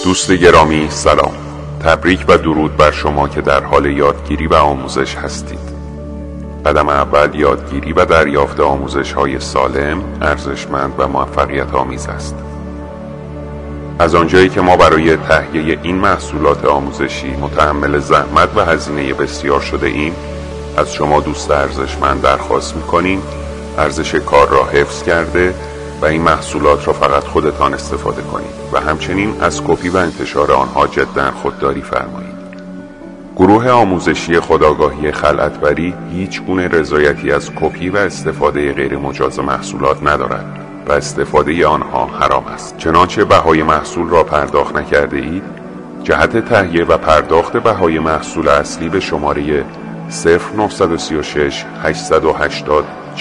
دوست گرامی سلام، تبریک و درود بر شما که در حال یادگیری و آموزش هستید. قدم اول یادگیری و دریافت آموزش‌های سالم، ارزشمند و موفقیت آمیز است. از آنجایی که ما برای تهیه این محصولات آموزشی متحمل زحمت و هزینه بسیار شده ایم، از شما دوست ارزشمند درخواست می‌کنیم ارزش کار را حفظ کرده و این محصولات را فقط خودتان استفاده کنید و همچنین از کپی و انتشار آنها جداً خودداری فرمایید. گروه آموزشی خودآگاهی خلعتبری هیچ گونه رضایتی از کپی و استفاده غیر مجاز محصولات ندارد و استفاده آنها حرام است. چنانچه بهای محصول را پرداخت نکرده اید، جهت تهیه و پرداخت بهای محصول اصلی به شماره 0936 880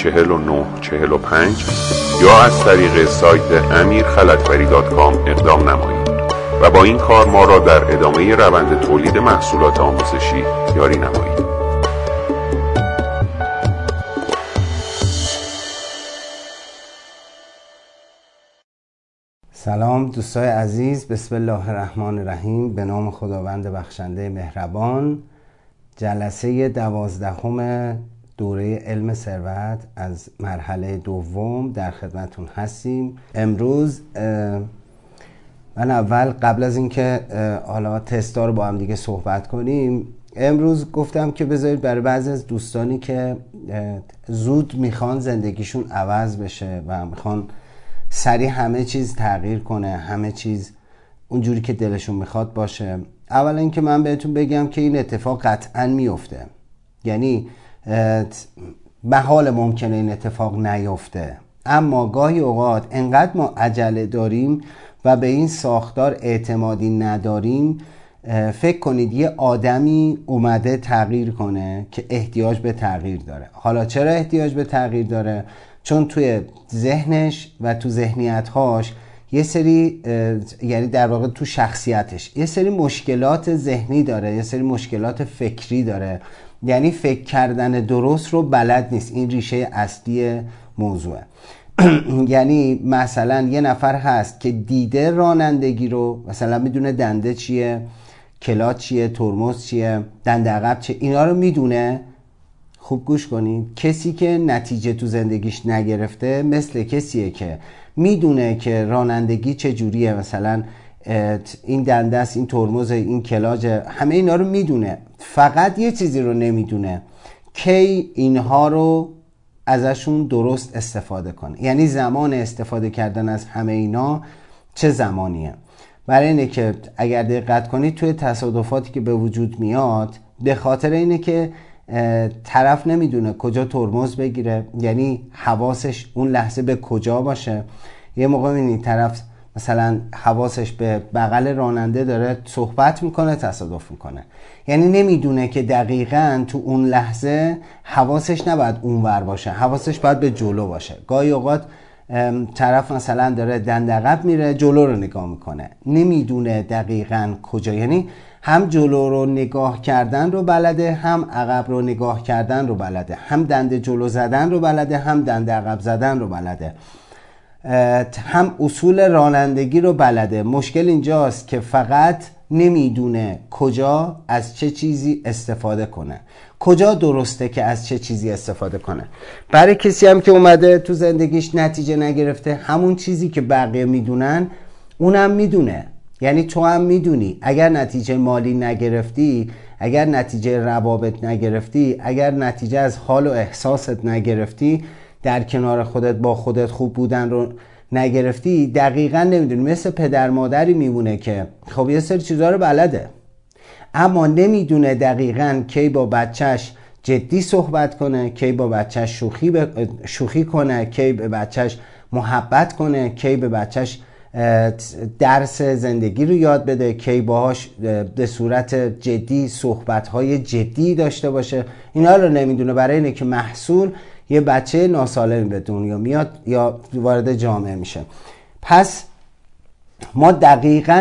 4945 یا از طریق سایت amirkhalatbari.com اقدام نمایید و با این کار ما را در ادامه روند تولید محصولات آموزشی یاری نمایید. سلام دوستای عزیز، بسم الله الرحمن الرحیم. به نام خداوند بخشنده مهربان. جلسه 12 دوره علم ثروت از مرحله دوم در خدمتون هستیم. امروز من اول قبل از اینکه حالا تستا رو با هم دیگه صحبت کنیم، امروز گفتم که بذارید برای بعضی از دوستانی که زود میخوان زندگیشون عوض بشه و میخوان سریع همه چیز تغییر کنه، همه چیز اونجوری که دلشون میخواد باشه، اولا اینکه من بهتون بگم که این اتفاق قطعا میفته. یعنی محال ممکنه این اتفاق نیفته، اما گاهی اوقات انقدر ما عجله داریم و به این ساختار اعتمادی نداریم. فکر کنید یه آدمی اومده تغییر کنه که احتیاج به تغییر داره. حالا چرا احتیاج به تغییر داره؟ چون توی ذهنش و تو ذهنیت‌هاش یه سری، یعنی در واقع تو شخصیتش یه سری مشکلات ذهنی داره، یه سری مشکلات فکری داره. یعنی فکر کردن درست رو بلد نیست. این ریشه اصلی موضوعه. یعنی مثلا یه نفر هست که دیده رانندگی رو، مثلا میدونه دنده چیه، کلات چیه، ترمز چیه، دنده عقب چیه، اینا رو میدونه. خوب گوش کنید. کسی که نتیجه تو زندگیش نگرفته مثل کسیه که میدونه که رانندگی چه جوریه، مثلا این دنده است، این ترمز، این کلاج، همه اینا رو میدونه. فقط یه چیزی رو نمیدونه، کی اینها رو ازشون درست استفاده کنه. یعنی زمان استفاده کردن از همه اینا چه زمانیه. برای اینه که اگر دقت کنید توی تصادفاتی که به وجود میاد، به خاطر اینه که طرف نمیدونه کجا ترمز بگیره، یعنی حواسش اون لحظه به کجا باشه. یه موقع میبینید طرف مثلا حواسش به بغل راننده داره صحبت میکنه، تصادف میکنه. یعنی نمیدونه که دقیقاً تو اون لحظه حواسش نباید اونور باشه، حواسش باید به جلو باشه. گاهی اوقات طرف مثلا داره دنده عقب میره، جلو رو نگاه میکنه، نمیدونه دقیقاً کجا. یعنی هم جلو رو نگاه کردن رو بلده، هم عقب رو نگاه کردن رو بلده، هم دنده جلو زدن رو بلده، هم دنده عقب زدن رو بلده، هم اصول رانندگی رو بلده. مشکل اینجاست که فقط نمیدونه کجا از چه چیزی استفاده کنه، کجا درسته که از چه چیزی استفاده کنه. برای کسی هم که اومده تو زندگیش نتیجه نگرفته، همون چیزی که بقیه میدونن اونم میدونه. یعنی تو هم میدونی اگر نتیجه مالی نگرفتی، اگر نتیجه روابط نگرفتی، اگر نتیجه از حال و احساست نگرفتی، در کنار خودت با خودت خوب بودن رو نگرفتی، دقیقاً نمیدونی. مثل پدر مادری میمونه که خب یه سری چیزا رو بلده، اما نمیدونه دقیقاً کی با بچهش جدی صحبت کنه، کی با بچهش شوخی کنه، کی به بچهش محبت کنه، کی به بچهش درس زندگی رو یاد بده، کی باهاش به صورت جدی صحبت‌های جدی داشته باشه. اینا رو نمیدونه. برای اینه که محصول یه بچه ناسالمی به دنیا میاد یا وارد جامعه میشه. پس ما دقیقاً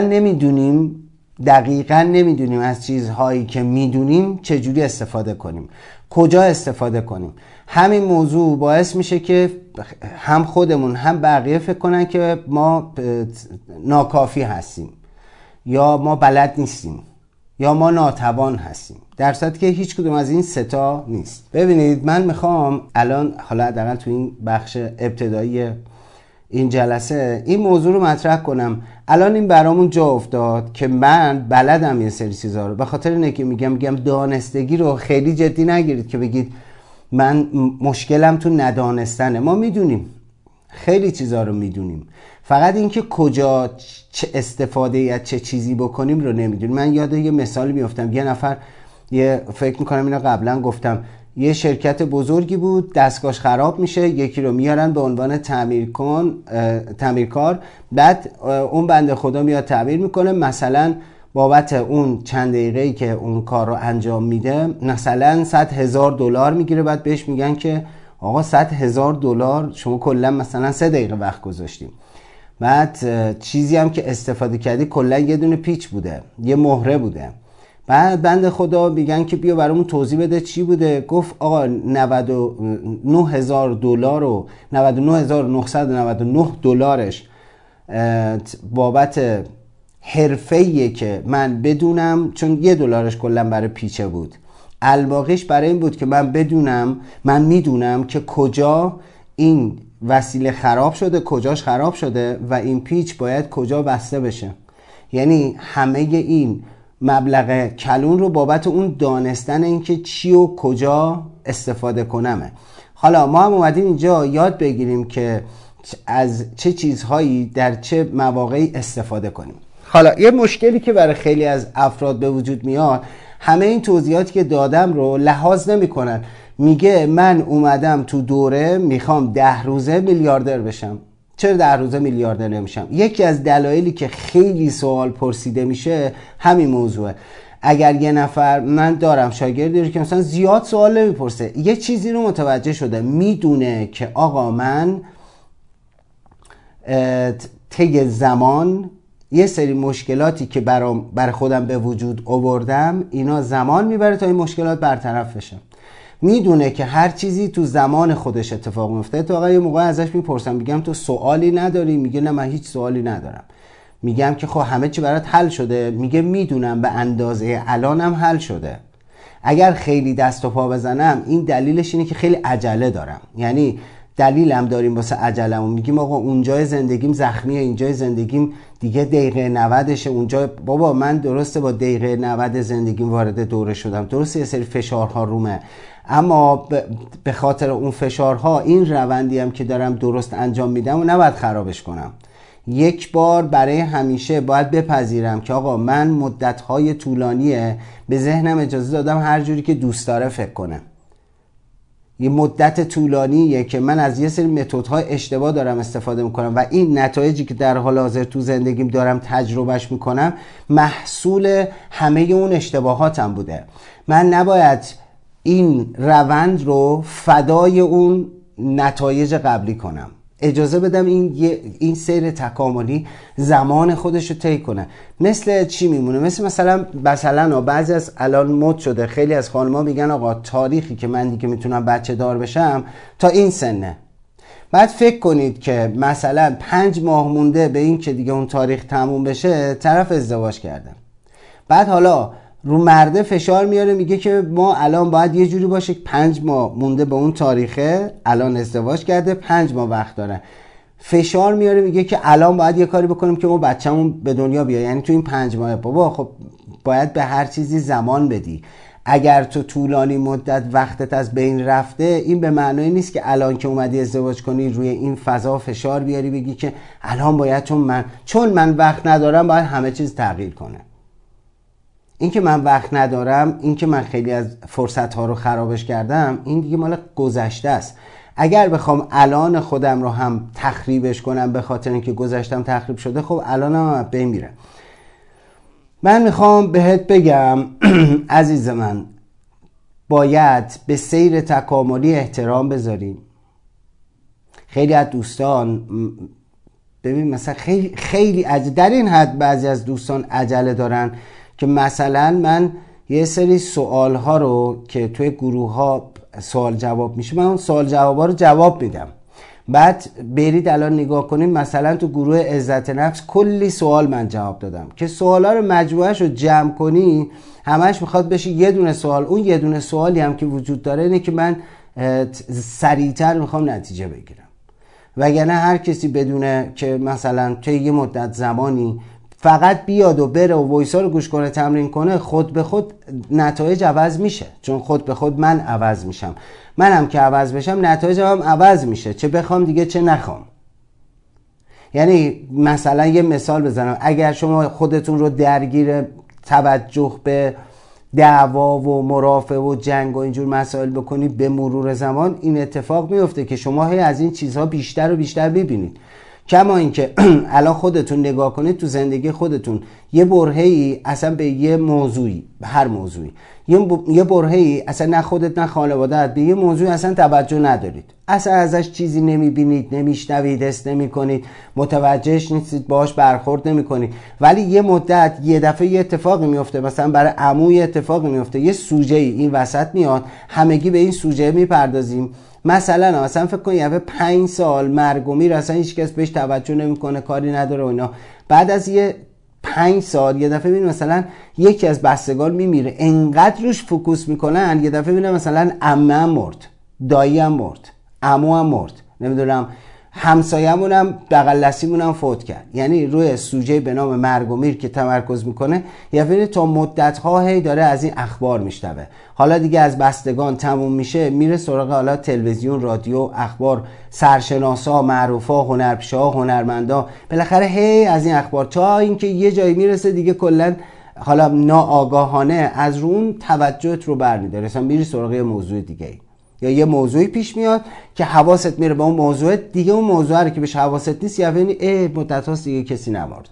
نمیدونیم از چیزهایی که میدونیم چجوری استفاده کنیم، کجا استفاده کنیم. همین موضوع باعث میشه که هم خودمون هم بقیه فکر کنن که ما ناکافی هستیم. یا ما بلد نیستیم یا ما ناتوان هستیم، در صورتی که هیچ کدوم از این ستا نیست. ببینید من میخوام الان حالا حداقل تو این بخش ابتدایی این جلسه این موضوع رو مطرح کنم. الان این برامون جا افتاد که من بلدم یه سری چیزا رو، به خاطر اینه که میگم دانستگی رو خیلی جدی نگیرید که بگید من مشکلم تو ندانستنه. ما میدونیم خیلی چیزا رو میدونیم، فقط اینکه کجا چه استفاده یا چه چیزی بکنیم رو نمیدونیم. من یاد یه مثالی میافتم، یه نفر فکر میکنم اینو قبلا گفتم، یه شرکت بزرگی بود، دستگاهش خراب میشه، یکی رو میارن به عنوان تعمیرکار، بعد اون بنده خدا میاد تعمیر میکنه، مثلا بابت اون چند دقیقه‌ای که اون کار رو انجام میده مثلا $100,000 میگیره. بعد بهش میگن که آقا $100,000 شما کلا مثلا 3 دقیقه وقت گذاشتیم، بعد چیزی هم که استفاده کردی کلا یه دونه پیچ بوده، یه مهره بوده. بعد بنده خدا میگن که بیا برامون توضیح بده چی بوده. گفت آقا $99,000 و $99,999 بابت حرفه‌ایه که من بدونم، چون $1 کلا برای پیچه بود، الباقیش برای این بود که من میدونم که کجا این وسیله خراب شده، کجاش خراب شده و این پیچ باید کجا بسته بشه. یعنی همه این مبلغ کلون رو بابت اون دانستن اینکه چی و کجا استفاده کنمه. حالا ما هم اومدیم اینجا یاد بگیریم که از چه چیزهایی در چه مواقعی استفاده کنیم. حالا یه مشکلی که برای خیلی از افراد به وجود میاد، همه این توضیحاتی که دادم رو لحاظ نمی کنن. میگه من اومدم تو دوره میخوام 10 روزه میلیاردر بشم. چرا 10 روزه میلیاردر نمیشم؟ یکی از دلایلی که خیلی سوال پرسیده میشه همین موضوعه. اگر یه نفر، من دارم شاگردی که مثلا زیاد سوال نمیپرسه، یه چیزی رو متوجه شده، میدونه که آقا من طی زمان یه سری مشکلاتی که برای خودم به وجود آوردم اینا زمان میبره تا این مشکلات برطرف بشه. میدونه که هر چیزی تو زمان خودش اتفاق میفته. تو آقا یه موقع ازش میپرسم، میگم تو سوالی نداری؟ میگه نه من هیچ سوالی ندارم. میگم که خب همه چی برات حل شده؟ میگه میدونم به اندازه الانم حل شده. اگر خیلی دست و پا بزنم این دلیلش اینه که خیلی عجله دارم. یعنی دلیلم داریم واسه عجله‌مون، میگیم آقا اونجای زندگیم زخمیه، اینجای زندگیم دیگه دقیقه 90شه، اونجا بابا من درسته با دقیقه 90 زندگیم وارد دوره شدم، درسته یه سری فشارها رومه، اما به خاطر اون فشارها این روندی هم که دارم درست انجام میدم و نباید خرابش کنم. یک بار برای همیشه باید بپذیرم که آقا من مدتهای طولانیه به ذهنم اجازه دادم هر جوری که دوست داره فکر کنه. یه مدت طولانیه که من از یه سری متدهای اشتباه دارم استفاده میکنم و این نتایجی که در حال حاضر تو زندگیم دارم تجربهش میکنم محصول همه اون اشتباهاتم بوده. من نباید این روند رو فدای اون نتایج قبلی کنم، اجازه بدم این سیر تکاملی زمان خودش رو طی کنه. مثل چی میمونه؟ مثلا بعضی از الان مد شده، خیلی از خانم‌ها میگن آقا تاریخی که من دیگه میتونم بچه دار بشم تا این سنه. بعد فکر کنید که مثلا 5 ماه مونده به این که دیگه اون تاریخ تموم بشه، طرف ازدواج کرده. بعد حالا رو مرده فشار میاره، میگه که ما الان باید یه جوری باشه 5 ماه مونده به اون تاریخه، الان ازدواج کرده 5 ماه وقت داره، فشار میاره میگه که الان باید یه کاری بکنیم که ما بچه‌مون به دنیا بیاد. یعنی تو این 5 ماه بابا خب باید به هر چیزی زمان بدی. اگر تو طولانی مدت وقتت از بین رفته، این به معنی نیست که الان که اومدی ازدواج کنی روی این فضا فشار بیاری بگی که الان باید چون من وقت ندارم باید همه چیز تغییر کنه. این که من وقت ندارم، این که من خیلی از فرصت‌ها رو خرابش کردم، این دیگه مال گذشته است. اگر بخوام الان خودم رو هم تخریبش کنم به خاطر اینکه گذشتم تخریب شده، خب الانم بین میره. من میخوام بهت بگم عزیز من، باید به سیر تکاملی احترام بذاریم. خیلی از دوستان ببین مثلا خیلی در این حد بعضی از دوستان عجله دارن که مثلا من یه سری سوال ها رو که توی گروه ها سوال جواب میشه، من اون سوال جواب ها رو جواب میدم. بعد برید الان نگاه کنید مثلا تو گروه عزت نفس کلی سوال من جواب دادم که سوالا رو مجموعهش رو جمع کنی همش میخواد بشه یه دونه سوال. اون یه دونه سوالی هم که وجود داره اینه که من سریعتر میخوام نتیجه بگیرم، وگرنه هر کسی بدونه که مثلا توی یه مدت زمانی فقط بیاد و بره و وایسا رو گوش کنه تمرین کنه، خود به خود نتایج عوض میشه، چون خود به خود من عوض میشم. منم که عوض بشم نتایجم هم عوض میشه، چه بخوام دیگه چه نخوام. یعنی مثلا یه مثال بزنم، اگر شما خودتون رو درگیر توجه به دعوا و مرافعه و جنگ و اینجور مسائل بکنید، به مرور زمان این اتفاق میفته که شما هی از این چیزها بیشتر و بیشتر ببینید. کما اینکه الان خودتون نگاه کنید تو زندگی خودتون یه برهه‌ای اصلا به یه موضوعی، به هر موضوعی یه برهه‌ای اصلا نه خودت نه خانواده‌ات به یه موضوع اصلا توجه ندارید، اصلا ازش چیزی نمیبینید، نمیشنوید، حس نمی‌کنید، متوجهش نیستید، باهاش برخورد نمی‌کنید، ولی یه مدت یه دفعه یه اتفاقی میفته، مثلا برای عمو یه اتفاقی میفته، یه سوژه‌ای این وسط میاد، همگی به این سوژه میپردازیم. مثلا فکر کن یه 5 سال مرگ و میر اصلا هیچ کس بهش توجه نمیکنه، کاری نداره و اینا. بعد از یه 5 سال یه دفعه ببین مثلا یکی از بستگان میمیره، انقدر روش فوکوس میکنن یه دفعه ببینم مثلا عمه هم مرد، دایی هم مرد، عمو هم مرد، نمیدونم همسایه‌مون هم بغل دستیمون هم فوت کرد. یعنی روی سوژه به نام مرگ و میر که تمرکز میکنه، یعنی تا مدت‌ها هی داره از این اخبار میشنوه. حالا دیگه از بستگان تموم میشه، میره سراغ حالا تلویزیون، رادیو، اخبار، سرشناسا، معروفا، هنرپیشه‌ها، هنرمندا، بالاخره هی از این اخبار، تا اینکه یه جایی میرسه دیگه کلا حالا ناآگاهانه از اون توجهت رو برمی‌داره، مثلا میری سراغ یه موضوع دیگه، یا یه موضوعی پیش میاد که حواست میره به اون موضوع دیگه، اون موضوع رو که بهش حواست نیست یعنی مدت‌هاست دیگه کسی نمرده.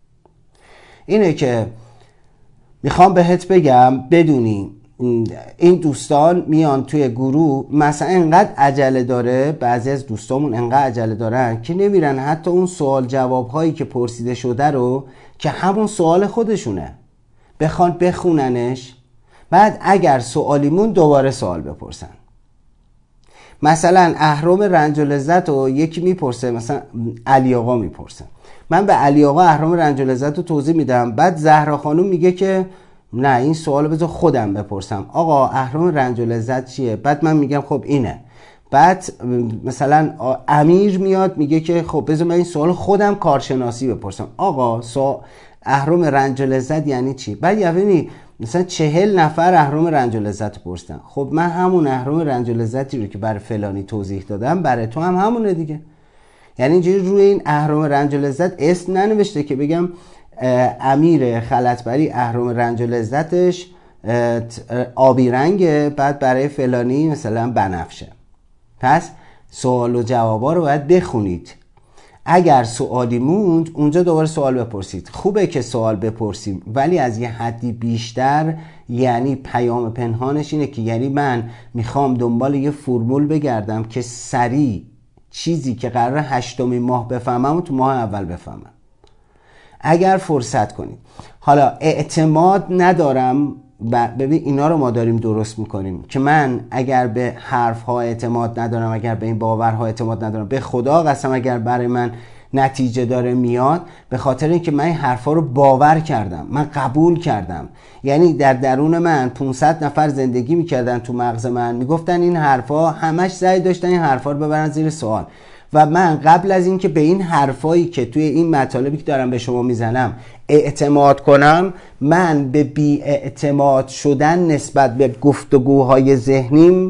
اینه که میخوام بهت بگم بدونی این دوستان میان توی گروه مثلا انقدر عجله داره، بعضی از دوستامون انقدر عجله دارن که نمیرن حتی اون سوال جواب هایی که پرسیده شده رو که همون سوال خودشونه بخوان بخوننش، بعد اگر سوالیمون دوباره سوال بپرسن. مثلا اهرم رنج و لذت رو یکی میپرسه، مثلا علی آقا میپرسه، من به علی آقا اهرم رنج و لذت رو توضیح میدم، بعد زهرا خانم میگه که نه این سوالو بذار خودم بپرسم، آقا اهرم رنج و لذت چیه؟ بعد من میگم خب اینه. بعد مثلا امیر میاد میگه که خب بذار من این سوالو خودم کارشناسی بپرسم، آقا اهرم رنج و لذت یعنی چی؟ بعد یعنی مثلا 40 نفر اهرم رنج و لذت پرسیدن، خب من همون اهرم رنج و لذتی رو که برای فلانی توضیح دادم برای تو هم همونه دیگه. یعنی اینجوری روی این اهرم رنج و لذت اسم ننوشته که بگم امیر خلطبری اهرم رنج و لذتش آبی رنگه، بعد برای فلانی مثلا بنفشه. پس سوال و جوابا رو باید بخونید. اگر سوالی موند اونجا دوباره سوال بپرسید. خوبه که سوال بپرسیم ولی از یه حدی بیشتر. یعنی پیام پنهانش اینه که یعنی من میخوام دنبال یه فرمول بگردم که سریع چیزی که قراره 8مین ماه بفهمم و تو ماه اول بفهمم. اگر فرصت کنید. حالا اعتماد ندارم، ببین اینا رو ما داریم درست میکنیم که من اگر به حرف ها اعتماد ندارم، اگر به این باورها اعتماد ندارم، به خدا قسم اگر برای من نتیجه داره میاد، به خاطر اینکه من این حرفا رو باور کردم، من قبول کردم. یعنی در درون من 500 نفر زندگی میکردن تو مغز من، میگفتن این حرفا، همش سعی داشتن این حرفا رو ببرن زیر سوال. و من قبل از اینکه به این حرفایی که توی این مطالبی که دارم به شما میزنم اعتماد کنم، من به بی اعتماد شدن نسبت به گفتگوهای ذهنیم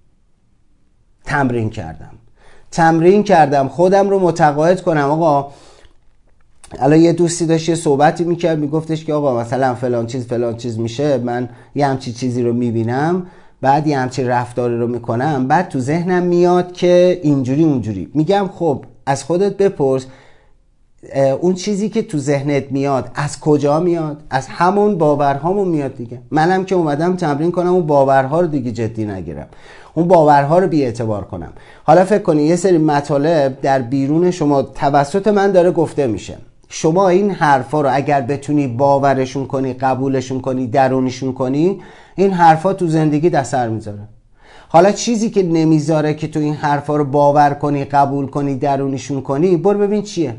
تمرین کردم خودم رو متقاعد کنم. آقا الان یه دوستی داشت یه صحبتی میکرد، میگفتش که آقا مثلا فلان چیز میشه، من یه همچی چیزی رو میبینم، بعد یه همچین رفتاری رو میکنم، بعد تو ذهنم میاد که اینجوری اونجوری. میگم خب از خودت بپرس اون چیزی که تو ذهنت میاد از کجا میاد؟ از همون باورهامون میاد دیگه. منم که اومدم تمرین کنم اون باورها رو دیگه جدی نگیرم، اون باورها رو بی اعتبار کنم. حالا فکر کنی یه سری مطالب در بیرون شما توسط من داره گفته میشه، شما این حرفا رو اگر بتونی باورشون کنی، قبولشون کنی، درونیشون کنی، این حرفا تو زندگی اثر میذاره. حالا چیزی که نمیذاره که تو این حرفا رو باور کنی، قبول کنی، درونیشون کنی، برو ببین چیه.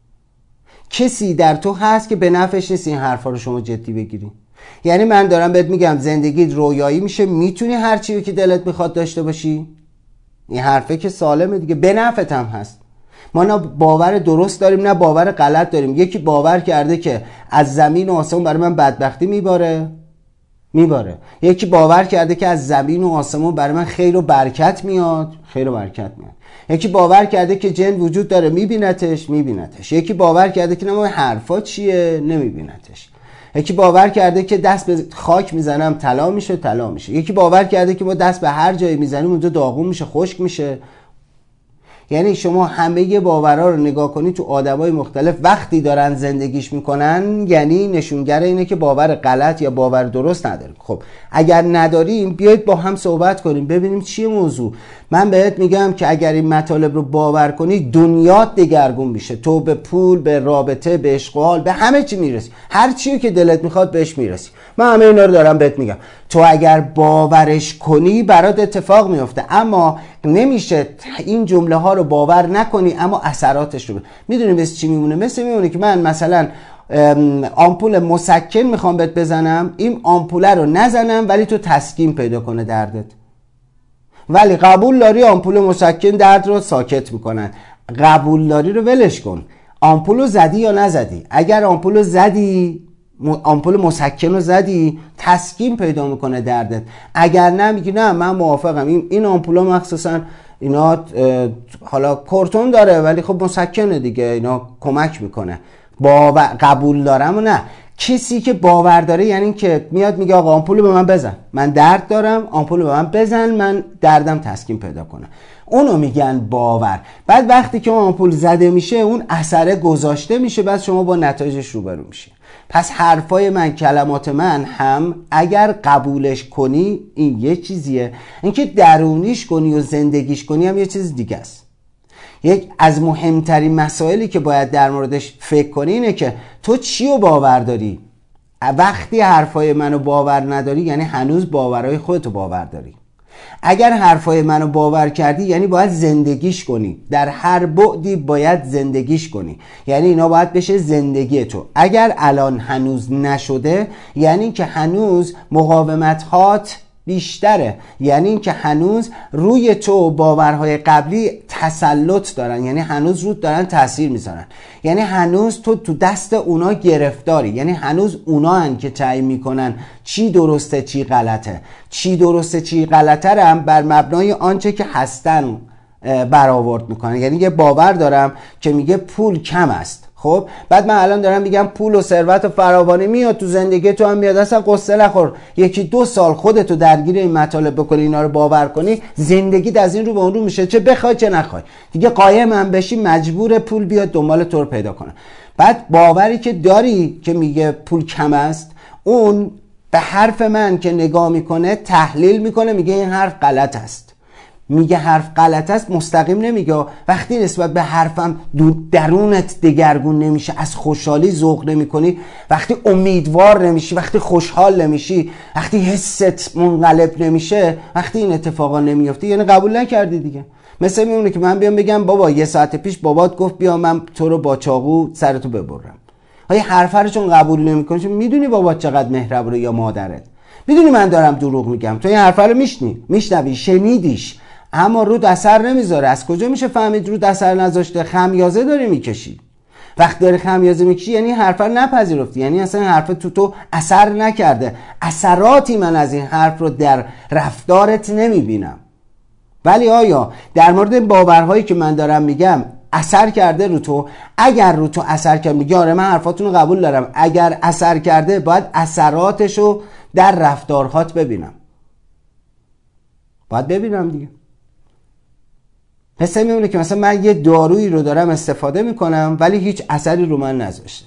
کسی در تو هست که به نفعش نیست این حرفا رو شما جدی بگیری. یعنی من دارم بهت میگم زندگیت رویایی میشه، میتونی هر چیزی که دلت میخواد داشته باشی. این حرفه که سالمه دیگه، به نفعت هم هست. ما نه باور درست داریم نه باور غلط داریم. یکی باور کرده که از زمین و آسمون برای من بدبختی میباره. یکی باور کرده که از زمین و آسمون برای من خیر و برکت میاد. یکی باور کرده که جن وجود داره، میبینتش. یکی باور کرده که نه ما حرفا چیه، نمیبینتش. یکی باور کرده که دست به خاک میزنم طلا میشه. یکی باور کرده که ما دست به هر جایی میزنیم اونجا داغون میشه، خشک میشه. یعنی شما همه باورها رو نگاه کنید تو آدمای مختلف وقتی دارن زندگیش میکنن، یعنی نشونگر اینه که باور غلط یا باور درست نداریم. خب اگر نداریم بیایید با هم صحبت کنیم ببینیم چیه موضوع. من بهت میگم که اگر این مطالب رو باور کنی دنیات دگرگون میشه. تو به پول، به رابطه، به اشغال، به همه چی میرسی. هر چیزی که دلت میخواد بهش میرسی. من همه اینا رو دارم بهت میگم. تو اگر باورش کنی برات اتفاق میفته، اما نمیشه این جمله ها رو باور نکنی اما اثراتش رو میدونی مثل چی میمونه. میمونه که من مثلا آمپول مسکن میخوام بهت بزنم، این آمپوله رو نزنم ولی تو تسکین پیدا کنه دردت، ولی قبول داری آمپول مسکن درد رو ساکت میکنن. قبول داری رو ولش کن. آمپول رو زدی یا نزدی؟ اگر آمپول رو زدی، آمپول مسکن رو زدی، تسکین پیدا میکنه دردت. اگر نه میگی نه من موافقم، این آمپول ها مخصوصا اینا حالا کورتون داره ولی خب مسکنه دیگه، اینا کمک میکنه. قبول دارم و نه. کسی که باور داره یعنی که میاد میگه آقا آمپول رو به من بزن، من درد دارم، آمپول رو به من بزن، من دردم تسکین پیدا کنه. اونو میگن باور. بعد وقتی که اون آمپول زده میشه اون اثر گذاشته میشه، بعد شما با نتایجش روبرو میشی. پس حرفای من، کلمات من هم اگر قبولش کنی این یه چیزیه، اینکه درونیش کنی و زندگیش کنی هم یه چیز دیگه است. یک از مهمترین مسائلی که باید در موردش فکر کنی اینه که تو چی رو باور داری. وقتی حرفای منو باور نداری یعنی هنوز باورهای خودتو باور داری. اگر حرفای منو باور کردی یعنی باید زندگیش کنی، در هر بعدی باید زندگیش کنی، یعنی اینا باید بشه زندگی تو. اگر الان هنوز نشده یعنی که هنوز مقاومت‌هات بیشتره، یعنی اینکه هنوز روی تو باورهای قبلی تسلط دارن، یعنی هنوز روت دارن تاثیر میذارن، یعنی هنوز تو دست اونا گرفتاری، یعنی هنوز اونا هن که تعیین میکنن چی درسته چی غلطه. چی درسته چی غلطه رو هم بر مبنای آنچه که هستن برآورد میکنن. یعنی یه باور دارم که میگه پول کم است، خب بعد من الان دارم میگم پول و ثروت و فراوانی میاد تو زندگی تو هم میاد، اصلا قصه نخور. 1-2 سال خودتو درگیر این مطالب بکنی، اینا رو باور کنی، زندگیت از این رو به اون رو میشه، چه بخوای چه نخوای دیگه. قایم هم بشی مجبور پول بیاد دنبال تو رو پیدا کنه. بعد باوری که داری که میگه پول کم است، اون به حرف من که نگاه میکنه تحلیل میکنه، میگه این حرف غلط است. میگه حرف غلط است، مستقیم نمیگه. وقتی نسبت به حرفم درونت دگرگون نمیشه، از خوشحالی ذوق نمیکنی، وقتی امیدوار نمیشی، وقتی خوشحال نمیشی، وقتی حست منقلب نمیشه، وقتی این اتفاقا نمیفته، یعنی قبول نکردی دیگه. مثل میمونه که من بیام بگم بابا 1 ساعت پیش بابات گفت بیا من تو رو با چاقو سرتو ببرم. های حرفا رو چون قبول نمیکنی، چون میدونی بابات چقدر مهربونه یا مادرت، میدونی من دارم دروغ میگم، تو این حرفا رو میشنوی، شنیدیش، اما رود اثر نمیذاره. از کجا میشه فهمید رود اثر نذاشته؟ خمیازه داری میکشی. وقتی داری خمیازه میکشی یعنی حرف رو نپذیرفتی، یعنی اصلا این حرف تو اثر نکرده. اثراتی من از این حرف رو در رفتارت نمیبینم. ولی آیا در مورد باورهایی که من دارم میگم اثر کرده رو تو؟ اگر رو تو اثر کرده میگه آره من حرفاتون رو قبول دارم، اگر اثر کرده باید اثراتش رو در رفتارهات ببینم، باید ببینم دیگه. مثل میمونه که مثلا من یه دارویی رو دارم استفاده میکنم ولی هیچ اثری رو من نذاشته.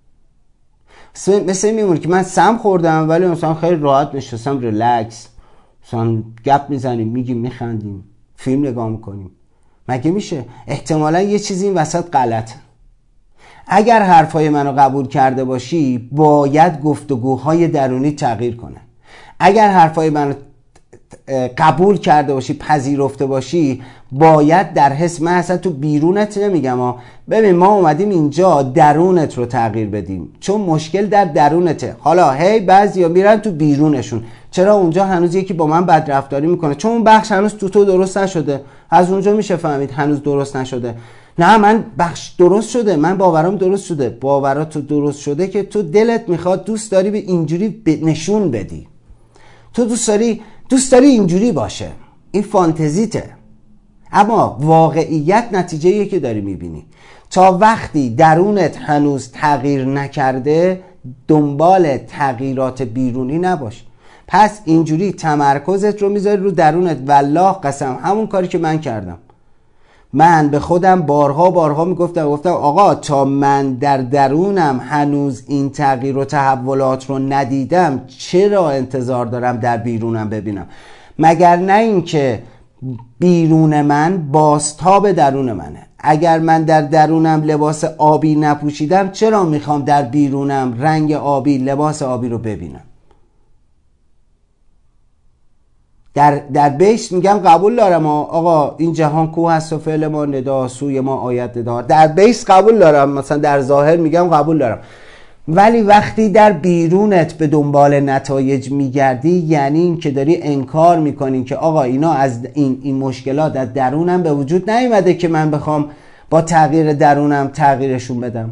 مثل میمونه که من سم خوردم ولی مثلا خیلی راحت نشستم ریلکس، مثلا گپ میزنیم، میگیم، میخندیم، فیلم نگاه میکنیم. مگه میشه؟ احتمالا یه چیزی این وسط غلطه. اگر حرفای منو قبول کرده باشی باید گفتگوهای درونی تغییر کنه. اگر حرفای منو قبول کرده باشی، پذیرفته باشی، باید در حس، من اصلا تو بیرونت نمیگم ببین ما اومدیم اینجا درونت رو تغییر بدیم، چون مشکل در درونته. حالا هی بعضیا میرن تو بیرونشون، چرا اونجا هنوز یکی با من بد رفتاری میکنه؟ چون اون بخش هنوز تو درست نشده. از اونجا میشه فهمید هنوز درست نشده. نه من بخش درست شده، من باورم درست شده. باورات تو درست شده که تو دلت میخواد، دوست داری به اینجوری نشون بدی، تو دوست داری اینجوری باشه، این فانتزیته. اما واقعیت نتیجه‌ایه که داری میبینی. تا وقتی درونت هنوز تغییر نکرده دنبال تغییرات بیرونی نباش. پس اینجوری تمرکزت رو میذاری رو درونت. والله قسم همون کاری که من کردم. من به خودم بارها میگفتم آقا تا من در درونم هنوز این تغییر و تحولات رو ندیدم چرا انتظار دارم در بیرونم ببینم؟ مگر نه این که بیرون من بازتاب درون منه. اگر من در درونم لباس آبی نپوشیدم چرا میخوام در بیرونم رنگ آبی، لباس آبی رو ببینم؟ در بیس میگم قبول دارم آقا این جهان کوه است و فعل ما ندا، سوی ما آید ندا. در بیس قبول دارم، مثلا در ظاهر میگم قبول دارم. ولی وقتی در بیرونت به دنبال نتایج میگردی، یعنی این که داری انکار میکنی که آقا اینا از این مشکلات از درونم به وجود نیومده که من بخوام با تغییر درونم تغییرشون بدم.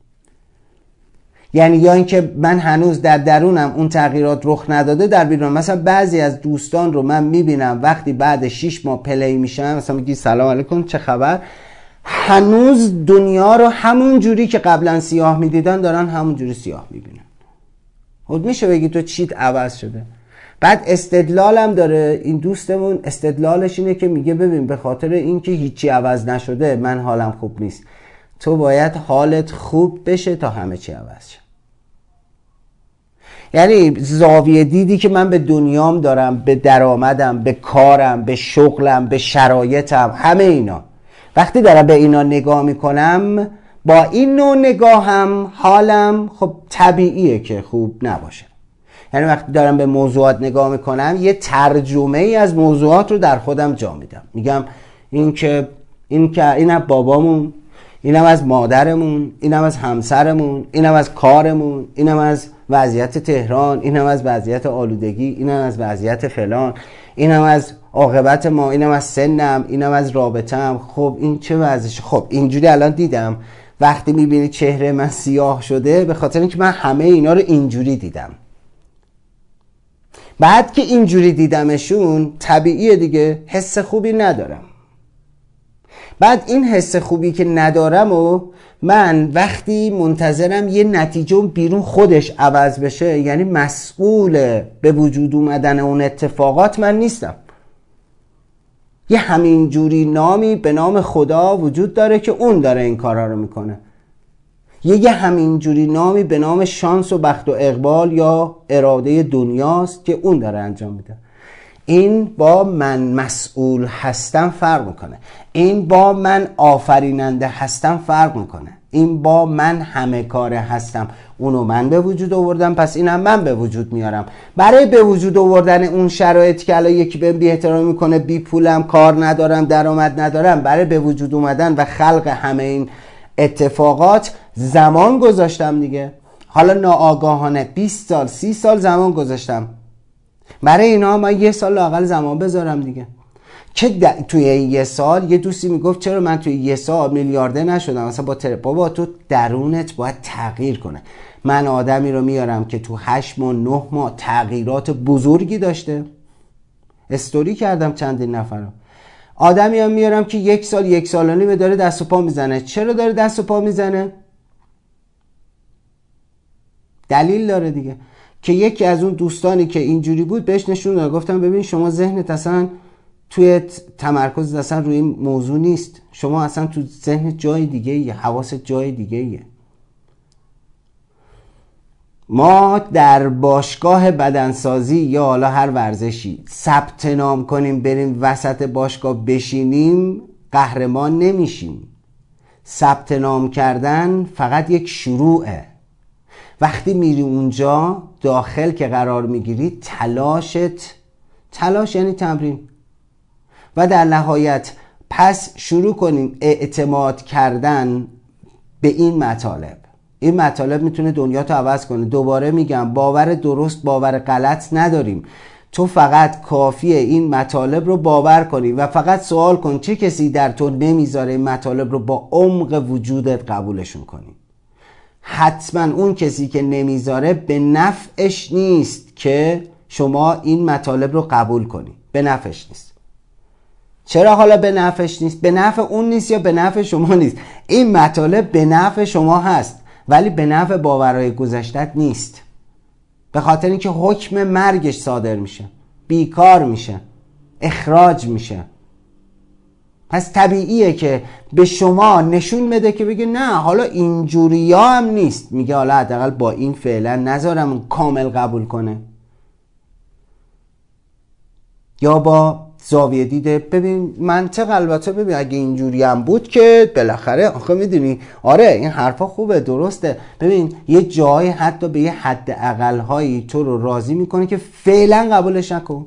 یعنی یا اینکه من هنوز در درونم اون تغییرات رخ نداده در بیرونم. مثلا بعضی از دوستان رو من میبینم وقتی بعد 6 ماه پلی میشن، مثلا میگی سلام علیکم چه خبر، هنوز دنیا رو همون جوری که قبلا سیاه میدیدن دارن همون جوری سیاه میبینن. خود میشه بگی تو چیت عوض شده؟ بعد استدلالم داره این دوستمون، استدلالش اینه که میگه ببین به خاطر اینکه هیچی عوض نشده من حالم خوب نیست. تو باید حالت خوب بشه تا همه چی عوض شه. یعنی زاویه دیدی که من به دنیام دارم، به درآمدم، به کارم، به شغلم، به شرایطم، همه اینا، وقتی دارم به اینا نگاه میکنم با این نوع نگاهم حالم خب طبیعیه که خوب نباشه. یعنی وقتی دارم به موضوعات نگاه میکنم یه ترجمه ای از موضوعات رو در خودم جا میدم. میگم اینم بابامون، اینم از مادرمون، اینم از همسرمون، اینم از کارمون، اینم از وضعیت تهران، اینم از وضعیت آلودگی، اینم از وضعیت فلان، اینم از عاقبت ما، اینم از سنم، اینم از رابطم. خب این چه وضعشه؟ خب اینجوری الان دیدم. وقتی میبینی چهره من سیاه شده به خاطر اینکه من همه اینا رو اینجوری دیدم. بعد که اینجوری دیدمشون طبیعیه دیگه، حس خوبی ندارم. بعد این حس خوبی که ندارم و من وقتی منتظرم یه نتیجه بیرون خودش عوض بشه، یعنی مسئول به وجود اومدن اون اتفاقات من نیستم. یه همین جوری نامی به نام خدا وجود داره که اون داره این کارا رو میکنه. یه همین جوری نامی به نام شانس و بخت و اقبال یا اراده دنیاست که اون داره انجام میده. این با من مسئول هستم فرق میکنه. این با من آفریننده هستم فرق میکنه. این با من همه کاره هستم، اونو من به وجود آوردم پس اینم من به وجود میارم. برای به وجود آوردن اون شرایط که الان یکی بهم بی احترامی میکنه، بی پولم، کار ندارم، درآمد ندارم، برای به وجود اومدن و خلق همه این اتفاقات زمان گذاشتم دیگه. حالا ناآگاهانه 20 سال 30 سال زمان گذاشتم. برای اینا من 1 سال لااقل زمان بذارم دیگه. که توی یه سال یه دوستی میگفت چرا من توی 1 سال میلیاردر نشدم؟ مثلا بابا تو درونت باید تغییر کنه. من آدمی رو میارم که تو 8 ماه 9 ماه تغییرات بزرگی داشته، استوری کردم چندین نفرم. آدمی هم میارم که 1 سال 1 سال و نیم داره دست و پا میزنه. چرا داره دست و پا میزنه؟ دلیل داره دیگه. که یکی از اون دوستانی که اینجوری بود بهش نشون دادم، گفتم ببین شما ذهنت اصلا توی تمرکز اصلا روی این موضوع نیست، شما اصلا تو ذهن جای دیگه ایه، حواست جای دیگه ایه. ما در باشگاه بدنسازی یا حالا هر ورزشی ثبت نام کنیم بریم وسط باشگاه بشینیم قهرمان نمیشیم. ثبت نام کردن فقط یک شروعه. وقتی میری اونجا داخل که قرار میگیری تلاش یعنی تمرین. و در نهایت پس شروع کنین اعتماد کردن به این مطالب. این مطالب میتونه دنیا تو عوض کنه. دوباره میگم باور درست باور غلط نداریم. تو فقط کافیه این مطالب رو باور کنی و فقط سوال کن چه کسی در تو نمیذاره این مطالب رو با عمق وجودت قبولشون کنی. حتما اون کسی که نمیذاره به نفعش نیست که شما این مطالب رو قبول کنی. به نفعش نیست. چرا حالا به نفعش نیست؟ به نفع اون نیست یا به نفع شما نیست؟ این مطالب به نفع شما هست ولی به نفع باورهای گذشتت نیست. به خاطر اینکه حکم مرگش صادر میشه، بیکار میشه، اخراج میشه. پس طبیعیه که به شما نشون بده که بگه نه حالا اینجوری هم نیست. میگه حالا حداقل با این فعلا نذارم کامل قبول کنه. یا با زاویه دیده ببین منطق، البته ببین اگه اینجوری هم بود که بالاخره آخه میدونی آره این حرفا خوبه درسته. ببین یه جایی حتی به یه حد اقل هایی تو رو راضی میکنه که فعلا قبولش نکن.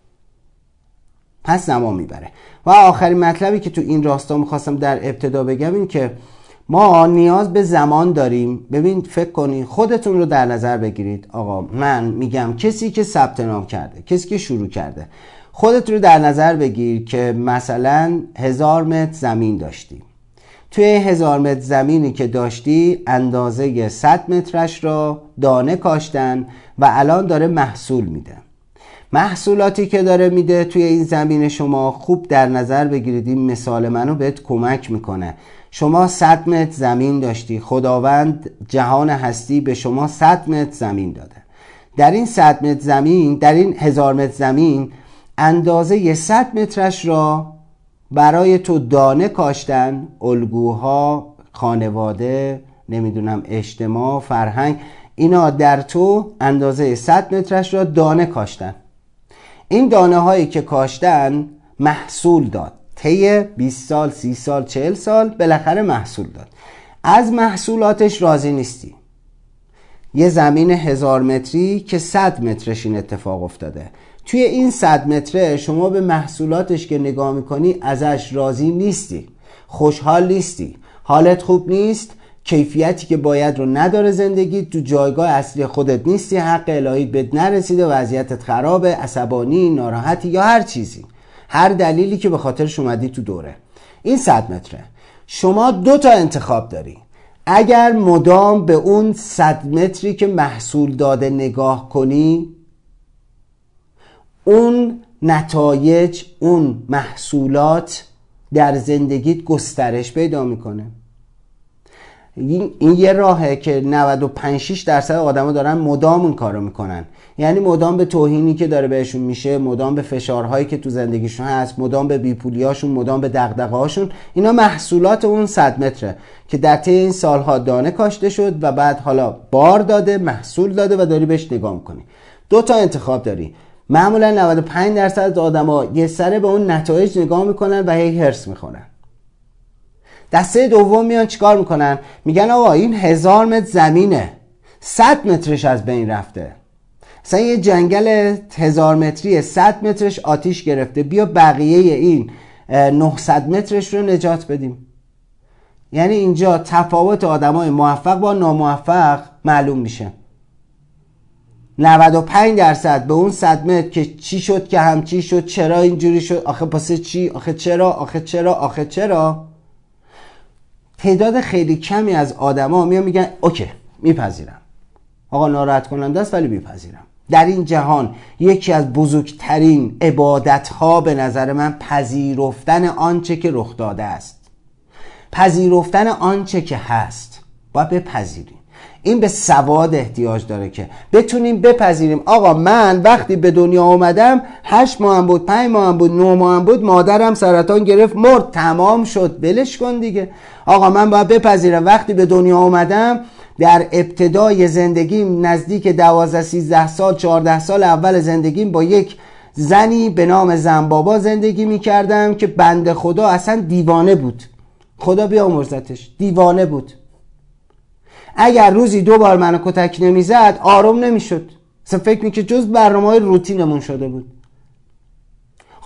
پس زمان میبره. و آخرین مطلبی که تو این راستا میخواستم در ابتدا بگم این که ما نیاز به زمان داریم. ببین فکر کنید خودتون رو در نظر بگیرید. آقا من میگم کسی که ثبت نام کرده، کسی که شروع کرده، خودت رو در نظر بگیر که مثلا 1000 متر زمین داشتی. توی 1000 متر زمینی که داشتی اندازه 100 مترش را دانه کاشتن و الان داره محصول میده. محصولاتی که داره میده توی این زمین شما خوب در نظر بگیرید. این مثال منو بهت کمک میکنه. شما 100 متر زمین داشتی، خداوند جهان هستی به شما 100 متر زمین داده. در این 100 متر زمین، در این 1000 متر زمین اندازه 100 مترش را برای تو دانه کاشتن، الگوها، خانواده، نمیدونم اجتماع، فرهنگ، اینا در تو اندازه 100 مترش را دانه کاشتن. این دانه هایی که کاشتن محصول داد. طی 20 سال، 30 سال، 40 سال بالاخره محصول داد. از محصولاتش راضی نیستی. یه زمین 1000 متری که 100 مترش این اتفاق افتاده. توی این 100 متره شما به محصولاتش که نگاه میکنی ازش راضی نیستی، خوشحال نیستی، حالت خوب نیست، کیفیتی که باید رو نداره زندگی، تو جایگاه اصلی خودت نیستی، حق الهی بهت نرسیده، وضعیتت خرابه، عصبانی، ناراحتی یا هر چیزی، هر دلیلی که به خاطرش اومدی تو دوره. این 100 متره. شما 2 تا انتخاب داری. اگر مدام به اون 100 متری که محصول داده نگاه کنی، اون نتایج، اون محصولات در زندگیت گسترش پیدا میکنه. این یه راهه که 95-6% آدما دارن مدام اون کارو میکنن. یعنی مدام به توهینی که داره بهشون میشه، مدام به فشارهایی که تو زندگیشون هست، مدام به بیپولیاشون، مدام به دغدغه‌هاشون، اینا محصولات اون 100 متره که در طی این سالها دانه کاشته شد و بعد حالا بار داده، محصول داده و داری بهش نگاه میکنی. 2 تا انتخاب داری. معمولا 95% از آدما یه سره به اون نتایج نگاه میکنن و هی هرس میخورن. دسته دوم میان چیکار میکنن؟ میگن آقا این 1000 متر زمینه، 100 مترش از بین رفته. مثلا یه جنگل 1000 متری 100 مترش آتیش گرفته، بیا بقیه این 900 مترش رو نجات بدیم. یعنی اینجا تفاوت آدمای موفق با ناموفق معلوم میشه. 95% به اون 100 متر که چی شد که همچی شد، چرا اینجوری شد، آخه پس چی، آخه چرا، آخه چرا، آخه چرا. تعداد خیلی کمی از آدما میگن اوکی میپذیرم، آقا ناراحت کننده است ولی میپذیرم. در این جهان یکی از بزرگترین عبادت‌ها به نظر من پذیرفتن آنچه که رخ داده است، پذیرفتن آنچه که هست. باید بپذیریم. این به سواد احتیاج داره که بتونیم بپذیریم آقا من وقتی به دنیا آمدم 8 ماه هم بود، 5 ماه هم بود، 9 ماه هم بود، مادرم سرطان گرفت مرد، تمام شد، ولش کن دیگه. آقا من باید بپذیرم وقتی به دنیا آمدم در ابتدای زندگیم نزدیک 12 13 سال 14 سال اول زندگیم با یک زنی به نام زنبابا زندگی می‌کردم که بنده خدا اصلا دیوانه بود، خدا بیامرزتش، دیوانه بود. اگر روزی 2 بار منو کتک نمیزد آروم نمیشد. اصلا فکر می‌کرد جز برنامه‌های روتینمون شده بود.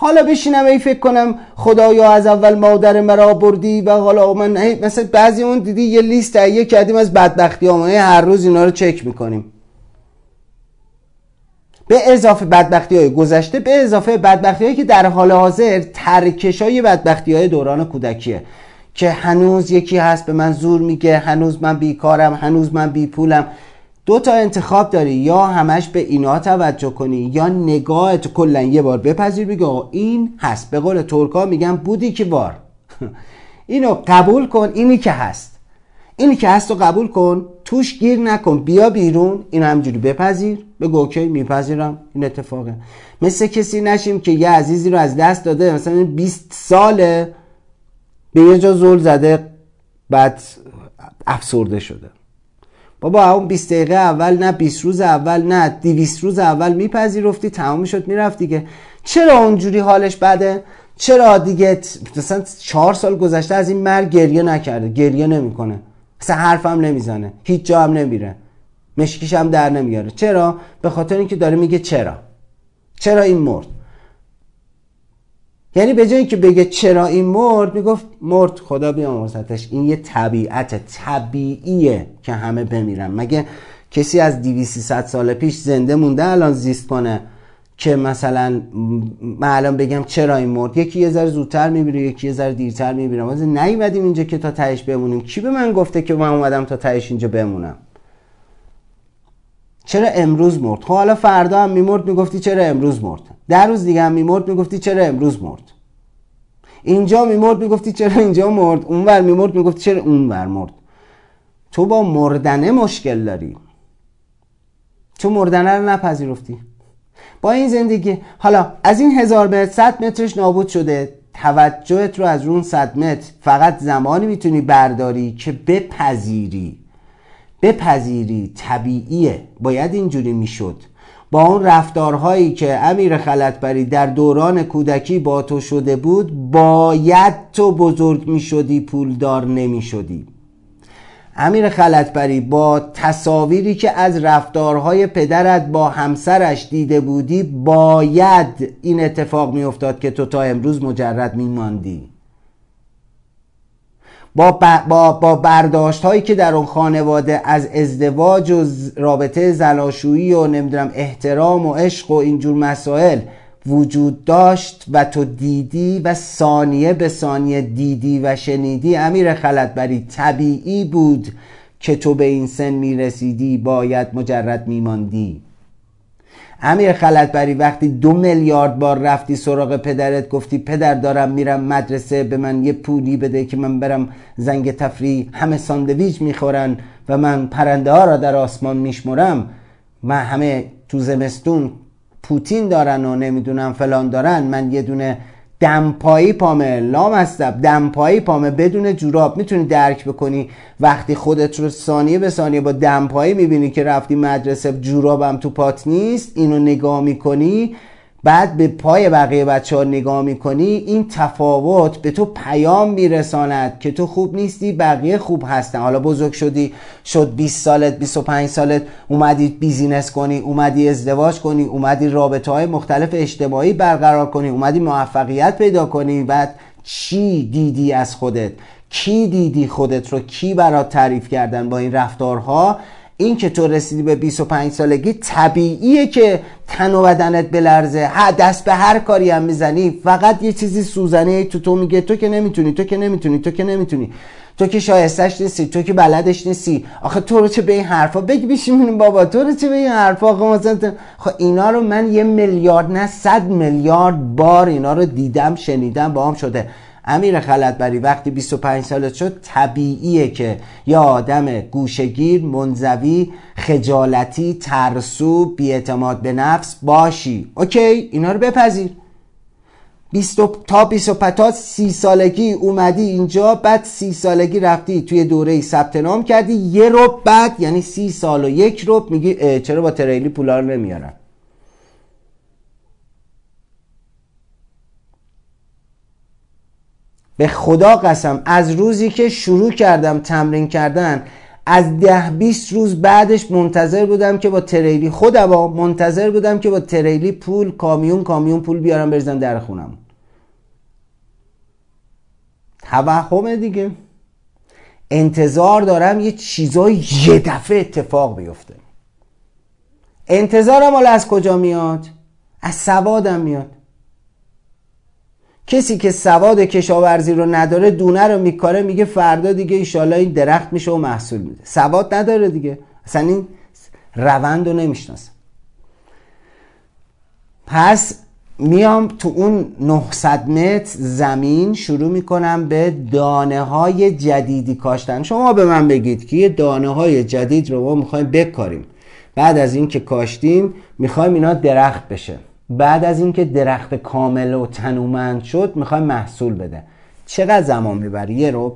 حالا بشینم ای فکر کنم خدایا از اول مادر مرا بردی و حالا من مثلا بعضی اون دیدی یه لیست تهیه کردیم از بدبختی‌ها، هر روز اینا رو چک میکنیم، به اضافه بدبختی‌های گذشته، به اضافه بدبختی‌هایی که در حال حاضر ترکشای بدبختی‌های دوران کودکیه که هنوز یکی هست به من زور میگه، هنوز من بیکارم، هنوز من بی پولم. دو تا انتخاب داری، یا همش به اینا توجه کنی یا نگاهت کلا یه بار بپذیر بگی آقا این هست، به قول ترکا میگن بودی که بار اینو قبول کن، اینی که هست، اینی که هست رو قبول کن، توش گیر نکن، بیا بیرون، این همجوری بپذیر، بگو اوکی میپذیرم این اتفاقه. مثل کسی نشیم که یه عزیزی رو از دست داده، مثلا 20 ساله به یه جا زل زده بعد افسرده شده. بابا اون 20 دقیقه اول نه 20 روز اول نه 200 روز اول میپذیرفتی، تمام شد میرفت دیگه. چرا اونجوری حالش بده؟ چرا دیگه مثلا 4 سال گذشته از این مرگ گریه نکرده، گریه نمیکنه، اصلا حرفم نمیزنه، هیچ جا هم نمیره، مشکیش هم در نمیاره؟ چرا؟ به خاطر اینکه داره میگه چرا این مرد. یعنی به جای اینکه بگه چرا این مرد، میگفت مرد خدا بیامرزتش، این یه طبیعیه که همه بمیرن. مگه کسی از 200-300 سال پیش زنده مونده الان زیست کنه که مثلا من الان بگم چرا این مرد؟ یکی یه ذره زودتر میمیره، یکی یه ذره دیرتر میمیره. ما نیومدیم اینجا که تا تهش بمونیم. کی به من گفته که من اومدم تا تهش اینجا بمونم؟ چرا امروز مرد؟ خب حالا فردا هم میمرد میگفتی چرا امروز مرد، 10 روز دیگه هم میمرد میگفتی چرا امروز مرد، اینجا میمرد میگفتی چرا اینجا مرد، اونور میمرد میگفتی چرا اونور مرد. تو با مردنه مشکل داری، تو مردنه رو نپذیرفتی. با این زندگی حالا از این 1000 متر 100 مترش نابود شده، توجهت رو از اون 100 متر فقط زمانی میتونی برداری که بپذیری طبیعیه، باید اینجوری میشد. با اون رفتارهایی که امیر خلعتبری در دوران کودکی با تو شده بود، باید تو بزرگ میشدی، پولدار نمیشدی. امیر خلعتبری با تصاویری که از رفتارهای پدرت با همسرش دیده بودی، باید این اتفاق میافتاد که تو تا امروز مجرد میماندی. با برداشت هایی که در اون خانواده از ازدواج و رابطه زناشویی و نمیدونم احترام و عشق و اینجور مسائل وجود داشت و تو دیدی و ثانیه به ثانیه دیدی و شنیدی، امیر خلعتبری طبیعی بود که تو به این سن میرسیدی باید مجرد میماندی. امیر خلعتبری وقتی 2 میلیارد بار رفتی سراغ پدرت گفتی پدر دارم میرم مدرسه، به من یه پولی بده که من برم زنگ تفریح، همه ساندویچ میخورن و من پرنده ها را در آسمان میشمرم، من همه تو زمستون پوتین دارن و نمیدونم فلان دارن، من یه دونه دمپایی پامه، لامصب دمپایی پامه بدون جوراب. میتونی درک بکنی وقتی خودت رو ثانیه به ثانیه با دمپایی میبینی که رفتی مدرسه جورابم تو پات نیست، اینو نگاه میکنی، بعد به پای بقیه بچه ها نگاه میکنی، این تفاوت به تو پیام میرساند که تو خوب نیستی، بقیه خوب هستن. حالا بزرگ شدی، شد 20 سالت 25 سالت، اومدی بیزینس کنی، اومدی ازدواج کنی، اومدی رابطه های مختلف اجتماعی برقرار کنی، اومدی موفقیت پیدا کنی، بعد چی دیدی از خودت؟ کی دیدی خودت رو؟ کی برات تعریف کردن با این رفتارها؟ این که تو رسیدی به 25 سالگی طبیعیه که تن و بدنت بلرزه، دست به هر کاری هم میزنی، فقط یه چیزی سوزنه تو میگه تو که نمیتونی، تو که نمیتونی، تو که نمیتونی، تو که شایستش نیستی، تو که بلدش نیستی، آخه تو رو چه به این حرفا بگی بشین بابا، تو رو چه به این حرفا، آخه مثلا اینا رو من 1 میلیارد نه 100 میلیارد بار اینا رو دیدم، شنیدم، باهام شده. امیر خلعتبری وقتی 25 سالت شد طبیعیه که یا آدم گوشه‌گیر، منزوی، خجالتی، ترسو، بی‌اعتماد به نفس باشی. اوکی، اینا رو بپذیر. 30 سالگی اومدی اینجا، بعد 30 سالگی رفتی توی دوره ثبت نام کردی، 1 ربع بعد یعنی 30 سال و 1 ربع میگی چرا با تریلی پولا رو نمیارن؟ به خدا قسم از روزی که شروع کردم تمرین کردن، از 10-20 روز بعدش منتظر بودم که با تریلی، خودم منتظر بودم که با تریلی پول، کامیون پول بیارم بریزم در خونم. توهمه دیگه. انتظار دارم یه چیزای یه دفعه اتفاق بیفته. انتظارم حالا از کجا میاد؟ از سوادم میاد. کسی که سواد کشاورزی رو نداره دونه رو میکاره، میگه فردا دیگه ایشالله این درخت میشه و محصول میده. سواد نداره دیگه، اصلا این روند رو نمیشناسه. پس میام تو اون 900 متر زمین شروع میکنم به دانه های جدیدی کاشتن. شما به من بگید که یه دانه های جدید رو ما میخوایم بکاریم، بعد از این که کاشتیم میخوایم اینا درخت بشه، بعد از این که درخت کامل و تنومند شد میخوایم محصول بده، چقدر زمان میبره؟ یه رو؟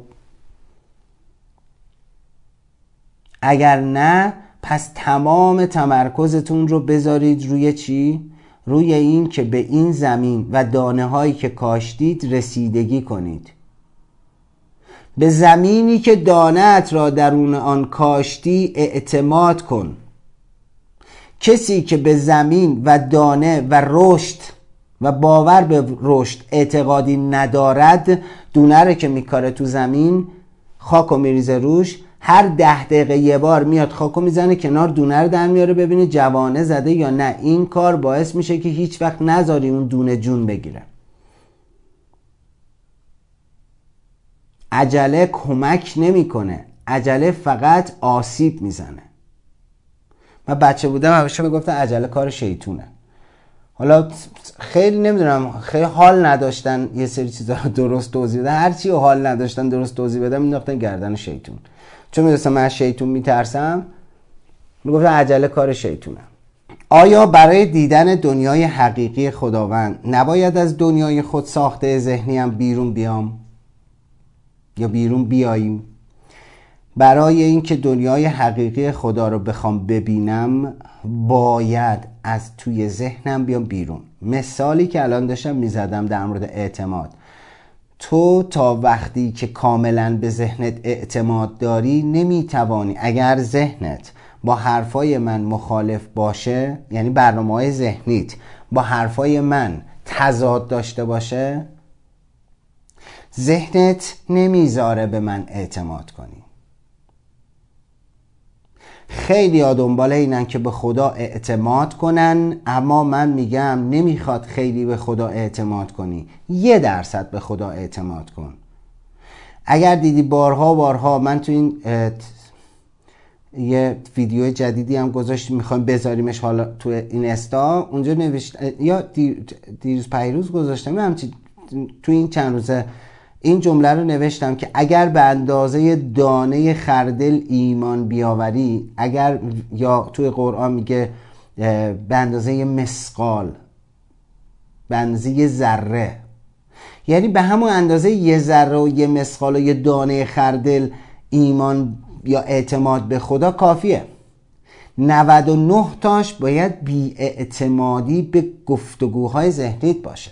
اگر نه پس تمام تمرکزتون رو بذارید روی چی؟ روی این که به این زمین و دانه هایی که کاشتید رسیدگی کنید. به زمینی که دانه‌ات را درون آن کاشتی اعتماد کن. کسی که به زمین و دانه و رشد و باور به رشد اعتقادی ندارد، دونه رو که میکاره تو زمین خاکو میریزه روش، هر 10 دقیقه یه بار میاد خاکو میزنه کنار، دونه رو در میاره ببینه جوانه زده یا نه. این کار باعث میشه که هیچ وقت نذاری اون دونه جون بگیره. عجله کمک نمیکنه، عجله فقط آسیب میزنه. من بچه بودم همیشه میگفتن عجله کار شیطونه. حالا خیلی نمیدونم، خیلی حال نداشتن یه سری چیزا رو درست توضیح بدن، هر چی حال نداشتن درست توضیح بدن مینداختن گردن شیطون. چون میدونستم من از شیطون میترسم، میگفتن عجله کار شیطونه. آیا برای دیدن دنیای حقیقی خداوند نباید از دنیای خود ساخته ذهنیم بیرون بیام یا بیرون بیاییم؟ برای اینکه دنیای حقیقی خدا رو بخوام ببینم باید از توی ذهنم بیام بیرون. مثالی که الان داشتم میزدم در مورد اعتماد، تو تا وقتی که کاملا به ذهنت اعتماد داری نمیتوانی، اگر ذهنت با حرفای من مخالف باشه، یعنی برنامه‌های ذهنیت با حرفای من تضاد داشته باشه، ذهنت نمیذاره به من اعتماد کنی. خیلی ها دنبال اینن که به خدا اعتماد کنن، اما من میگم نمیخواد خیلی به خدا اعتماد کنی، 1% به خدا اعتماد کن. اگر دیدی بارها من تو این یه ویدیو جدیدی هم گذاشت، میخوایم بذاریمش حالا تو این استا، اونجا نوشت یا دیروز پیروز گذاشتم همچین، تو این چند روزه این جمله رو نوشتم که اگر به اندازه دانه خردل ایمان بیاوری، اگر، یا توی قرآن میگه به اندازه مسقال، به اندازه یه ذره، یعنی به همون اندازه یه ذره و یه مسقال و یه دانه خردل ایمان یا اعتماد به خدا کافیه. 99 تاش باید بی‌اعتمادی به گفتگوهای ذهنیت باشه.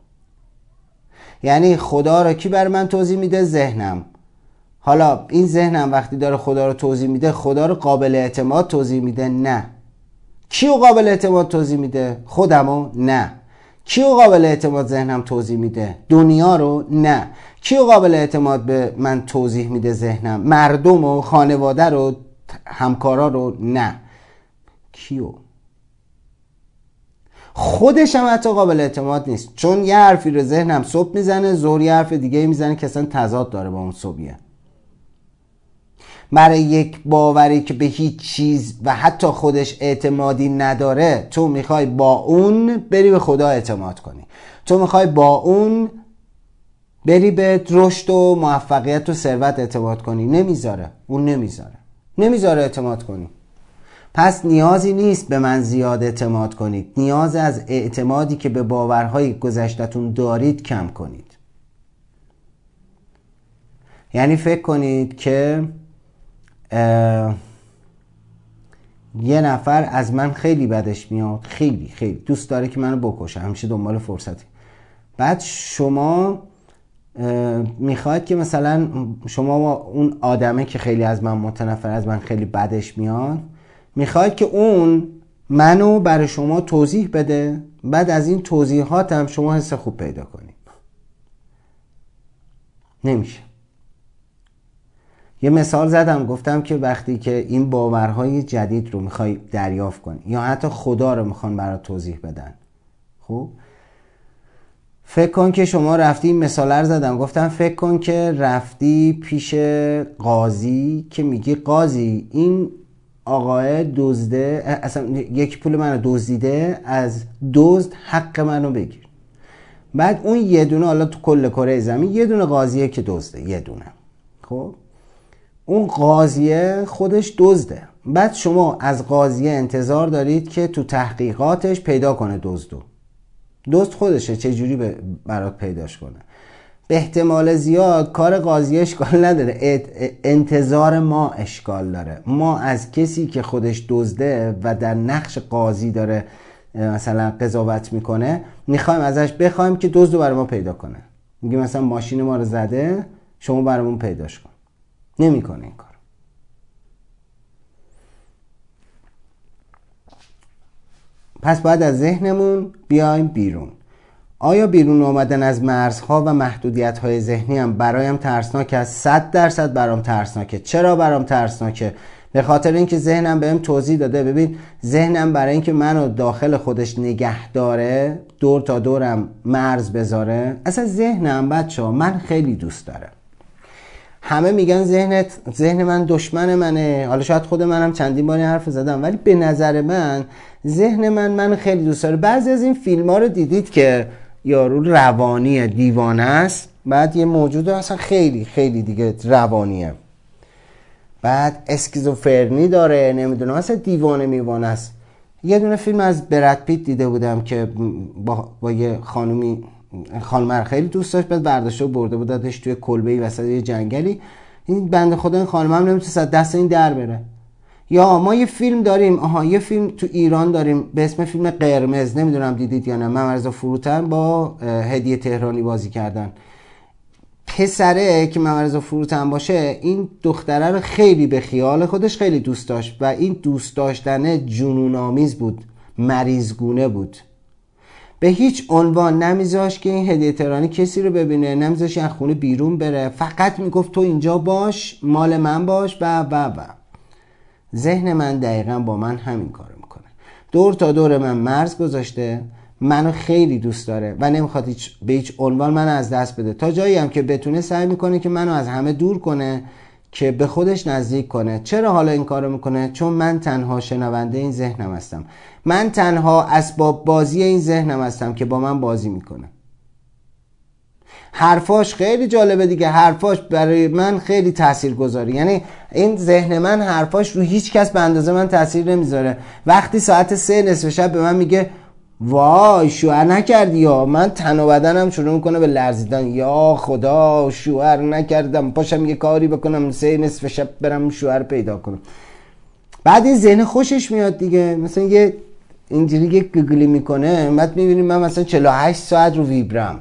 یعنی خدا رو کی بر من توضیح میده؟ ذهنم. حالا این ذهنم وقتی داره خدا رو توضیح میده، خدا رو قابل اعتماد توضیح میده؟ نه. کیو قابل اعتماد توضیح میده؟ خودمو؟ نه. کیو قابل اعتماد ذهنم توضیح میده؟ دنیا رو؟ نه. کیو قابل اعتماد به من توضیح میده ذهنم؟ مردم و خانواده رو، همکارا رو؟ نه. کیو؟ خودش هم حتی قابل اعتماد نیست، چون یه حرفی رو ذهنم صبح میزنه، ظهر یه حرف دیگه میزنه که اصلا تضاد داره با اون صبحیه. برای یک باوری که به هیچ چیز و حتی خودش اعتمادی نداره، تو میخوای با اون بری به خدا اعتماد کنی، تو میخوای با اون بری به رشد و موفقیت و ثروت اعتماد کنی، نمیذاره. اون نمیذاره اعتماد کنی. پس نیازی نیست به من زیاد اعتماد کنید، نیاز از اعتمادی که به باورهای گذشتتون دارید کم کنید. یعنی فکر کنید که یه نفر از من خیلی بدش میاد، خیلی دوست داره که منو بکشه، همیشه دنبال فرصتی. بعد شما میخواید که مثلا شما اون آدمه که خیلی از من متنفر، از من خیلی بدش میاد، میخواید که اون منو برای شما توضیح بده، بعد از این توضیحات هم شما حس خوب پیدا کنید. نمیشه. یه مثال زدم، گفتم که وقتی که این باورهای جدید رو میخوای دریافت کنی یا حتی خدا رو میخوان برات توضیح بدن، خب فکر کن که شما رفتی، این مثال رو زدم، گفتم فکر کن که رفتی پیش قاضی که میگی قاضی این آقای دزده، اصلا یک پول منو دزدیده، از دزد حق منو بگیر. بعد اون یه دونه، حالا تو کل کره زمین یه دونه قاضیه که دزده، یه دونه، خب اون قاضیه خودش دزده. بعد شما از قاضیه انتظار دارید که تو تحقیقاتش پیدا کنه دزدو. دزد خودشه، چه جوری برات پیداش کنه؟ به احتمال زیاد کار قاضی اشکال نداره، انتظار ما اشکال داره. ما از کسی که خودش دزده و در نقش قاضی داره مثلا قضاوت میکنه میخوایم ازش بخوایم که دزدو برای ما پیدا کنه. میگه مثلا ماشین ما رو زده، شما برامون پیداش کن. نمیکنه این کار. پس باید از ذهنمون بیایم بیرون. آیا بیرون آمدن از مرزها و محدودیت‌های ذهنی هم برایم ترسناک است؟ 100% برام ترسناکه. چرا برام ترسناکه؟ به خاطر اینکه ذهنم بهم توضیح داده. ببین، ذهنم برای اینکه منو داخل خودش نگه داره، دور تا دورم مرز بذاره. اصلا ذهنم بچه‌ها من خیلی دوست داره. همه میگن ذهن من دشمن منه. حالا شاید خود منم چندین باری حرف زدم، ولی به نظر من ذهن من خیلی دوست داره. بعضی از این فیلم ها رو دیدید که یارو روانی دیوانه است، بعد یه موجود اصلا خیلی خیلی دیگه روانیه، بعد اسکیزوفرنی داره، نمیدونم اصلا دیوانه میوانه است. یه دونه فیلم از براد پیت دیده بودم که با یه خانم خیلی دوست داشت، بعد برداشته و برده بودش توی کلبه‌ای وسط یه جنگلی. این بنده خدا این خانم هم نمیتونه از دست این در بره. یا ما یه فیلم داریم، یه فیلم تو ایران داریم به اسم فیلم قرمز، نمیدونم دیدید یا نه. ممرزا فروتن با هدیه تهرانی بازی کردن. پسره که ممرزا فروتن باشه، این دختره رو خیلی به خیال خودش خیلی دوست داشت و این دوست داشتن جنون آمیز بود، مریضگونه بود. به هیچ عنوان نمیذاش که این هدیه تهرانی کسی رو ببینه، نمیذاش از خونه بیرون بره، فقط میگفت تو اینجا باش، مال من باش و ذهن من دقیقا با من همین کارو میکنه. دور تا دور من مرز گذاشته، منو خیلی دوست داره و نمیخواد به هیچ عنوان منو از دست بده. تا جایی هم که بتونه سعی میکنه که منو از همه دور کنه که به خودش نزدیک کنه. چرا حالا این کارو میکنه؟ چون من تنها شنونده این ذهنم هستم. من تنها اسباب بازی این ذهنم هستم که با من بازی میکنه. حرفاش خیلی جالبه دیگه، حرفاش برای من خیلی تاثیرگذاره. یعنی این ذهن من حرفاش رو هیچ کس به اندازه من تاثیر نمیذاره. وقتی ساعت 3 نصف شب به من میگه وای شوهر نکردی، یا من تن و بدنم شروع میکنه به لرزیدن، یا خدا شوهر نکردم، پاشم یه کاری بکنم 3 نصف شب برم شوهر پیدا کنم. بعد این ذهن خوشش میاد دیگه، مثلا یه اینجوری یه گگلی میکنه، بعد میبینیم من مثلا 48 ساعت رو ویبرم.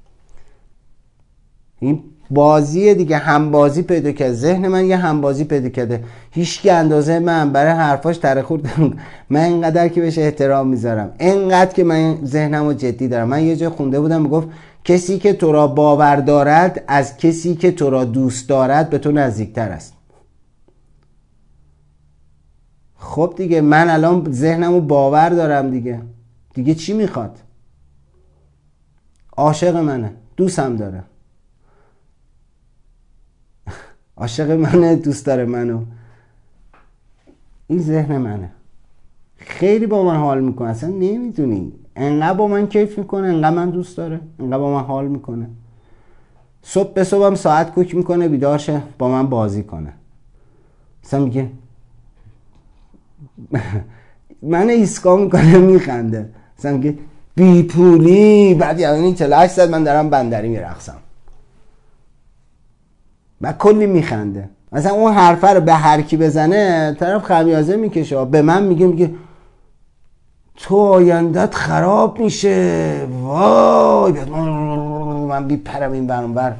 این بازیه دیگه، همبازی پیدا کرده. ذهن من یه همبازی پیدا کرده، هیچکی اندازه من برای حرفاش تره خورد. من اینقدر که بهش احترام میذارم، اینقدر که من ذهنمو جدی دارم. من یه جای خونده بودم میگفت کسی که تو را باور دارد از کسی که تو را دوست دارد به تو نزدیکتر است. خب دیگه من الان ذهنمو باور دارم دیگه چی میخواد؟ عاشق منه، دوستم داره، عاشق منه، دوست داره منو. این ذهن منه، خیلی با من حال میکنه. اصلا نمیدونی انقدر با من کیف میکنه، انقدر من دوست داره، انقدر با من حال میکنه. صبح به صبحم ساعت کوک میکنه بیدار شه با من بازی کنه. مثلا میگه من ایسکا میکنه میخنده، مثلا میگه بی پولی. بعد یعنی 48 ساعت من دارم بندری میرقصم و کلی میخنده. مثلا اون حرفه رو به هر کی بزنه طرف خمیازه میکشه. به من میگه تو آیندت خراب میشه، وای من بیپرم این برانور.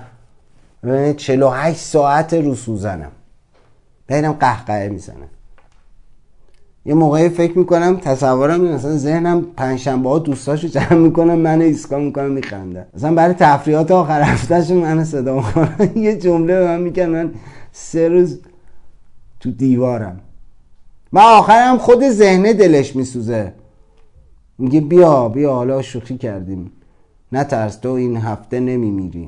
48 ساعت رو سوزنم، ببینم قهقه میزنه. یه موقعی فکر میکنم تصورم این مثلا ذهنم پنجشنبه ها دوستاشو جمع میکنم منو ایسکا میکنم میخنده، مثلا برای تفریحات آخر هفتهشون منو صدا میکنن یه جمله به من میگن من 3 روز تو دیوارم. من آخرم خود ذهنه دلش میسوزه، میگه بیا حالا شوخی کردیم، نترس تو این هفته نمیمیری.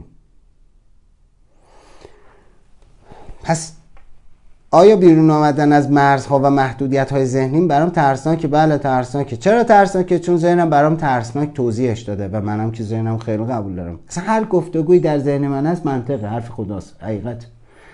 پس آیا بیرون آمدن از مرزها و محدودیت‌های ذهنیم برام ترسناکه؟ بله ترسناکه. چرا ترسناکه؟ چون ذهنم برام ترسناک توضیحش داده و منم که ذهنم خیلی قبول دارم. اصلا هر گفتگویی در ذهن من هست منطقه، حرف خداست، حقیقت.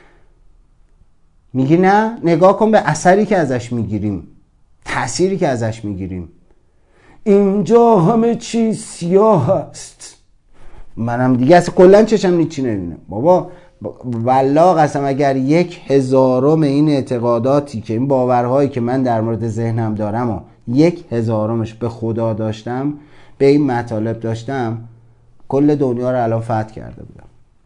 میگی نه؟ نگاه کن به اثری که ازش میگیریم، تأثیری که ازش میگیریم. اینجا همه چیز سیاه است، منم دیگه اصلا کلن چشم هیچی نمیبینم. بابا والله قسم اگر 1/1000 این اعتقاداتی که این باورهایی که من در مورد ذهنم دارم و 1/1000 به خدا داشتم، به این مطالب داشتم، کل دنیا رو الان فتح کرده بودم.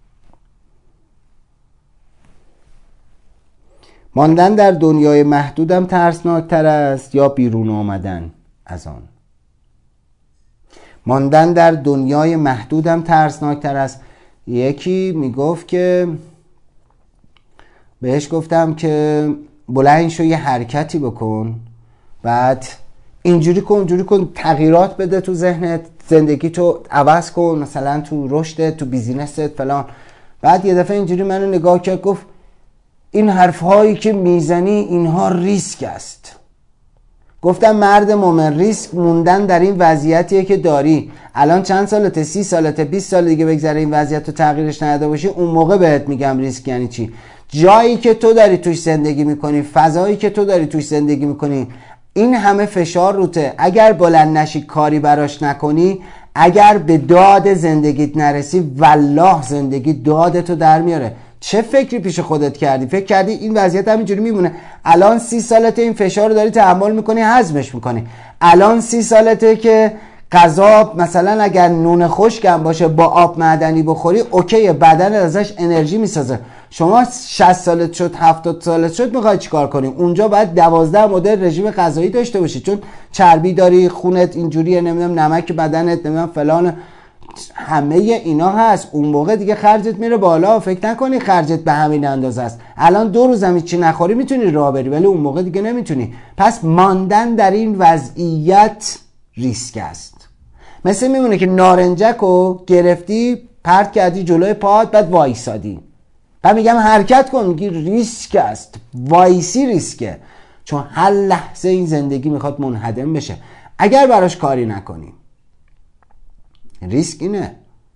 ماندن در دنیای محدودم ترسناکتر است یا بیرون آمدن از آن؟ ماندن در دنیای محدودم ترسناکتر است. یکی میگفت که بهش گفتم که بلند شو یه حرکتی بکن، بعد اینجوری کن تغییرات بده تو ذهنت، زندگی تو عوض کن، مثلا تو رشدت، تو بیزینست فلان. بعد یه دفعه اینجوری منو نگاه کرد گفت این حرفهایی که میزنی اینها ریسک است. گفتم مرد مومن، ریسک موندن در این وضعیتیه که داری. الان چند سالته؟ 30 سالته؟ 20 سال دیگه بگذره این وضعیت رو تغییرش نداده باشی، اون موقع بهت میگم ریسک یعنی چی. جایی که تو داری توش زندگی میکنی، فضایی که تو داری توش زندگی میکنی، این همه فشار روته. اگر بلند نشی کاری براش نکنی، اگر به داد زندگیت نرسی، والله زندگی دادتو در میاره. چه فکری پیش خودت کردی؟ فکر کردی این وضعیت همینجوری میمونه؟ الان 30 سالته این فشار رو داری تحمل میکنی، هضمش میکنی. الان 30 سالته که غذا مثلا اگر نون خشکم باشه با آب معدنی بخوری اوکی، بدن ازش انرژی میسازه. شما 60 سالت شد، 70 سالت شد، میخوای چیکار کنی؟ اونجا باید 12 مدل رژیم غذایی داشته باشی، چون چربی داری، خونت اینجوریه، نمیدونم نمک بدنت، نمیدونم فلان، همه اینا هست. اون موقع دیگه خرجت میره بالا. فکر نکنی خرجت به همین اندازه است. الان 2 روز هم چی نخوری میتونی راه بری، ولی اون موقع دیگه نمیتونی. پس ماندن در این وضعیت ریسک است. مثل میمونه که نارنجک رو گرفتی پرت کردی جلوی پات، بعد وایسادی، بعد میگم حرکت کن، میگی ریسک است. وایسی ریسکه، چون هر لحظه این زندگی میخواد منهدم بشه اگر براش کاری نکنی. ریسک اینه.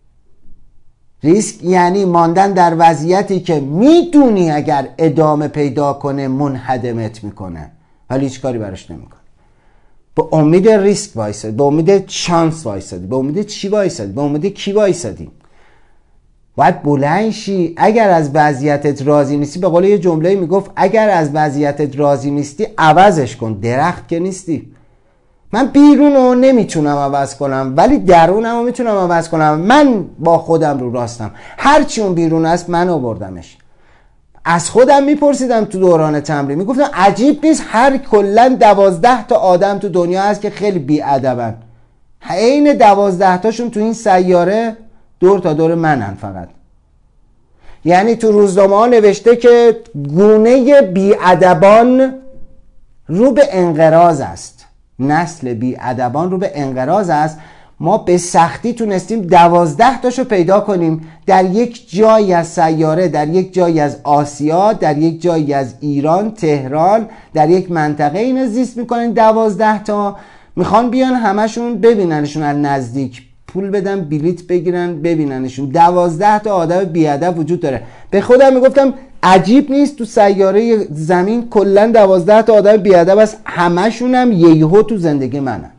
ریسک یعنی ماندن در وضعیتی که میدونی اگر ادامه پیدا کنه منهدمت میکنه، ولی هیچ کاری براش نمیکنه. به امید ریسک وایسادی، به امید شانس وایسادی. به امید چی وایسادی؟ به امید کی وایسادی؟ باید بلند شی. اگر از وضعیتت راضی نیستی، به قول یه جمله میگفت اگر از وضعیتت راضی نیستی عوضش کن. درخت که نیستی. من بیرون رو نمیتونم عوض کنم، ولی درونم رو میتونم عوض کنم. من با خودم رو راستم. هرچی اون بیرون است من آوردمش. از خودم میپرسیدم تو دوران تمرین، میگفتم عجیب نیست هر کلن 12 تا آدم تو دنیا هست که خیلی بی‌ادبن، عین 12 تاشون تو این سیاره دور تا دور منن فقط. یعنی تو روزنامه ها نوشته که گونه بی‌ادبان رو به انقراض است، نسل بی‌ادبان رو به انقراض است. ما به سختی تونستیم 12 تاشو پیدا کنیم در یک جایی از سیاره، در یک جایی از آسیا، در یک جایی از ایران، تهران، در یک منطقه اینو زیست میکنن. 12 تا میخوان بیان همشون ببیننشون از نزدیک، پول بدن بلیت بگیرن ببیننشون. 12 تا آدم بیادب وجود داره. به خودم میگفتم عجیب نیست تو سیاره زمین کلا 12 تا آدم بیادب است، همشون هم یهو تو زندگی منن.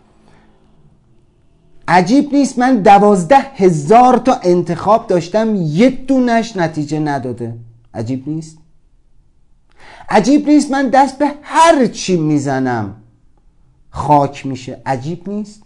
عجیب نیست من 12,000 تا انتخاب داشتم، یه دونش نتیجه نداده. عجیب نیست. عجیب نیست من دست به هر چی میزنم خاک میشه. عجیب نیست.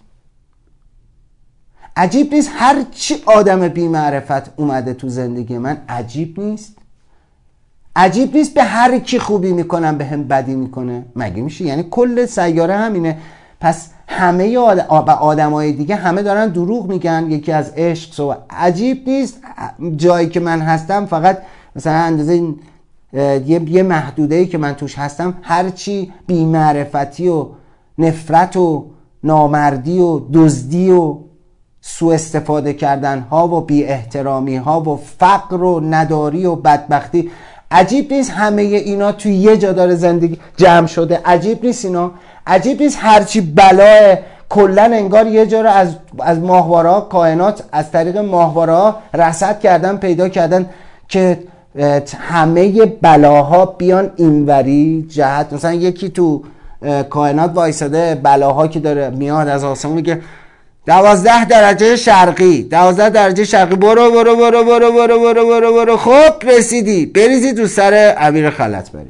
عجیب نیست هر چی آدم بی معرفت اومده تو زندگی من. عجیب نیست. عجیب نیست به هر کی خوبی میکنم به هم بدی میکنه. مگه میشه؟ یعنی کل سیاره همینه. پس همه آدمای دیگه همه دارن دروغ میگن، یکی از عشق صحبت. عجیب نیست جایی که من هستم فقط مثلا اندازه یه محدوده‌ای که من توش هستم، هرچی بی‌معرفتی و نفرت و نامردی و دزدی و سوء استفاده کردن ها و بی احترامی ها و فقر و نداری و بدبختی، عجیب نیست همه اینا توی یه جا داره زندگی جمع شده. عجیب نیست اینا. عجیب نیست هرچی بلاه کلن انگار یه جا رو از ماهواره ها، کائنات از طریق ماهواره ها رصد کردن، پیدا کردن که همه بلاها بیان اینوری جهت. مثلا یکی تو کائنات وایساده، بلاها که داره میاد از آسمون میگه 12 درجه شرقی، 12 درجه شرقی، برو برو برو برو برو برو برو برو، خب رسیدی، بریزی تو سر امیر خلط بری.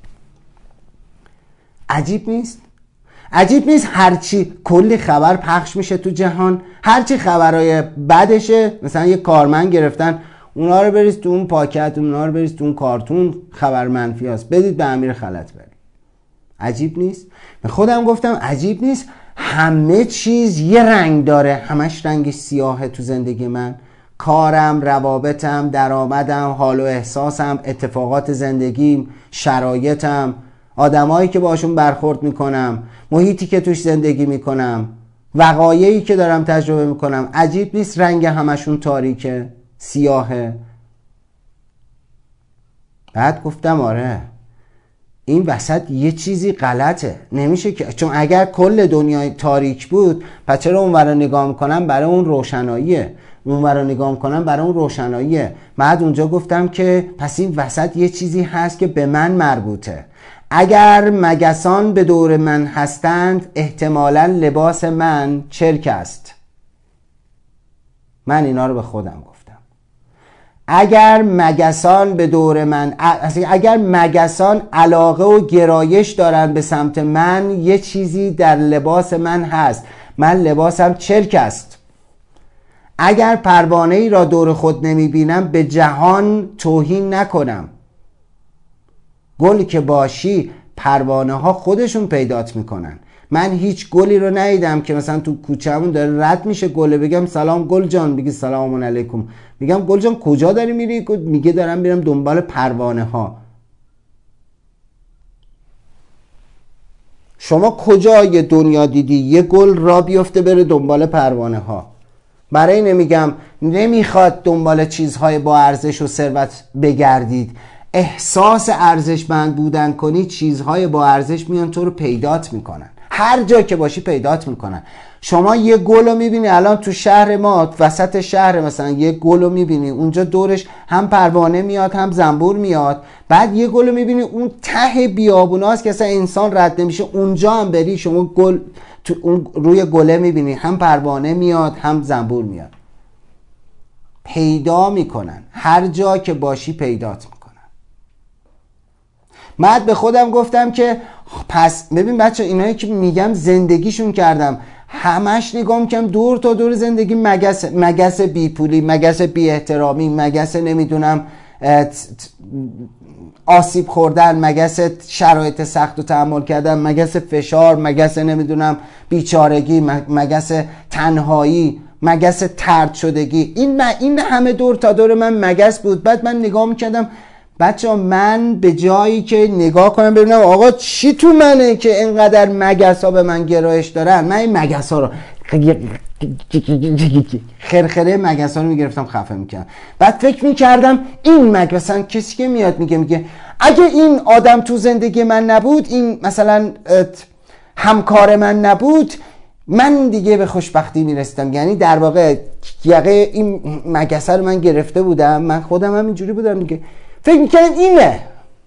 عجیب نیست؟ عجیب نیست هرچی کلی خبر پخش میشه تو جهان، هرچی خبرهای بدشه، مثلا یه کارمند گرفتن اونا رو بریز تو اون پاکت، اونا رو بریز تو اون کارتون، خبر منفی هست، بدید به امیر خلط بری. عجیب نیست؟ من خودم گفتم عجیب نیست همه چیز یه رنگ داره، همش رنگ سیاهه تو زندگی من. کارم، روابطم، درآمدم، حال و احساسم، اتفاقات زندگیم، شرایطم، آدمایی که باشون برخورد میکنم، محیطی که توش زندگی میکنم، وقایعی که دارم تجربه میکنم. عجیب نیست رنگ همشون تاریکه، سیاهه. بعد گفتم آره این وسط یه چیزی غلطه، نمیشه که، چون اگر کل دنیا تاریک بود پس چرا اون ور نگاه میکنم برای اون روشناییه، اون ور نگاه میکنم برای اون روشناییه. بعد اونجا گفتم که پس این وسط یه چیزی هست که به من مربوطه. اگر مگسان به دور من هستند احتمالاً لباس من چرک است. من اینا رو به خودم گفتم. اگر مگسان به دور من، اگر مگسان علاقه و گرایش دارن به سمت من، یه چیزی در لباس من هست، من لباسم چرک است. اگر پروانه ای را دور خود نمی بینم به جهان توهین نکنم. گل که باشی پروانه ها خودشون پیدات میکنن. من هیچ گلی رو ندیدم که مثلا تو کوچه‌مون داره رد میشه گله بگم سلام گل جان، بگی سلام علیکم، میگم گل جان کجا داری میری؟ میگه دارم میرم دنبال پروانه ها. شما کجای دنیا دیدی یه گل را بیفته بره دنبال پروانه ها؟ برای نمیگم نمیخواد دنبال چیزهای با ارزش و ثروت بگردید، احساس ارزشمند بودن کنی، چیزهای با ارزش میان تو رو پیدات میکنن، هر جا که باشی پیدات میکنن. شما یه گل رو میبینی الان تو شهر ما، وسط شهر مثلا یه گل رو میبینی، اونجا دورش هم پروانه میاد هم زنبور میاد. بعد یه گل رو میبینی اون ته بیابوناست که اصلا انسان رد نمیشه، اونجا هم بری شما گل تو اون روی گله میبینی هم پروانه میاد هم زنبور میاد. پیدا میکنن، هر جا که باشی پیدات میکنن. بعد به خودم گفتم که پس ببین بچه، اینایی که میگم زندگیشون کردم، همش نگاه میکنم دور تا دور زندگی مگس بی پولی، مگس بی احترامی، مگس نمیدونم آسیب خوردن، مگس شرایط سخت و تحمل کردن، مگس فشار، مگس نمیدونم بیچارگی، مگس تنهایی، مگس طرد شدگی. این همه دور تا دور من مگس بود. بعد من نگاه میکردم بچه من به جایی که نگاه کنم ببینم آقا چی تو منه که اینقدر مگس ها به من گرایش دارن، من این مگس ها رو خرخره مگس ها رو میگرفتم خفه میکردم. بعد فکر میکردم این مثلا کسی که میاد میگه اگه این آدم تو زندگی من نبود، این مثلا همکار من نبود، من دیگه به خوشبختی میرستم. یعنی در واقع یقه این مگس رو من گرفته بودم، من خودم هم اینجوری بودم دیگه، فکر میکنم اینه.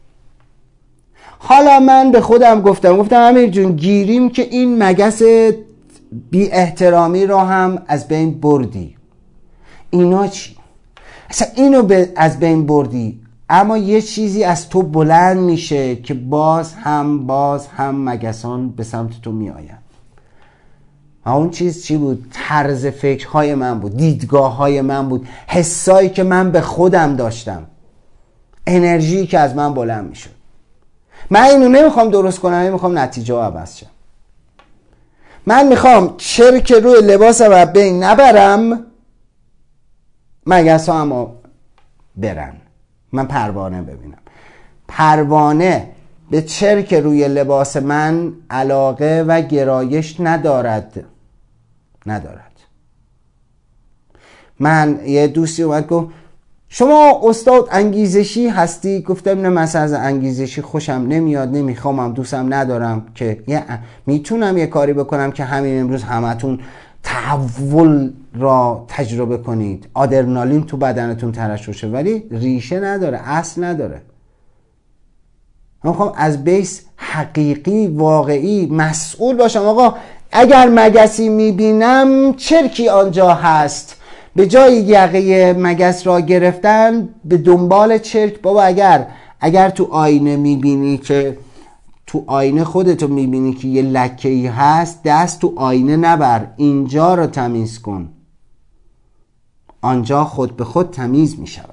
حالا من به خودم گفتم امیر جون گیریم که این مگس بی احترامی رو هم از بین بردی. اینا چی؟ اصلا اینو از بین بردی، اما یه چیزی از تو بلند میشه که باز هم مگسان به سمت تو میآین. اون چیز چی بود؟ طرز فکرهای من بود، دیدگاه های من بود، حسایی که من به خودم داشتم. انرژی که از من بلند میشد. من اینو نمیخوام درست کنم، نمیخوام نتیجه ها عوض شه. من میخوام چرک روی لباسم رو بین نبرم، مگس ها اما برن، من پروانه ببینم. پروانه به چرک روی لباس من علاقه و گرایش ندارد. من یه دوستی اومد گفت شما استاد انگیزشی هستی؟ گفتم نه، مثلا از انگیزشی خوشم نمیاد، نمیخوامم، دوستم ندارم که میتونم یه کاری بکنم که همین امروز همتون تحول را تجربه کنید، آدرنالین تو بدنتون ترشح شه، ولی ریشه نداره، اصل نداره. من میخوام از بیس حقیقی واقعی مسئول باشم. آقا اگر مگسی میبینم چرکی آنجا هست، به جای یقه مگس را گرفتن به دنبال چرک. بابا اگر تو آینه میبینی که تو آینه خودتو میبینی که یه لکه‌ای هست، دست تو آینه نبر، اینجا رو تمیز کن، آنجا خود به خود تمیز میشود.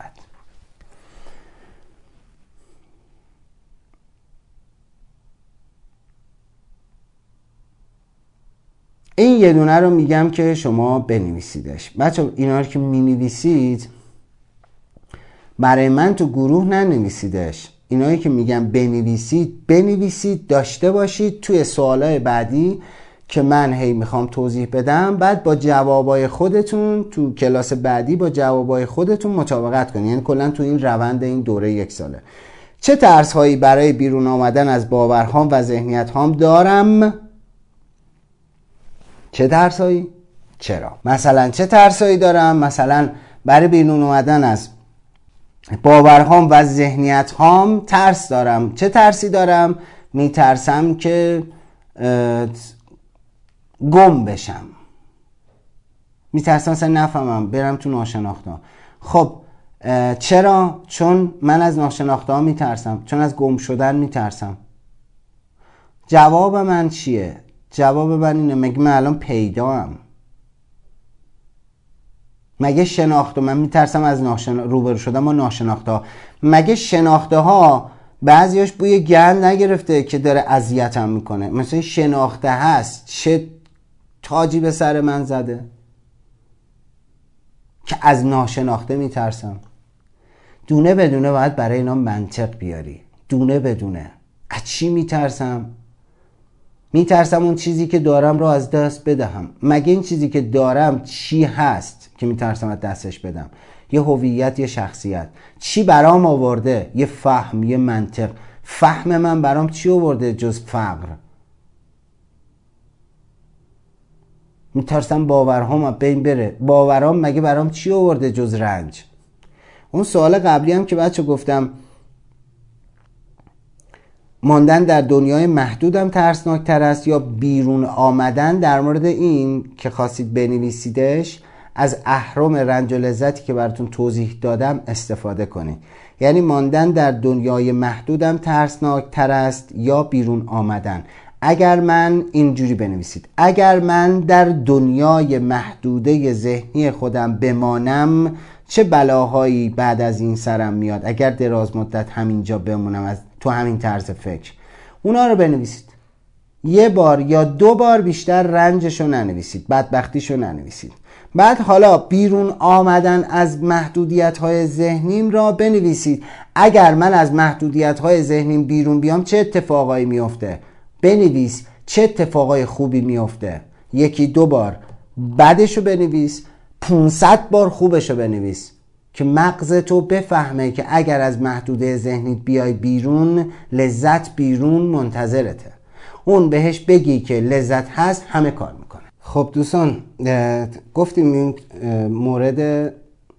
این یه دونه رو میگم که شما بنویسیدش. بچه اینا رو که مینویسید برای من تو گروه ننویسیدش. اینایی که میگم بنویسید، داشته باشید توی سوالای بعدی که من هی میخوام توضیح بدم، بعد با جوابای خودتون تو کلاس بعدی با جوابای خودتون مطابقت کنید. یعنی کلا تو این روند این دوره 1 ساله چه ترس هایی برای بیرون آمدن از باورهام و ذهنیت هام دارم؟ چه ترسایی؟ چرا؟ مثلا چه ترسایی دارم؟ مثلا برای بیرون اومدن از باورهام و ذهنیت هام ترس دارم. چه ترسی دارم؟ میترسم که گم بشم، میترسم مثلا نفهمم، برم تو ناشناخته. خب چرا؟ چون من از ناشناخته ها میترسم، چون از گم شدن میترسم. جواب من چیه؟ جواب من اینه، مگه من الان پیدام؟ مگه شناخته، من میترسم از روبرو شدن با ناشناخته ها. مگه شناخته ها بعضیاش بوی گند نگرفته که داره اذیتم میکنه؟ مثلا شناخته هست، چه تاجی به سر من زده که از ناشناخته میترسم؟ دونه بدونه باید برای اینا منطق بیاری. دونه بدونه از چی میترسم؟ میترسم اون چیزی که دارم رو از دست بدهم. مگه این چیزی که دارم چی هست که میترسم از دستش بدم؟ یه هویت، یه شخصیت. چی برام آورده؟ یه فهم، یه منطق. فهم من برام چی آورده جز فقر؟ میترسم باورهام بین بره. باورهام مگه برام چی آورده جز رنج؟ اون سوال قبلی هم که بچه گفتم ماندن در دنیای محدودم ترسناکتر است یا بیرون آمدن، در مورد این که خواستید بنویسیدش از اهرم رنج و لذتی که براتون توضیح دادم استفاده کنید. یعنی ماندن در دنیای محدودم ترسناکتر است یا بیرون آمدن. اگر من اینجوری بنویسید، اگر من در دنیای محدوده ذهنی خودم بمانم چه بلاهایی بعد از این سرم میاد اگر دراز مدت همینجا بمونم از تو همین طرز فکر. اونا رو بنویسید. یه بار یا 2 بار بیشتر رنجشو ننویسید، بدبختیشو ننویسید. بعد حالا بیرون آمدن از محدودیت‌های ذهنیم را بنویسید. اگر من از محدودیت‌های ذهنیم بیرون بیام چه اتفاقایی میفته؟ بنویس چه اتفاقای خوبی میفته. 1-2 بار بدشو بنویس، 500 بار خوبشو بنویس که مغز تو بفهمه که اگر از محدوده ذهنیت بیای بیرون، لذت بیرون منتظرته. اون بهش بگی که لذت هست، همه کار میکنه. خب دوستان، گفتیم این مورد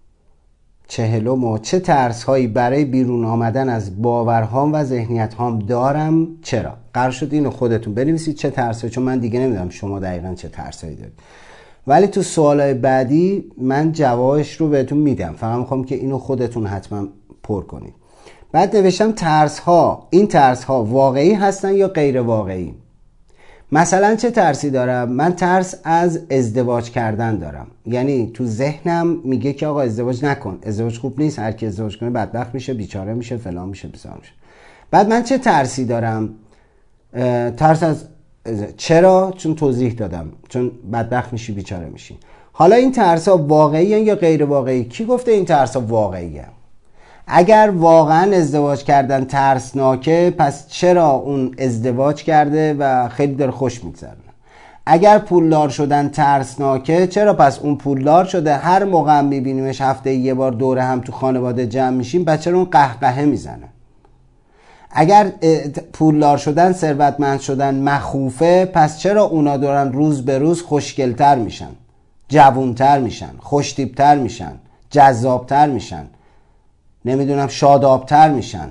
40 چه ترس هایی برای بیرون آمدن از باورهام و ذهنیت هام دارم؟ چرا؟ قرار شد اینو خودتون بنویسید چه ترس هایی، چون من دیگه نمیدونم شما دقیقا چه ترس هایی دارید، ولی تو سوالای بعدی من جوابش رو بهتون میدم. فقط میخوام که اینو خودتون حتما پر کنید. بعد نوشتم ترس ها، این ترس ها واقعی هستن یا غیر واقعی؟ مثلا چه ترسی دارم؟ من ترس از ازدواج کردن دارم. یعنی تو ذهنم میگه که آقا ازدواج نکن، ازدواج خوب نیست، هر کی ازدواج کنه بدبخت میشه، بیچاره میشه، فلان میشه، بسار میشه. بعد من چه ترسی دارم؟ ترس از چرا؟ چون توضیح دادم، چون بدبخت میشی، بیچاره میشی. حالا این ترس ها واقعی یا غیر واقعی؟ کی گفته این ترس ها واقعیه؟ اگر واقعا ازدواج کردن ترسناکه، پس چرا اون ازدواج کرده و خیلی داره خوش میگذرونه؟ اگر پولدار شدن ترسناکه، چرا پس اون پولدار شده، هر موقع میبینیمش هفته یه بار دوره هم تو خانواده جمع میشیم، پس چرا اون قهقهه میزنه؟ اگر پولدار شدن، ثروتمند شدن مخوفه، پس چرا اونا دارن روز به روز خوشگلتر میشن، جوونتر میشن، خوشتیبتر میشن، جذابتر میشن، نمیدونم شادابتر میشن؟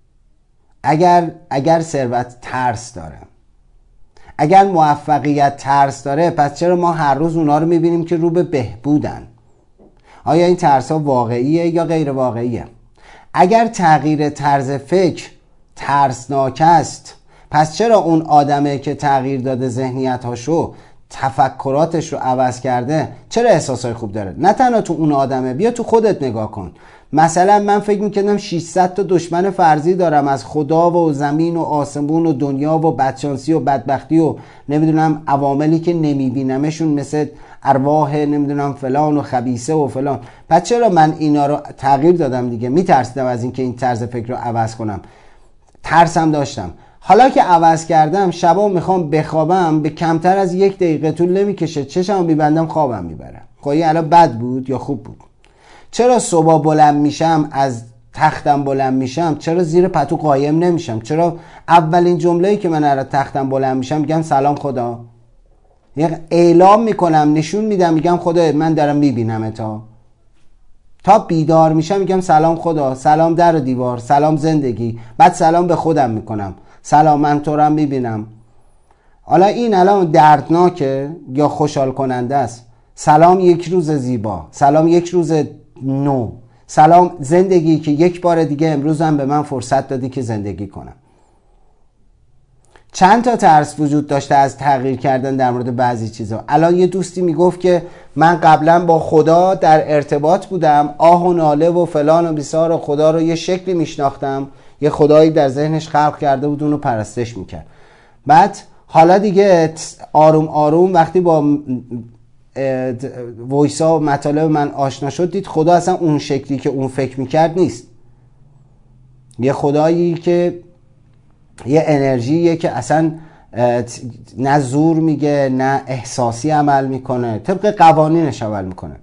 اگر ثروت ترس داره، اگر موفقیت ترس داره، پس چرا ما هر روز اونا رو میبینیم که رو به بهبودن؟ آیا این ترس ها واقعیه یا غیر واقعیه؟ اگر تغییر طرز فکر ترسناک است، پس چرا اون آدمه که تغییر داده ذهنیت‌هاشو، تفکراتش رو عوض کرده، چرا احساسای خوب داره؟ نه تنها تو اون آدمه، بیا تو خودت نگاه کن. مثلا من فکر میکنم 600 تا دشمن فرضی دارم، از خدا و زمین و آسمون و دنیا و بدشانسی و بدبختی و نمیدونم عواملی که نمیبینمشون، مثل ارواح نمیدونم فلان و خبیثه و فلان. پس چرا من اینا رو تغییر دادم دیگه؟ میترسیدم از اینکه این طرز فکر رو عوض کنم، ترسم داشتم. حالا که عوض کردم، شبا میخوام بخوابم، به کمتر از 1 دقیقه طول نمیکشه چشمو میبندم خوابم میبره. خب این الان بد بود یا خوب بود؟ چرا صبح بلند میشم، از تختم بلند میشم، چرا زیر پتو قایم نمیشم؟ چرا اولین جمله‌ای که من از تختم بلند میشم میگم سلام خدا؟ اعلام میکنم، نشون میدم، میگم خدا من دارم میبینم تا بیدار میشم میگم سلام خدا، سلام در و دیوار، سلام زندگی، بعد سلام به خودم میکنم، سلام من تو رو میبینم. حالا این الان دردناکه یا خوشحال کننده است؟ سلام یک روز زیبا، سلام یک روز نو، سلام زندگی که یک بار دیگه امروزم به من فرصت دادی که زندگی کنم. چند تا ترس وجود داشته از تغییر کردن در مورد بعضی چیزا. الان یه دوستی میگفت که من قبلا با خدا در ارتباط بودم، آه و ناله و فلان و بیسار، و خدا رو یه شکلی میشناختم، یه خدایی در ذهنش خلق کرده بود، اونو پرستش میکرد. بعد حالا دیگه آروم آروم وقتی با وایسا و مطالب من آشنا شد، دید خدا اصلا اون شکلی که اون فکر میکرد نیست. یه خدایی که یه انرژیه که اصلا نه زور میگه، نه احساسی عمل میکنه، طبق قوانینش عمل میکنه.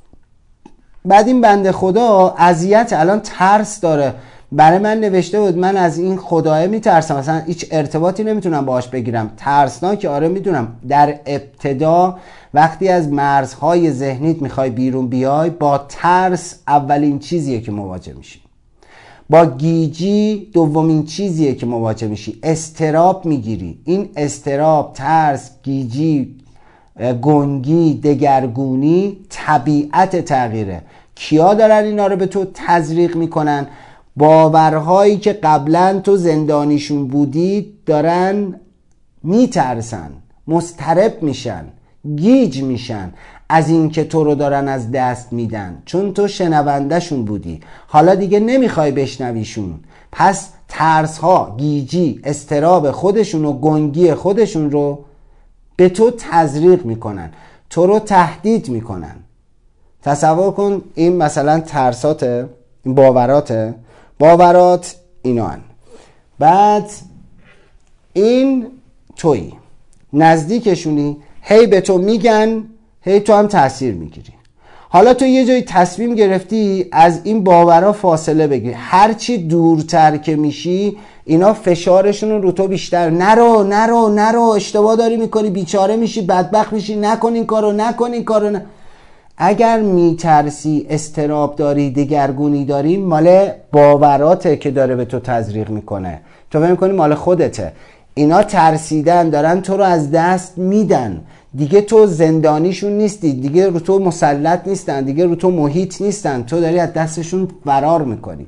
بعد این بنده خدا اذیت، الان ترس داره. برای من نوشته بود من از این خداه میترسم، مثلا هیچ ارتباطی نمیتونم باهاش بگیرم. ترسناکه، آره میدونم. در ابتدا وقتی از مرزهای ذهنیت میخوای بیرون بیای، با ترس اولین چیزیه که مواجه میشی. با گیجی دومین چیزیه که مواجه میشی. استراب میگیری. این استراب، ترس، گیجی، گنگی، دگرگونی طبیعت تغییره. کیا دارن اینا رو به تو تزریق میکنن؟ باورهایی که قبلا تو زندانیشون بودی دارن میترسن، مضطرب میشن، گیج میشن از این که تو رو دارن از دست میدن، چون تو شنوندهشون بودی. حالا دیگه نمیخوای بشنویشون، پس ترس ها، گیجی، استراب خودشون و گنگی خودشون رو به تو تزریق میکنن، تو رو تهدید میکنن. تصور کن این مثلا ترساته، این باورات اینا هن. بعد این تویی، نزدیکشونی، هی به تو میگن، هی تو هم تأثیر میگیری. حالا تو یه جایی تصمیم گرفتی از این باورها فاصله بگیری. هرچی دورتر که میشی اینا فشارشون رو تو بیشتر. نرو اشتباه داری میکنی، بیچاره میشی، بدبخت میشی، نکن این کارو. اگر میترسی، استراب داری، دگرگونی داری، مال باوراته که داره به تو تزریق میکنه. تو فکر میکنی مال خودته. اینا ترسیدن، دارن تو رو از دست میدن. دیگه تو زندانیشون نیستی، دیگه رو تو مسلط نیستن، دیگه رو تو محیط نیستن، تو داری از دستشون فرار میکنی.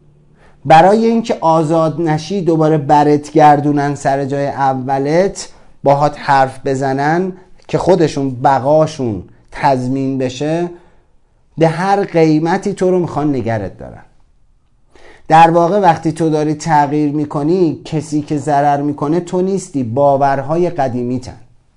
برای اینکه آزاد نشی، دوباره برت گردونن سر جای اولت، باهات حرف بزنن که خودشون بقاشون تضمین بشه، به هر قیمتی تو رو میخوان نگرت دارن. در واقع وقتی تو داری تغییر میکنی، کسی که ضرر میکنه تو نیستی، باورهای قدیمیتن.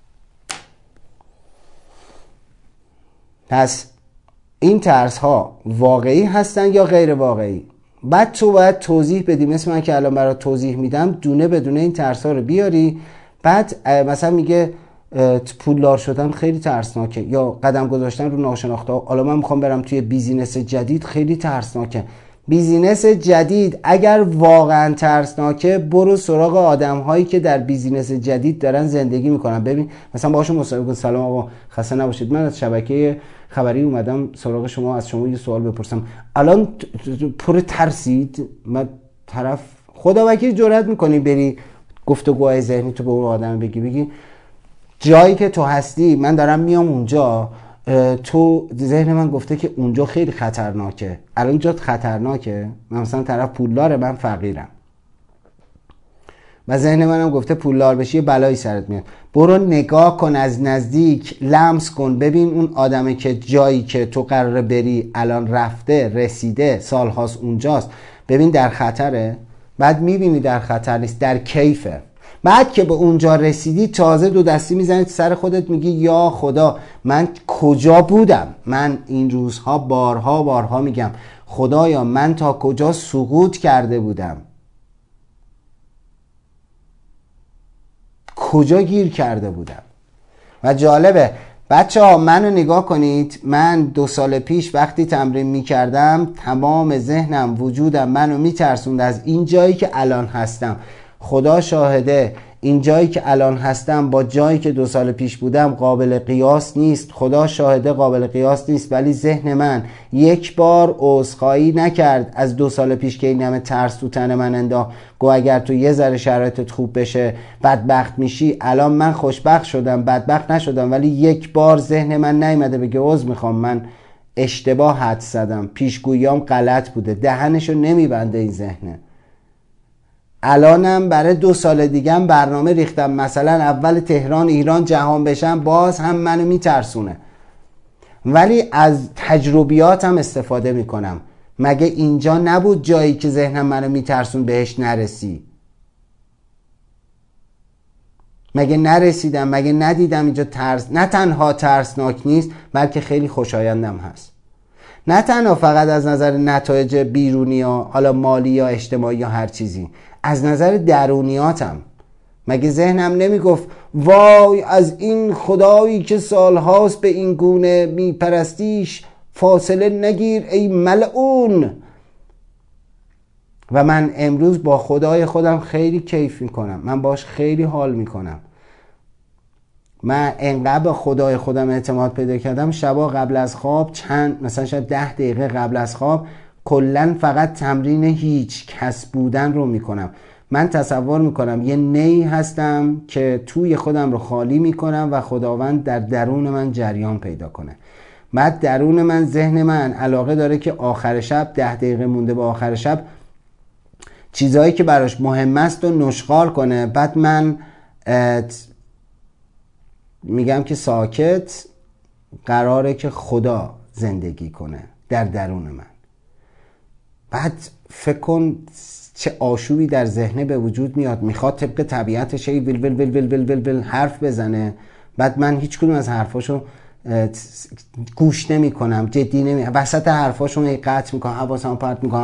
پس این ترس ها واقعی هستن یا غیر واقعی؟ بعد تو باید توضیح بدی، مثل من که الان برات توضیح میدم، دونه بدونه این ترس ها رو بیاری. بعد مثلا میگه پولدار شدن خیلی ترسناکه، یا قدم گذاشتن رو ناشناخته ها. حالا من میخوام برم توی بیزینس جدید، خیلی ترسناکه. بیزینس جدید اگر واقعا ترسناکه، برو سراغ آدم هایی که در بیزینس جدید دارن زندگی میکنن. ببین مثلا باهاشون مصاحبه کن. سلام آقا، خسته نباشید، من از شبکه خبری اومدم سراغ شما، از شما یه سوال بپرسم. الان پر ترسید؟ من طرف خدا وکیل جرئت میکنی بری گفتگوهای ذهنی تو به اون آدم بگی جایی که تو هستی من دارم میام اونجا، تو ذهن من گفته که اونجا خیلی خطرناکه. الان جات خطرناکه؟ من مثلا طرف پولداره، من فقیرم، و ذهن منم گفته پولدار بشی بلایی سرت میاد. برو نگاه کن، از نزدیک لمس کن، ببین اون آدمه که جایی که تو قراره بری الان رفته، رسیده، سالهاست اونجاست، ببین در خطره. بعد میبینی در خطر نیست، در کیفه. بعد که به اونجا رسیدی تازه دو دستی میزنی سر خودت، میگی یا خدا من کجا بودم؟ من این روزها بارها میگم خدایا من تا کجا سقوط کرده بودم، کجا گیر کرده بودم. و جالبه بچه ها، منو نگاه کنید، من 2 سال پیش وقتی تمرین میکردم تمام ذهنم وجودم منو میترسوند از این جایی که الان هستم. خدا شاهده این جایی که الان هستم با جایی که 2 سال پیش بودم قابل قیاس نیست. خدا شاهده قابل قیاس نیست. ولی ذهن من یک بار عذرخواهی نکرد از 2 سال پیش که این همه ترس تو تن من انداخت. گو اگر تو یه ذره شرایطت خوب بشه بدبخت میشی. الان من خوشبخت شدم، بدبخت نشدم، ولی یک بار ذهن من نیومده بگه عذر میخوام من اشتباه حد زدم، پیشگوییام غلط بوده. دهنشو نمیبنده این ذهنه. الانم برای 2 سال دیگه هم برنامه ریختم، مثلا اول تهران ایران جهان بشم، باز هم منو میترسونه، ولی از تجربیاتم استفاده میکنم. مگه اینجا نبود جایی که ذهنم منو میترسون بهش نرسی؟ مگه نرسیدم؟ مگه ندیدم اینجا ترس نه تنها ترسناک نیست بلکه خیلی خوشایندم هست. نه تنها فقط از نظر نتایج بیرونی یا حالا مالی یا اجتماعی یا هر چیزی، از نظر درونیاتم. مگه ذهنم نمیگفت وای از این خدایی که سالهاست به این گونه میپرستیش فاصله نگیر ای ملعون؟ و من امروز با خدای خودم خیلی کیف میکنم، من باش خیلی حال میکنم. من انقدر به خدای خودم اعتماد پیدا کردم، شبا قبل از خواب مثلا شاید 10 دقیقه قبل از خواب کلن فقط تمرین هیچ کس بودن رو میکنم. من تصور میکنم یه نی هستم که توی خودم رو خالی میکنم و خداوند در درون من جریان پیدا کنه. بعد درون من، ذهن من علاقه داره که آخر شب 10 دقیقه مونده به آخر شب چیزهایی که براش مهم است رو نشخوار کنه. بعد من میگم که ساکت، قراره که خدا زندگی کنه در درون من. بعد فکر کن چه آشوبی در ذهنه به وجود میاد، میخواد طبق طبیعتش ول ول ول ول ول ول ول حرف بزنه. بعد من هیچ کدوم از حرفاشو گوش نمی کنم، جدی نمی، وسط حرفاشون قطع میکنم، حواسمو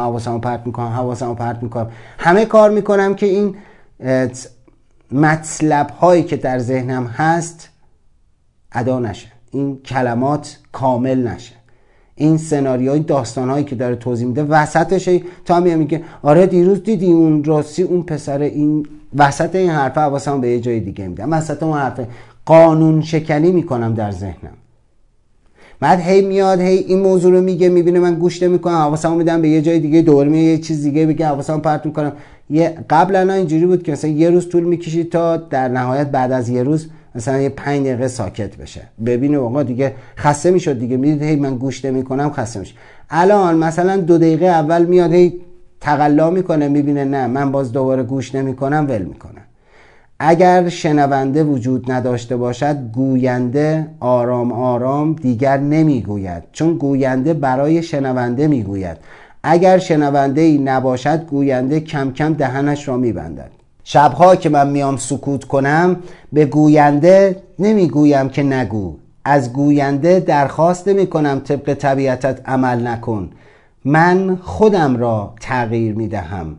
پرت میکنم، همه کار میکنم که این مطلب هایی که در ذهنم هست ادا نشه، این کلمات کامل نشه، این سناریوی داستانهایی که داره توضیح میده وسطش تا میگه آره دیروز دیدی اون راستی اون پسر، این وسط این حرفه حواسمو به یه جای دیگه میدم، وسط اون حرفه قانون شکنی میکنم در ذهنم. بعد هی میاد هی این موضوع رو میگه، میبینه من گوش نمیکنم، حواسمو میدم به یه جای دیگه، دوباره میگه یه چیز دیگه بگه، حواسمو پرت میکنم. قبلا اینجوری بود که مثلا یه روز طول میکشید تا در نهایت بعد از یه روز مثلا یه 5 دقیقه ساکت بشه، ببینه آقا دیگه خسته میشد دیگه، میدید هی من گوش نمیکنم خسته میشه. الان مثلا 2 دقیقه اول میاد هی تقلا میکنه، میبینه نه من باز دوباره گوش نمیکنم، ول میکنه. اگر شنونده وجود نداشته باشد گوینده آرام آرام دیگر نمیگوید، چون گوینده برای شنونده میگوید. اگر شنونده ای نباشد گوینده کم کم دهنش را میبندد. شبها که من میام سکوت کنم به گوینده نمیگویم که نگو، از گوینده درخواست نمی کنم طبق طبیعتت عمل نکن، من خودم را تغییر میدهم.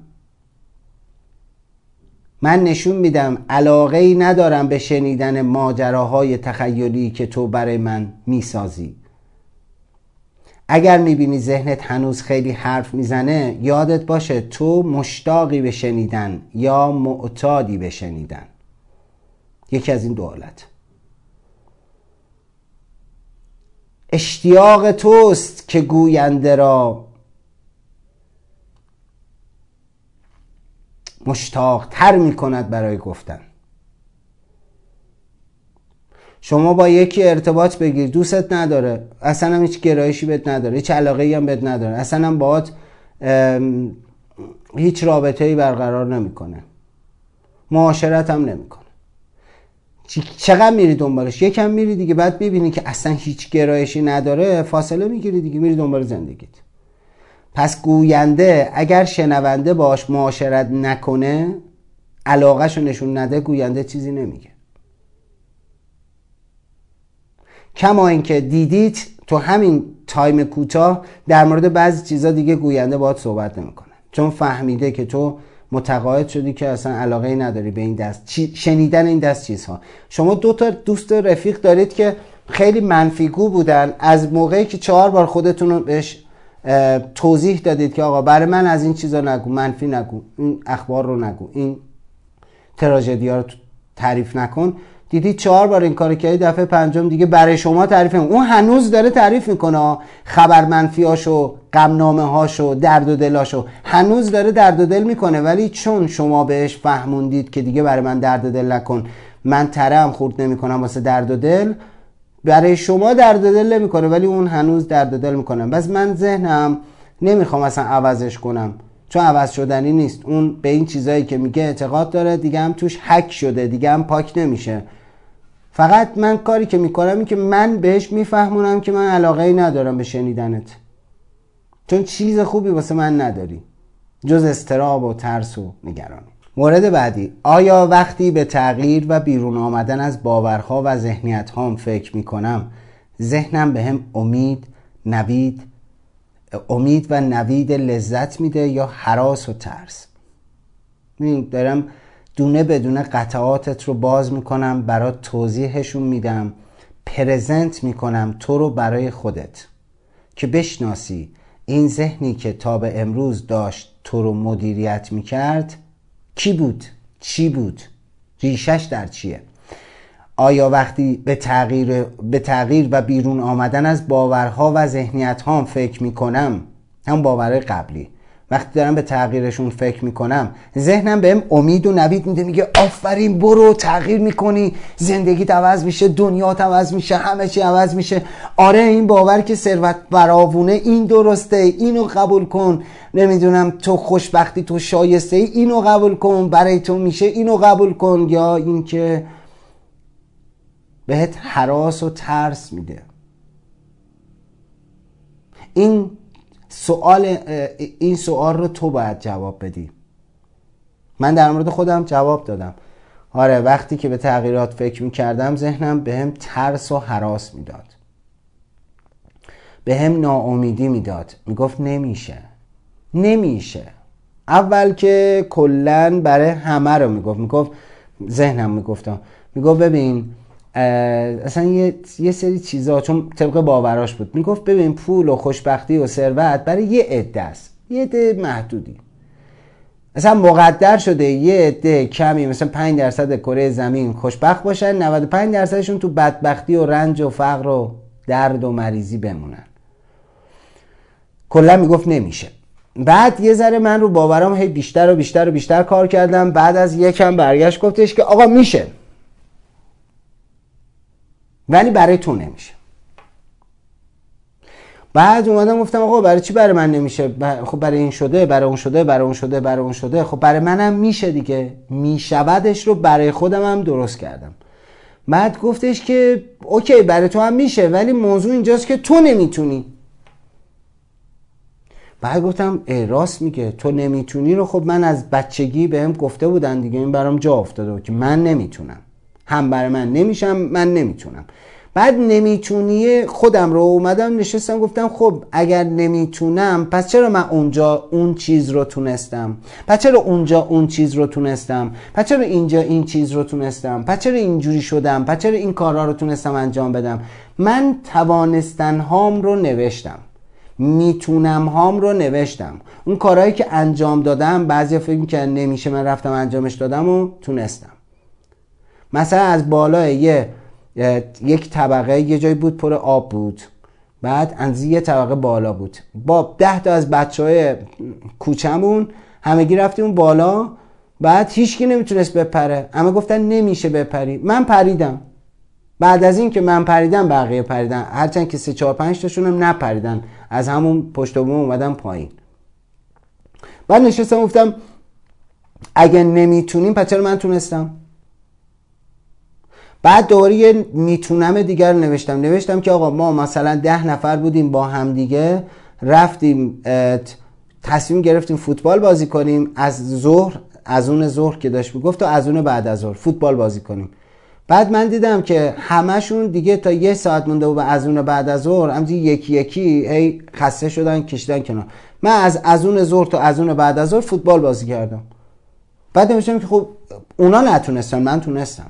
من نشون میدم علاقه‌ای ندارم به شنیدن ماجراهای تخیلی که تو برای من میسازی. اگر میبینی ذهنت هنوز خیلی حرف میزنه، یادت باشه تو مشتاقی به شنیدن یا معتادی به شنیدن. یکی از این دو حالت. اشتیاق توست که گوینده را مشتاق تر میکند برای گفتن. شما با یکی ارتباط بگیر، دوستت نداره، اصلا هم هیچ گرایشی بهت نداره، هیچ علاقه‌ای هم بهت نداره، اصلا هم باهات هیچ رابطه‌ای برقرار نمیکنه، معاشرت هم نمیکنه. چقدر میری دنبالش؟ یکم میری دیگه، بعد ببینی که اصلا هیچ گرایشی نداره، فاصله میگیری دیگه، میری دنبال زندگیت. پس گوینده اگر شنونده باش معاشرت نکنه، علاقه‌شو نشون نده، گوینده چیزی نمیگه. کما اینکه دیدید تو همین تایم کوتاه در مورد بعضی چیزا دیگه گوینده باهات صحبت نمیکنه، چون فهمیده که تو متقاعد شدی که اصلا علاقه‌ای نداری به این دست شنیدن این دست چیزها. شما دو تا دوست رفیق دارید که خیلی منفیگو بودن، از موقعی که 4 بار خودتون رو بهش توضیح دادید که آقا برای من از این چیزا نگو، منفی نگو، این اخبار رو نگو، این تراژدی‌ها رو تعریف نکن، دیدید 4 بار این کارو کردی، دفعه پنجم دیگه برای شما تعریف نمی‌کنه. اون هنوز داره تعریف میکنه، خبر منفیاشو، غمنامه هاشو، درد و دلاشو هنوز داره درد و دل میکنه، ولی چون شما بهش فهموندید که دیگه برای من درد و دل نکن، من تره هم خورد نمیکنم واسه درد و دل، برای شما درد و دل نمیکنه ولی اون هنوز درد و دل میکنه. بس من ذهنم نمیخوام اصلا عوضش کنم، چون عوض شدنی نیست. اون به این چیزایی که میگه اعتقاد داره، دیگه هم توش هک شده، دیگه هم پاک نمیشه. فقط من کاری که میکنم این که من بهش میفهمونم که من علاقه‌ای ندارم به شنیدنت، چون چیز خوبی واسه من نداری جز اضطراب و ترس و نگرانی. مورد بعدی، آیا وقتی به تغییر و بیرون آمدن از باورها و ذهنیت‌هام فکر میکنم، ذهنم بهم امید و نوید لذت میده یا هراس و ترس؟ دارم دونه بدونه قطعاتت رو باز میکنم، برات توضیحشون میدم، پرزنت میکنم تو رو برای خودت که بشناسی این ذهنی که تا به امروز داشت تو رو مدیریت میکرد کی بود؟ چی بود؟ ریشش در چیه؟ آیا وقتی به تغییر و بیرون آمدن از باورها و ذهنیت‌هام فکر میکنم، هم باورهای قبلی، وقتی دارم به تغییرشون فکر میکنم، ذهنم بهم امید و نوید میده، میگه آفرین برو تغییر میکنی، زندگیت عوض میشه، دنیات عوض میشه، همه چی عوض میشه. آره این باور که ثروت فراوونه، این درسته، اینو قبول کن، نمیدونم تو خوشبختی، تو شایسته ای، اینو قبول کن، برای تو میشه، اینو قبول کن. یا این که بهت هراس و ترس میده. این سوال رو تو باید جواب بدی. من در مورد خودم جواب دادم. آره وقتی که به تغییرات فکر میکردم ذهنم بهم ترس و هراس میداد، بهم ناامیدی میداد، میگفت نمیشه. اول که کلن برای همه رو میگفت ذهنم میگفت ببین اصلا یه سری چیزا، چون طبق باوراش بود، میگفت ببین پول و خوشبختی و ثروت برای یه عده است، یه عده محدودی، اصلا مقدر شده یه عده کمی، مثلا 5% کره زمین خوشبخت باشن، 95%شون تو بدبختی و رنج و فقر و درد و مریضی بمونن. کلا میگفت نمیشه. بعد یه ذره من رو باورام هی بیشتر کار کردم. بعد از یکم برگشت گفتش که آقا میشه، ولی برای تو نمیشه. بعد اومدم گفتم آقا برای چی برای من نمیشه؟ خب برای این شده، برای اون شده، برای اون شده، برای اون شده، خب برای منم میشه دیگه. میشودش رو برای خودم هم درست کردم. بعد گفتش که اوکی برای تو هم میشه، ولی موضوع اینجاست که تو نمیتونی. بعد گفتم راست میگه، تو نمیتونی رو خب من از بچگی بهم گفته بودن دیگه، این برام جا افتاده بود که من نمیتونم، هم برای من نمیشم، من نمیتونم. بعد نمیتونی خودم رو اومدم نشستم گفتم خب اگر نمیتونم پس چرا من اونجا اون چیز رو تونستم، پس چرا اونجا اون چیز رو تونستم، پس چرا اینجا این چیز رو تونستم، پس چرا اینجوری شدم، پس چرا این کارا رو تونستم انجام بدم. من توانستن هام رو نوشتم، میتونم هام رو نوشتم. اون کارهایی که انجام دادم بعضی فکر می‌کردن نمیشه، من رفتم انجامش دادم و تونستم. مثلا از بالای یک طبقه یه جای بود پر آب بود، بعد از یه طبقه بالا بود، با 10 تا از بچهای کوچمون همگی رفتیم اون بالا، بعد هیچکی نمیتونست بپره، همه گفتن نمیشه بپری. من پریدم. بعد از این که من پریدم بقیه پریدن، هرچند که 3 4 5 تاشون هم نپریدن، از همون پشت بوم اومدم پایین. بعد نشستم گفتم اگه نمیتونیم پس چرا من تونستم. بعد دوباره یه میتونم دیگر نوشتم که آقا ما مثلا 10 نفر بودیم با هم دیگه، رفتیم تصمیم گرفتیم فوتبال بازی کنیم، از اون ظهر که داشت میگفت تا از اون بعد از ظهر فوتبال بازی کنیم. بعد من دیدم که همشون دیگه تا 1 ساعت مونده و از اون بعد از ظهر همینجوری یکی یکی هی خسته شدن کشیدن کنار. من از اون ظهر تا از اون بعد از ظهر فوتبال بازی کردم. بعد نمی‌شم که خب اونا نتونستن، من تونستم.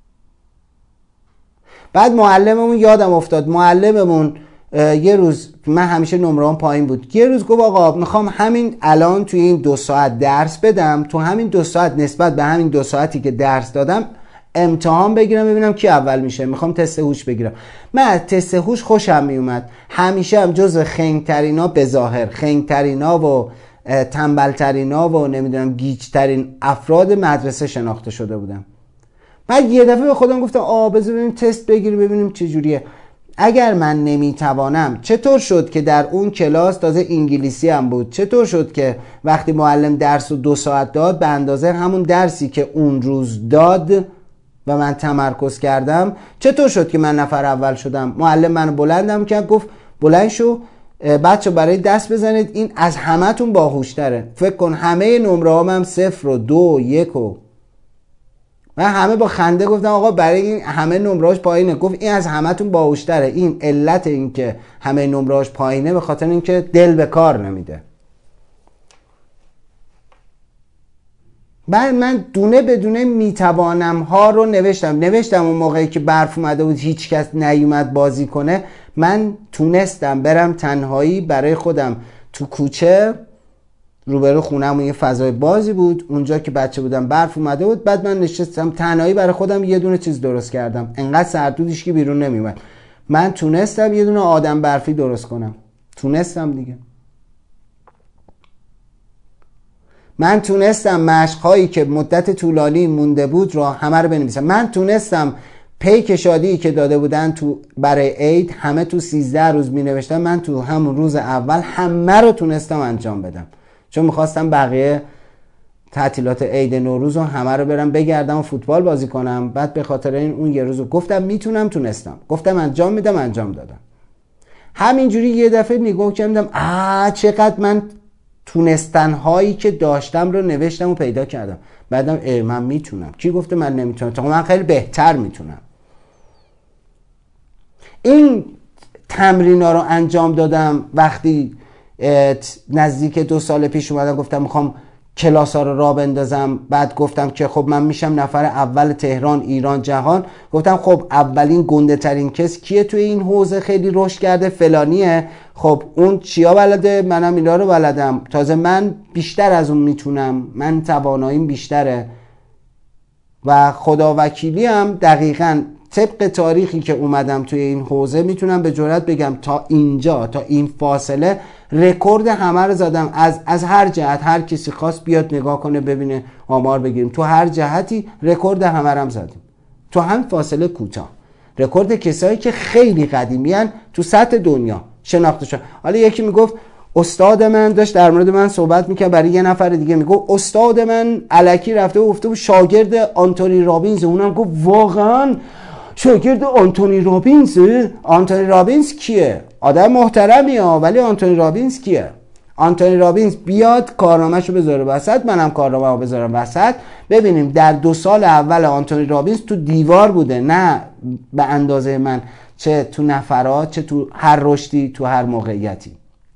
بعد معلممون یادم افتاد، معلممون یه روز، من همیشه نمره‌ام پایین بود، یه روز گفت آقا میخوام همین الان توی این 2 ساعت درس بدم، تو همین 2 ساعت نسبت به همین 2 ساعتی که درس دادم امتحان بگیرم ببینم کی اول میشه، میخوام تست هوش بگیرم. من از تست هوش خوشم میومد، همیشه هم جز خنگ‌ترینا به ظاهر، خنگ‌ترینا و تنبل‌ترینا و نمیدونم گیج‌ترین افراد مدرسه شناخته شده بودم. بعد یه دفعه به خودم گفتم بذار ببینیم تست بگیریم ببینیم چه جوریه. اگر من نمیتوانم، چطور شد که در اون کلاس تازه انگلیسی هم بود، چطور شد که وقتی معلم درس رو 2 ساعت داد به اندازه همون درسی که اون روز داد و من تمرکز کردم، چطور شد که من نفر اول شدم؟ معلم منو بلندم کرد، گفت بلند شو بچه برای دست بزنید، این از همه‌تون باهوش‌تره. فکر کن همه نمره‌هام هم 0 و 2 و 1 و من همه با خنده گفتم آقا برای این همه نمرهاش پایینه. گفت این از همه‌تون باهوش‌تره. این علت این که همه نمرهاش پایینه به خاطر اینکه دل به کار نمیده. بعد من دونه بدونه میتوانم ها رو نوشتم اون موقعی که برف اومده بود هیچ کس نیومد بازی کنه، من تونستم برم تنهایی برای خودم تو کوچه، روبرو خونمون یه فضای بازی بود، اونجا که بچه بودم برف اومده بود، بعد من نشستم تنهایی برای خودم یه دونه چیز درست کردم، انقدر سردودش که بیرون نمیومد. من تونستم یه دونه آدم برفی درست کنم، تونستم دیگه. من تونستم مشق‌هایی که مدت طولانی مونده بود رو همه رو بنویسم. من تونستم پیک شادی که داده بودن تو برای عید همه تو 13 روز می‌نوشتم، من تو همون روز اول همه رو تونستم انجام بدم، چون می‌خواستم بقیه تعطیلات عید نوروز رو همه رو برم بگردم و فوتبال بازی کنم. بعد به خاطر این اون یه روزو گفتم میتونم، تونستم، گفتم انجام میدم، انجام دادم. همینجوری یه دفعه نگاه کردم چقدر من تونستن هایی که داشتم رو نوشتم و پیدا کردم. بعدم من میتونم. کی گفته من نمیتونم؟ تا من خیلی بهتر میتونم. این تمرینا رو انجام دادم. وقتی نزدیک 2 سال پیش اومدم گفتم میخوام کلاس ها رو راه بندازم، بعد گفتم که خب من میشم نفر اول تهران، ایران، جهان. گفتم خب اولین گنده ترین کس کیه توی این حوزه خیلی رشد کرده؟ فلانیه. خب اون چیا بلده؟ منم اینا رو بلدم، تازه من بیشتر از اون میتونم، من تواناییم بیشتره. و خدا وکیلی هم دقیقاً طبق تاریخی که اومدم توی این حوزه میتونم به جرئت بگم تا اینجا، تا این فاصله رکورد همه رو زدم. از هر جهت، هر کسی خواست بیاد نگاه کنه ببینه، آمار بگیریم، تو هر جهتی رکورد همه رو زدیم تو هم فاصله کوتاه. رکورد کسایی که خیلی قدیمی ان تو سطح دنیا، شناخته شدن. حالا یکی میگفت استاد من داشت در مورد من صحبت میکرد، برای یه نفر دیگه میگفت استاد من الکی رفته و گفته شاگرد آنتونی رابینز. اونم گفت واقعا شاگرد آنتونی رابینز؟ آنتونی رابینز کیه؟ آدم محترمی ها، ولی آنتونی رابینز کیه؟ آنتونی رابینز بیاد کارنامه‌شو بذاره وسط، منم کارنامه‌مو بذارم وسط، ببینیم در 2 سال اول آنتونی رابینز تو دیوار بوده، نه به اندازه من، چه تو نفرات چه تو هر رشدی تو هر موقعیتی.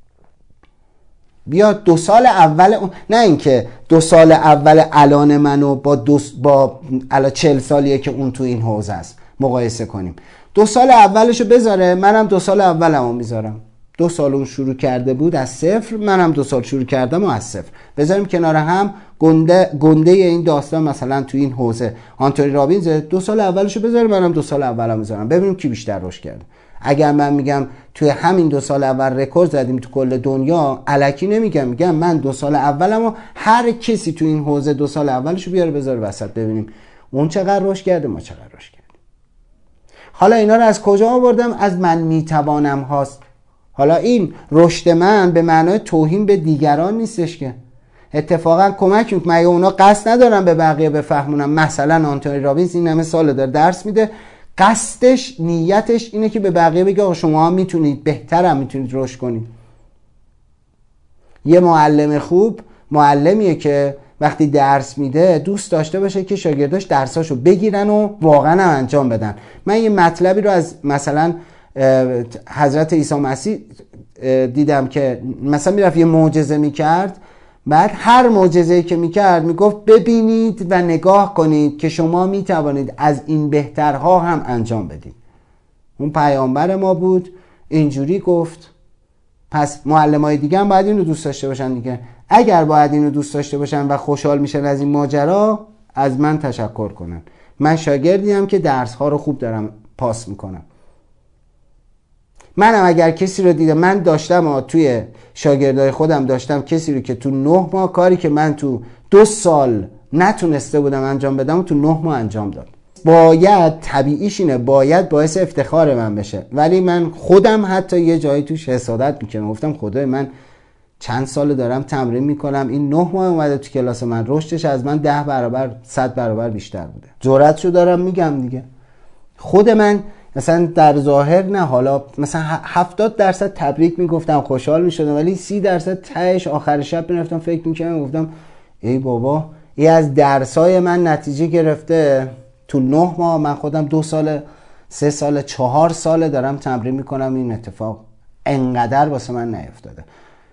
بیاد 2 سال اول نه اینکه 2 سال اول الان منو با الا 40 سالیه که اون تو این حوزه است مقایسه کنیم. 2 سال اولشو بذاره، منم 2 سال اولمو میذارم. 2 سال اون شروع کرده بود از صفر، منم 2 سال شروع کردم و از صفر. بذاریم کنار هم گنده این داستان. مثلا تو این حوزه آنتونی رابینز 2 سال اولشو بذاره، منم 2 سال اولمو میذارم، ببینیم کی بیشتر رشد کرده. اگر من میگم توی همین 2 سال اول رکورد زدیم تو کل دنیا، الکی نمیگم، میگم من 2 سال اولمو، هر کسی تو این حوزه 2 سال اولشو بیاره بذاره وسط، ببینیم اون چقدر رشد کرده ما چقدر رشد کردیم. حالا اینا رو از کجا آوردم؟ از من میتوانم هاست. حالا این رشد من به معنای توهین به دیگران نیستش که، اتفاقا کمک میکنه. مگه اونا قصد ندارن به بقیه بفهمونن؟ مثلا آنتونی رابینز این همه سال داره درس میده، قصدش نیتش اینه که به بقیه بگه آقا شما هم میتونید، بهترم میتونید رشد کنید. یه معلم خوب معلمیه که وقتی درس میده دوست داشته باشه که شاگرداش درساشو بگیرن و واقعا هم انجام بدن. من یه مطلبی رو از مثلا حضرت عیسی مسیح دیدم که مثلا میرفت یه معجزه میکرد، بعد هر معجزه‌ای که میکرد میگفت ببینید و نگاه کنید که شما میتوانید از این بهترها هم انجام بدید. اون پیامبر ما بود، اینجوری گفت. پس معلمای دیگه هم باید اینو دوست داشته باشن دیگه. اگر باید اینو دوست داشته باشن و خوشحال میشن از این ماجرا، از من تشکر کنن. من شاگردیم که درس ها رو خوب دارم پاس میکنم. منم اگر کسی رو دیدم، من داشتم توی شاگردای خودم داشتم کسی رو که تو 9 ماه کاری که من تو 2 سال نتونسته بودم انجام بدم و تو 9 ماه انجام داد. باید طبیعیش اینه، باید باعث افتخار من بشه، ولی من خودم حتی یه جایی توش حسادت میکنم. گفتم خدای من چند سال دارم تمرین میکنم، این 9 ماه اومده تو کلاس من، رشدش از من 10 برابر 100 برابر بیشتر بوده. جرأتشو دارم میگم دیگه. خود من مثلا در ظاهر نه، حالا مثلا 70% تبریک میگفتم، خوشحال میشدم، ولی 30% تهش آخر شب میرفتم فکر میکردم، گفتم ای بابا این از درسای من نتیجه گرفته. تو 9 ماه من خودم 2 سال 3 سال 4 سال دارم تمرین میکنم، این اتفاق انقدر واسه من نیفتاده.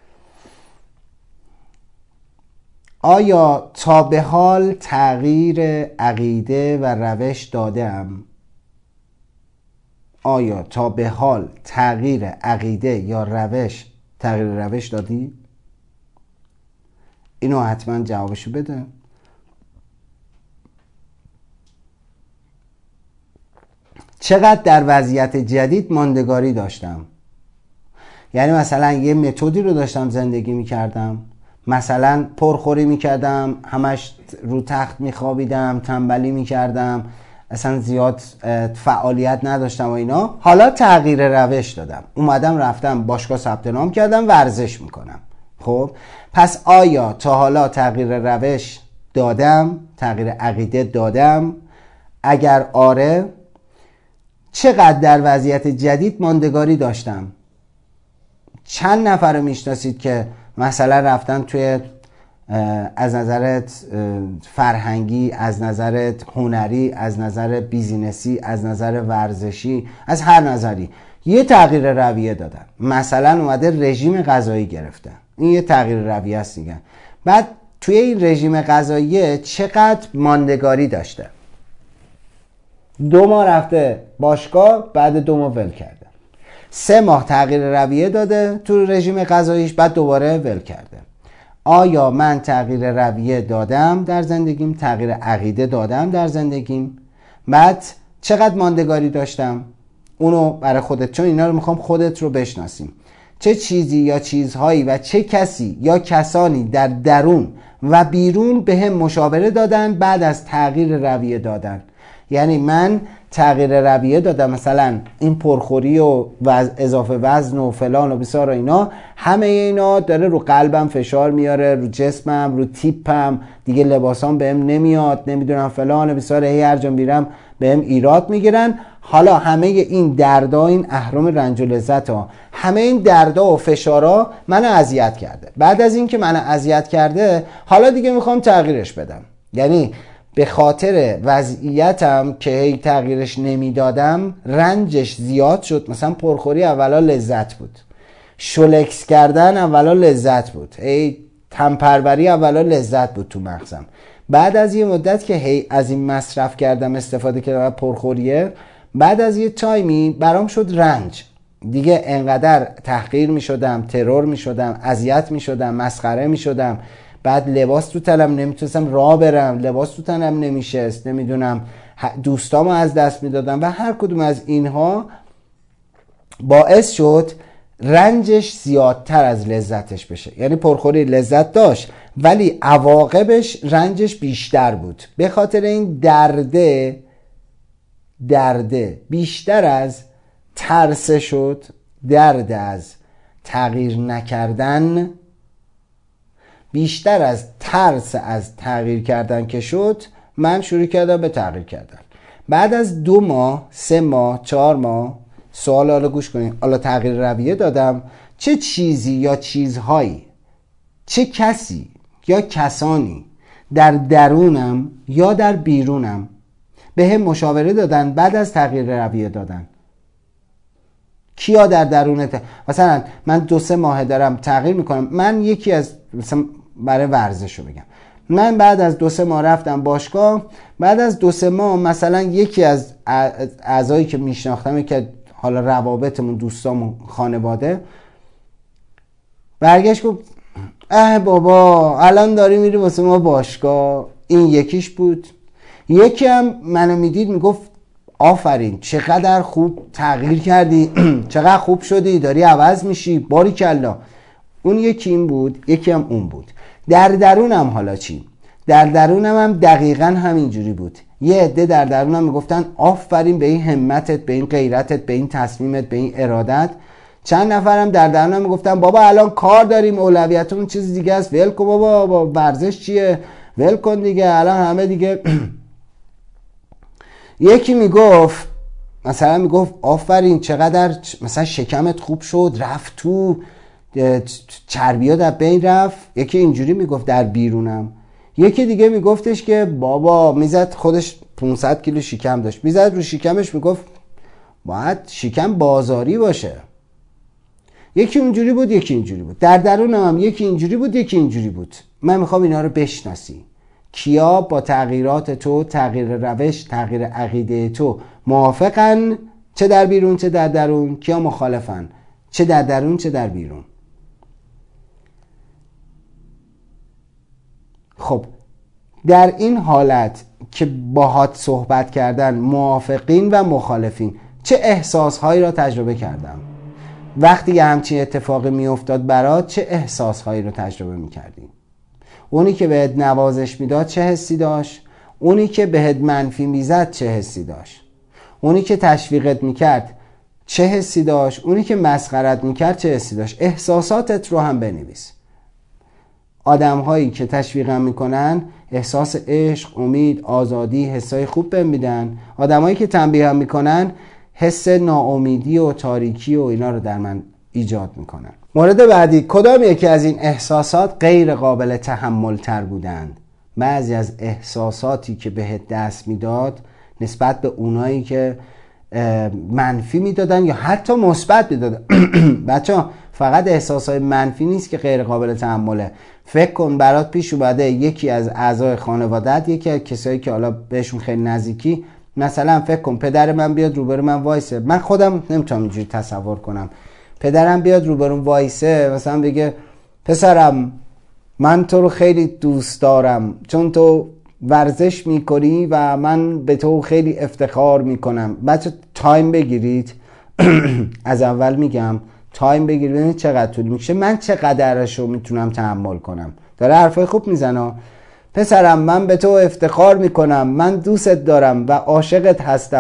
آیا تا به حال تغییر عقیده و روش دادم؟ آیا تا به حال تغییر عقیده یا تغییر روش دادی؟ اینو حتما جوابشو بده. چقدر در وضعیت جدید ماندگاری داشتم؟ یعنی مثلا یه متدی رو داشتم زندگی میکردم، مثلا پرخوری میکردم، همش رو تخت میخوابیدم، تنبلی میکردم، اصلا زیاد فعالیت نداشتم و اینا. حالا تغییر روش دادم، اومدم رفتم باشگاه ثبت نام کردم، ورزش میکنم. خب پس آیا تا حالا تغییر روش دادم؟ تغییر عقیده دادم؟ اگر آره، چقدر در وضعیت جدید ماندگاری داشتم؟ چند نفر رو میشناسید که مثلا رفتن توی از نظرت فرهنگی، از نظرت هنری، از نظر بیزینسی، از نظر ورزشی، از هر نظری یه تغییر رویه دادن؟ مثلا اومده رژیم غذایی گرفته، این یه تغییر رویه است دیگه. بعد توی این رژیم غذایی چقدر ماندگاری داشته؟ 2 ماه رفته باشگاه، بعد 2 ماه ول کرده. 3 ماه تغییر رویه داده تو رژیم غذاییش، بعد دوباره ول کرده. آیا من تغییر رویه دادم در زندگیم؟ تغییر عقیده دادم در زندگیم؟ بعد چقدر ماندگاری داشتم؟ اونو برای خودت، چون اینا رو میخوام خودت رو بشناسیم. چه چیزی یا چیزهایی و چه کسی یا کسانی در درون و بیرون به هم مشاوره دادن بعد از تغییر رویه دادن؟ یعنی من تغییر رویه دادم، مثلا این پرخوری و اضافه وزن و فلان و بسار و اینا، همه اینا داره رو قلبم فشار میاره، رو جسمم، رو تیپم، دیگه لباسام بهم نمیاد، نمیدونم فلان و بسار، هر جا میرم بهم ایراد میگیرن. حالا همه این دردا، این اهرم رنج و لذت ها، همه این دردا و فشارا منو اذیت کرده. بعد از این که منو اذیت کرده، حالا دیگه میخوام تغییرش بدم. یعنی به خاطر وضعیتم که هی تغییرش نمیدادم، رنجش زیاد شد. مثلا پرخوری اولا لذت بود، شلکس کردن اولا لذت بود، هی تنپروری اولا لذت بود تو مغزم. بعد از یه مدت که هی از این مصرف کردم، استفاده کردم، پرخوریه، بعد از یه تایمی برام شد رنج. دیگه انقدر تحقیر می شدم، ترور می شدم، اذیت می شدم، مسخره می شدم. بعد لباس تو تنم نمیتونستم راه برم، لباس تو تنم نمیشست، نمیدونم دوستامو از دست میدادم و هر کدوم از اینها باعث شد رنجش زیادتر از لذتش بشه. یعنی پرخوری لذت داشت ولی عواقبش رنجش بیشتر بود، به خاطر این درده بیشتر از ترس شد، درد از تغییر نکردن بیشتر از ترس از تغییر کردن که شد، من شروع کردم به تغییر کردن. بعد از 2 ماه، 3 ماه، 4 ماه، سوال حالا گوش کنید، حالا تغییر رویه دادم، چه چیزی یا چیزهایی، چه کسی یا کسانی در درونم یا در بیرونم به هم مشاوره دادن بعد از تغییر رویه دادن؟ کیا در درونت؟ مثلا من 2-3 ماه دارم تغییر میکنم. من یکی از، مثلا برای ورزش رو بگم، من بعد از 2-3 ماه رفتم باشگاه. بعد از 2-3 ماه مثلا یکی از اعضایی که میشناختم، که حالا روابطمون، دوستامون، خانواده، برگشت گفت بابا الان داری میری واسه ما باشگاه. این یکیش بود. یکی هم منو میدید میگفت آفرین چقدر خوب تغییر کردی، چقدر خوب شدی، داری عوض میشی، باریکلا. اون یکی این بود، یکی هم اون بود. در درونم حالا چی؟ در درونم هم دقیقاً همینجوری بود. یه عده در درونم میگفتن آفرین به این همتت، به این غیرتت، به این تصمیمت، به این ارادت. چند نفرم در درونم میگفتن بابا الان کار داریم، اولویتمون چیز دیگه است، ول کن بابا، ورزش چیه، ول کن دیگه، الان همه دیگه. یکی میگفت، مثلا میگفت آفرین چقدر مثلا شکمت خوب شد، رفت تو، چربی‌ها در بین رفت. یکی اینجوری میگفت در بیرونم. یکی دیگه میگفتش که بابا، میزد خودش 500 کیلو شکم داشت، میزد رو شکمش میگفت باید شکم بازاری باشه. یکی اونجوری بود، یکی اینجوری بود. در درونم هم یکی اینجوری بود، یکی اینجوری بود. من میخوام اینا رو بشناسی. کیا با تغییرات تو، تغییر روش، تغییر عقیده تو موافقن، چه در بیرون چه در درون؟ کیا مخالفن، چه در درون چه در بیرون؟ خب در این حالت که باهات صحبت کردن، موافقین و مخالفین، چه احساسهایی را تجربه کردم؟ وقتی یه همچین اتفاقی میافتاد برات، چه احساسهایی رو تجربه میکردی؟ اونی که بهت نوازش میداد چه حسی داشت؟ اونی که بهت منفی میزد چه حسی داشت؟ اونی که تشویقت میکرد چه حسی داشت؟ اونی که مسخرت میکرد چه حسی داشت؟ احساساتت رو هم بنویس. آدم هایی که تشویقم میکنن احساس عشق، امید، آزادی، حسای خوب بهم میدن. آدم هایی که تنبیهم میکنن حس ناامیدی و تاریکی و اینا رو در من ایجاد میکنن. مورد بعدی، کدام یکی از این احساسات غیر قابل تحمل تر بودند؟ بعضی از احساساتی که بهت دست میداد نسبت به اونایی که منفی میدادن یا حتی مثبت میدادن. بچه‌ها فقط احساسات منفی نیست که غیر قابل تحمله. فکر کن برات پیش اومده یکی از اعضای خانواده‌ات، یکی از کسایی که حالا بهشون خیلی نزدیکی، مثلا فکر کن پدر من بیاد روبرو من وایسه. من خودم نمیتونم اینجوری تصور کنم. پدرم بیاد روبروم وایسه، مثلا بگه پسرم من تو رو خیلی دوست دارم چون تو ورزش میکنی و من به تو خیلی افتخار میکنم. بچه تایم بگیرید. از اول میگم تایم بگیرید، ببینید چقدر طول میکشه، من چقدرشو میتونم تحمل کنم. داره حرفای خوب میزنه. پسرم من به تو افتخار میکنم، من دوستت دارم و عاشقت هستم،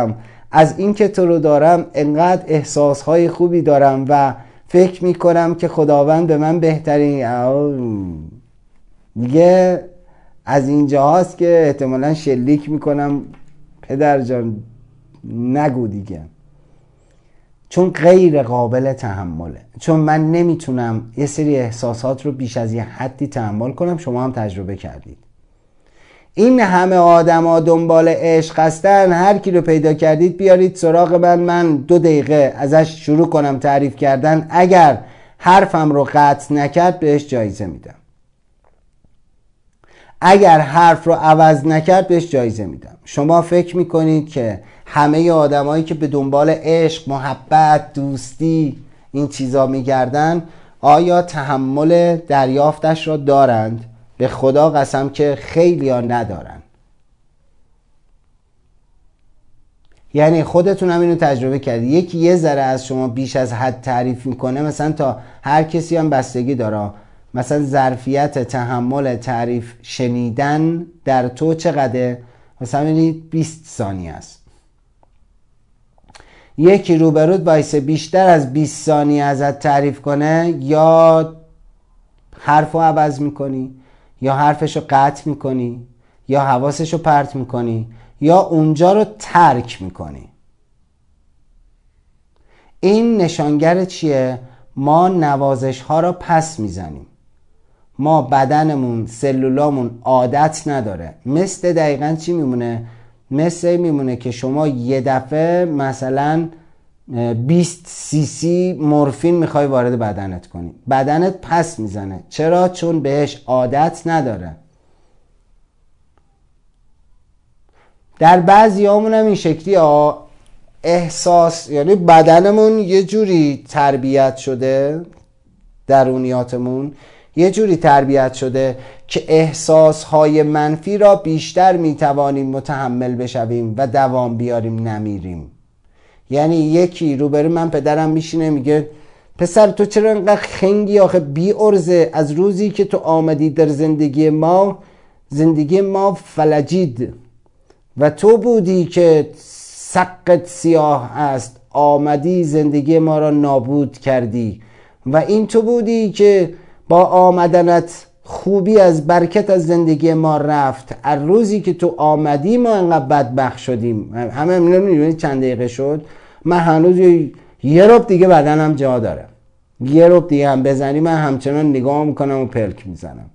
از این که تو رو دارم انقدر احساسهای خوبی دارم و فکر میکنم که خداوند به من بهترین. دیگه از اینجا هاست که احتمالا شلیک میکنم پدر جان نگو دیگه، چون غیر قابل تحمله، چون من نمیتونم یه سری احساسات رو بیش از یه حدی تحمل کنم. شما هم تجربه کردید. این همه آدم ها دنبال عشق هستن، هر کی رو پیدا کردید بیارید سراغ من 2 دقیقه ازش شروع کنم تعریف کردن. اگر حرفم رو قطع نکرد بهش جایزه میدم، اگر حرف رو عوض نکرد بهش جایزه میدم. شما فکر میکنید که همه آدمایی که به دنبال عشق، محبت، دوستی این چیزا میگردن آیا تحمل دریافتش را دارند؟ به خدا قسم که خیلی ها ندارن. یعنی خودتون هم اینو تجربه کردید، یکی یه ذره از شما بیش از حد تعریف میکنه، مثلا تا هر کسی هم بستگی داره، مثلا ظرفیت تحمل تعریف شنیدن در تو چقدره؟ مثلا ببینید 20 ثانیه است. یکی روبرود وایسه بیشتر از 20 ثانیه ازت تعریف کنه، یا حرفو عوض میکنی، یا حرفشو قطع میکنی، یا حواسشو پرت میکنی، یا اونجا رو ترک میکنی. این نشانگر چیه؟ ما نوازش ها رو پس میزنیم. ما بدنمون، سلولامون عادت نداره. مثل دقیقاً چی میمونه؟ مثل میمونه که شما یه دفعه مثلا 20 سی سی مورفین میخوای وارد بدنت کنی، بدنت پس میزنه. چرا؟ چون بهش عادت نداره. در بعضی همون هم این شکلی احساس، یعنی بدنمون یه جوری تربیت شده، درونیاتمون یه جوری تربیت شده که احساسهای منفی را بیشتر میتوانیم متحمل بشویم و دوام بیاریم، نمیریم. یعنی یکی روبرو من، پدرم میشینه میگه پسر تو چرا انقدر خنگی آخه، بی ارزه، از روزی که تو آمدی در زندگی ما فلجید و تو بودی که سقت سیاه است، آمدی زندگی ما را نابود کردی و این تو بودی که با آمدنت خوبی از برکت از زندگی ما رفت. از روزی که تو آمدی ما انقدر بدبخت شدیم. همه می‌بینید چند دقیقه شد، من هنوز یه ربع دیگه بدنم جا داره، یه ربع دیگه هم بزنی من همچنان نگاه میکنم و پلک میزنم.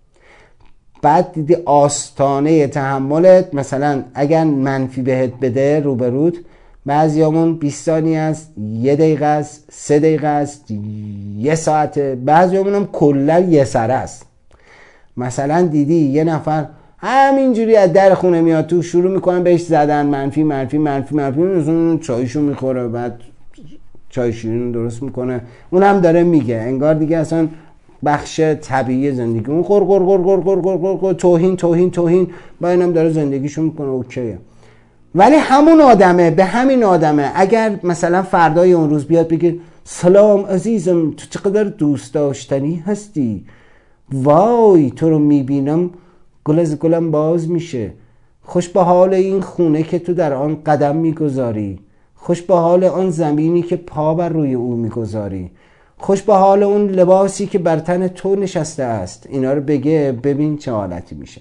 بعد دیدی آستانه تحملت مثلا اگر منفی بهت بده روبرود، بعضیامون 20 ثانیه است، 1 دقیقه است، 3 دقیقه است، 1 ساعته، بعضیامون هم کلا 1 سره است. مثلا دیدی یه نفر همینجوری از در خونه میاد تو، شروع میکنن بهش زدن منفی منفی منفی منفی، مثلا چایشو میخوره، بعد چای شیرین درست میکنه، اونم داره میگه، انگار دیگه اصلا بخش طبیعی زندگی اون غر غر غر غر غر غر غر توهین توهین توهین، با اینم داره زندگیشو میکنه، اوکیه. ولی همون آدمه، به همین آدمه اگر مثلا فردای اون روز بیاد بگه سلام عزیزم تو چقدر دوست داشتنی هستی، وای تو رو میبینم گل از گلم باز میشه، خوش به حال این خونه که تو در آن قدم میگذاری، خوش به حال آن زمینی که پا بر روی او میگذاری، خوش به حال اون لباسی که بر تن تو نشسته است، اینا رو بگه، ببین چه حالتی میشه.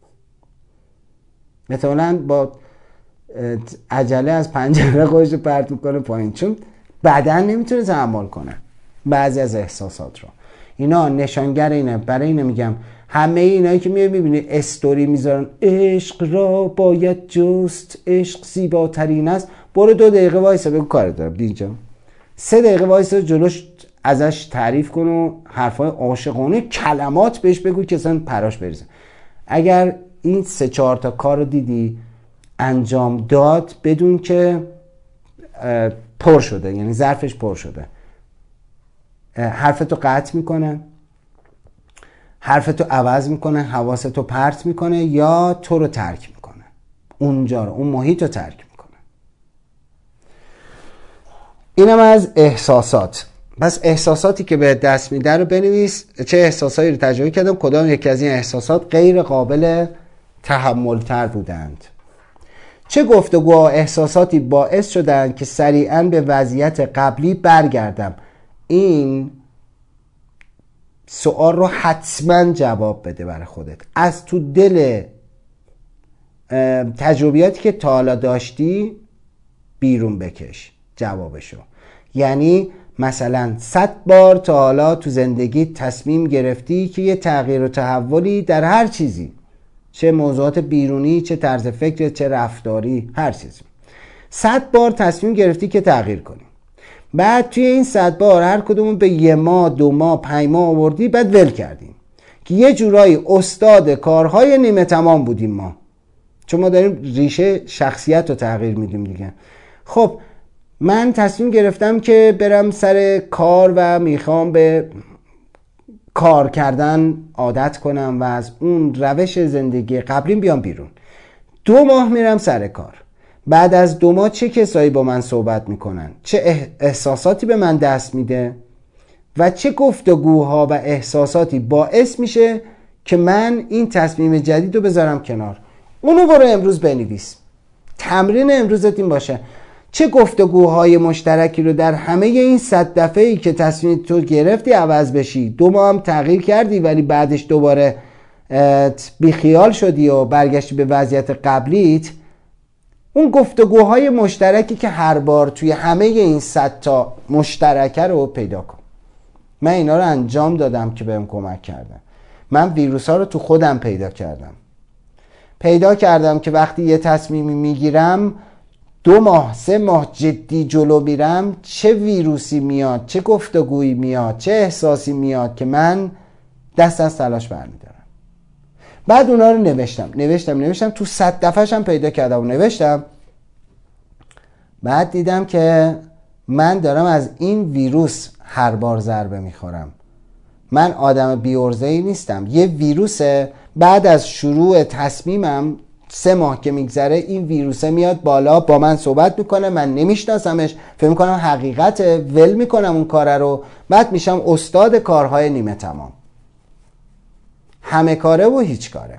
مثلا با عجله از پنجره خودش رو پرت میکنه پایین، چون بدن نمیتونه تحمل کنه بعضی از احساسات رو. اینا نشانگر اینه. برای اینه میگم همه اینایی که میبینی استوری میذارن عشق را باید جست، عشق زیباترین است، برو 2 دقیقه وایسا بگو کار دارم اینجا، 3 دقیقه وایسا جلوش ازش تعریف کن و حرفای عاشقانه کلمات بهش بگو که اصلا پراش بریزه. اگر این 3-4 تا کار رو دیدی انجام داد، بدون که پر شده، یعنی ظرفش پر شده، حرفتو قطع میکنه، حرفتو عوض میکنه، حواستو پرت میکنه، یا تو رو ترک میکنه، اونجا رو، اون محیط رو ترک میکنه. اینم از احساسات. پس احساساتی که به دست میده رو بنویس، چه احساسایی رو تجربه کردم، کدام یکی از این احساسات غیر قابل تحمل تر بودند. چه گفتگوها و احساساتی باعث شدن که سریعا به وضعیت قبلی برگردم؟ این سوال رو حتما جواب بده برای خودت. از تو دل تجربیاتی که تا حالا داشتی بیرون بکش جوابشو. یعنی مثلا 100 بار تا حالا تو زندگی تصمیم گرفتی که یه تغییر و تحولی در هر چیزی، چه موضوعات بیرونی، چه طرز فکر، چه رفتاری، هر چیزی 100 بار تصمیم گرفتی که تغییر کنی. بعد توی این 100 بار هر کدومون به 1 ماه 2 ماه 5 ماه آوردی، بعد ول کردیم که یه جورایی استاد کارهای نیمه تمام بودیم ما، چون ما داریم ریشه شخصیت رو تغییر میدیم دیگه. خب من تصمیم گرفتم که برم سر کار و میخوام به کار کردن عادت کنم و از اون روش زندگی قبلیم بیام بیرون. 2 ماه میرم سر کار. بعد از 2 ماه چه کسایی با من صحبت میکنن، چه احساساتی به من دست میده و چه گفتگوها و احساساتی باعث میشه که من این تصمیم جدید رو بذارم کنار. اونو برو امروز بنویس. تمرین امروزت این باشه چه گفتگوهای مشترکی رو در همه این 100 دفعه‌ای که تصمیم تو گرفتی عوض بشی، 2 ماه هم تغییر کردی ولی بعدش دوباره بیخیال شدی و برگشتی به وضعیت قبلیت، اون گفتگوهای مشترکی که هر بار توی همه این 100 تا مشترکه رو پیدا کن. من اینا رو انجام دادم که بهم کمک کردن. من ویروس ها رو تو خودم پیدا کردم که وقتی یه تصمیمی میگیرم 2 ماه 3 ماه جدی جلو میرم، چه ویروسی میاد، چه گفتگویی میاد، چه احساسی میاد که من دست از تلاش برمیدارم. بعد اونا رو نوشتم تو 100 دفعه‌ش هم پیدا کردم و نوشتم. بعد دیدم که من دارم از این ویروس هر بار ضربه میخورم. من آدم بی‌عرضه‌ای نیستم. یه ویروسه، بعد از شروع تصمیمم 3 ماه که میگذره این ویروسه میاد بالا، با من صحبت میکنه، من نمیشناسمش، فکر میکنم حقیقته، ول میکنم اون کاره رو، بعد میشم استاد کارهای نیمه تمام، همه کاره و هیچ کاره.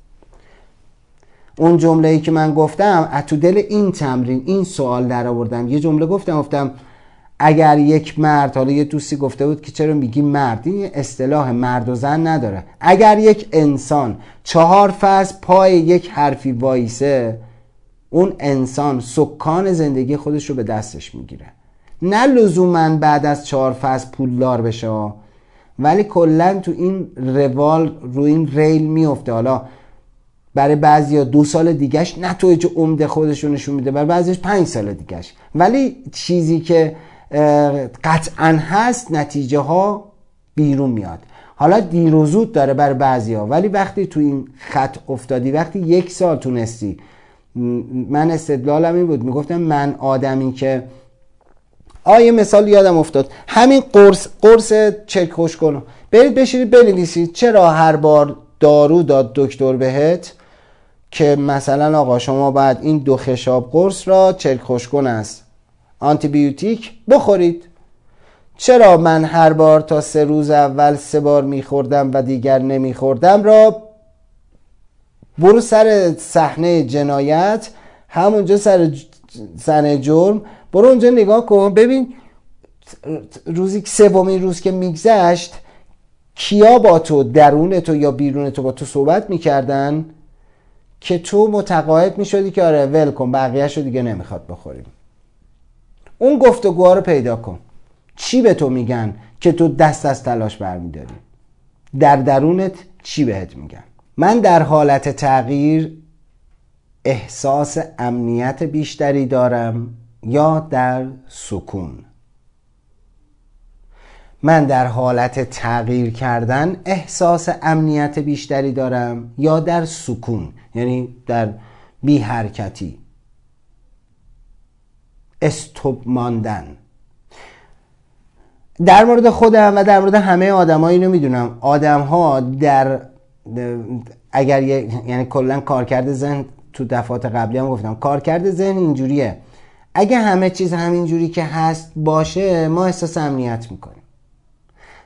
اون جمله‌ای که من گفتم از تو دل این تمرین این سوال در آوردم. یه جمله گفتم اگر یک مرد، حالا یه دوستی گفته بود که چرا میگی مرد، این اصطلاح مرد و زن نداره. اگر یک انسان 4 فصل پای یک حرفی وایسه، اون انسان سکان زندگی خودش رو به دستش میگیره. نه لزوماً بعد از 4 فصل پولدار بشه، ولی کلن تو این روال رو این ریل میفته. حالا برای بعضیا 2 سال دیگهش نتایج عمده خودش رو نشون میده، برای بعضیش 5 سال دیگهش، ولی چیزی که قطعا هست نتیجه ها بیرون میاد. حالا دیر و زود داره برای بعضیا، ولی وقتی تو این خط افتادی، وقتی 1 سال تونستی. من استدلالم این بود، میگفتم من آدمی که یه مثال یادم افتاد، همین قرص چرک خوش کن، برید بشینید بنویسید چرا هر بار دارو داد دکتر بهت که مثلا آقا شما بعد این 2 خشاب قرص را چرک خوش کن است آنتی بیوتیک بخورید، چرا من هر بار تا 3 روز اول 3 بار میخوردم و دیگر نمیخوردم را برو سر صحنه جنایت، همونجا سر صحنه جرم، برو اونجا نگاه کن ببین روزی 3مین روز که میگذشت کیا با تو، درون تو یا بیرون تو، با تو صحبت میکردن که تو متقاعد میشدی که آره ول کن بقیه‌شو دیگه نمیخواد بخوریم. اون گفتگوها رو پیدا کن. چی به تو میگن که تو دست از تلاش برمیداری؟ در درونت چی بهت میگن؟ من در حالت تغییر احساس امنیت بیشتری دارم یا در سکون؟ من در حالت تغییر کردن احساس امنیت بیشتری دارم یا در سکون، یعنی در بی حرکتی، استوب ماندن؟ در مورد خودم و در مورد همه آدم‌ها اینو میدونم، آدم‌ها اگر یعنی کلا کارکرد ذهن، تو دفعات قبلی هم گفتم کارکرد ذهن اینجوریه، اگه همه چیز همینجوری که هست باشه ما احساس امنیت میکنیم.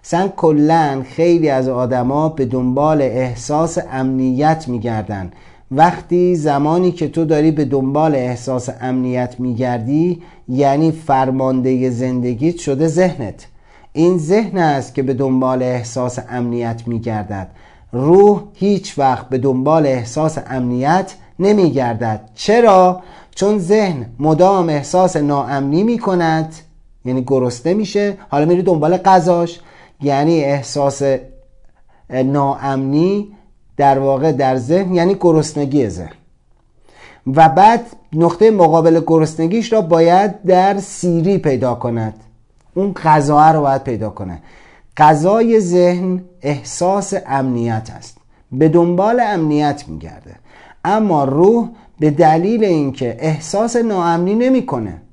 کلا خیلی از آدما به دنبال احساس امنیت میگردن وقتی زمانی که تو داری به دنبال احساس امنیت میگردی، یعنی فرمانده زندگیت شده ذهنت. این ذهن است که به دنبال احساس امنیت میگردد. روح هیچ وقت به دنبال احساس امنیت نمیگردد. چرا؟ چون ذهن مدام احساس ناامنی میکند، یعنی گرسنه میشه، حالا میره دنبال غذاش، یعنی احساس ناامنی در واقع در ذهن یعنی گرسنگی ذهن، و بعد نقطه مقابل گرسنگیش را باید در سیری پیدا کند، اون غذا رو باید پیدا کنه. غذای ذهن احساس امنیت است، به دنبال امنیت میگرده. اما روح به دلیل اینکه احساس ناامنی نمیکنه،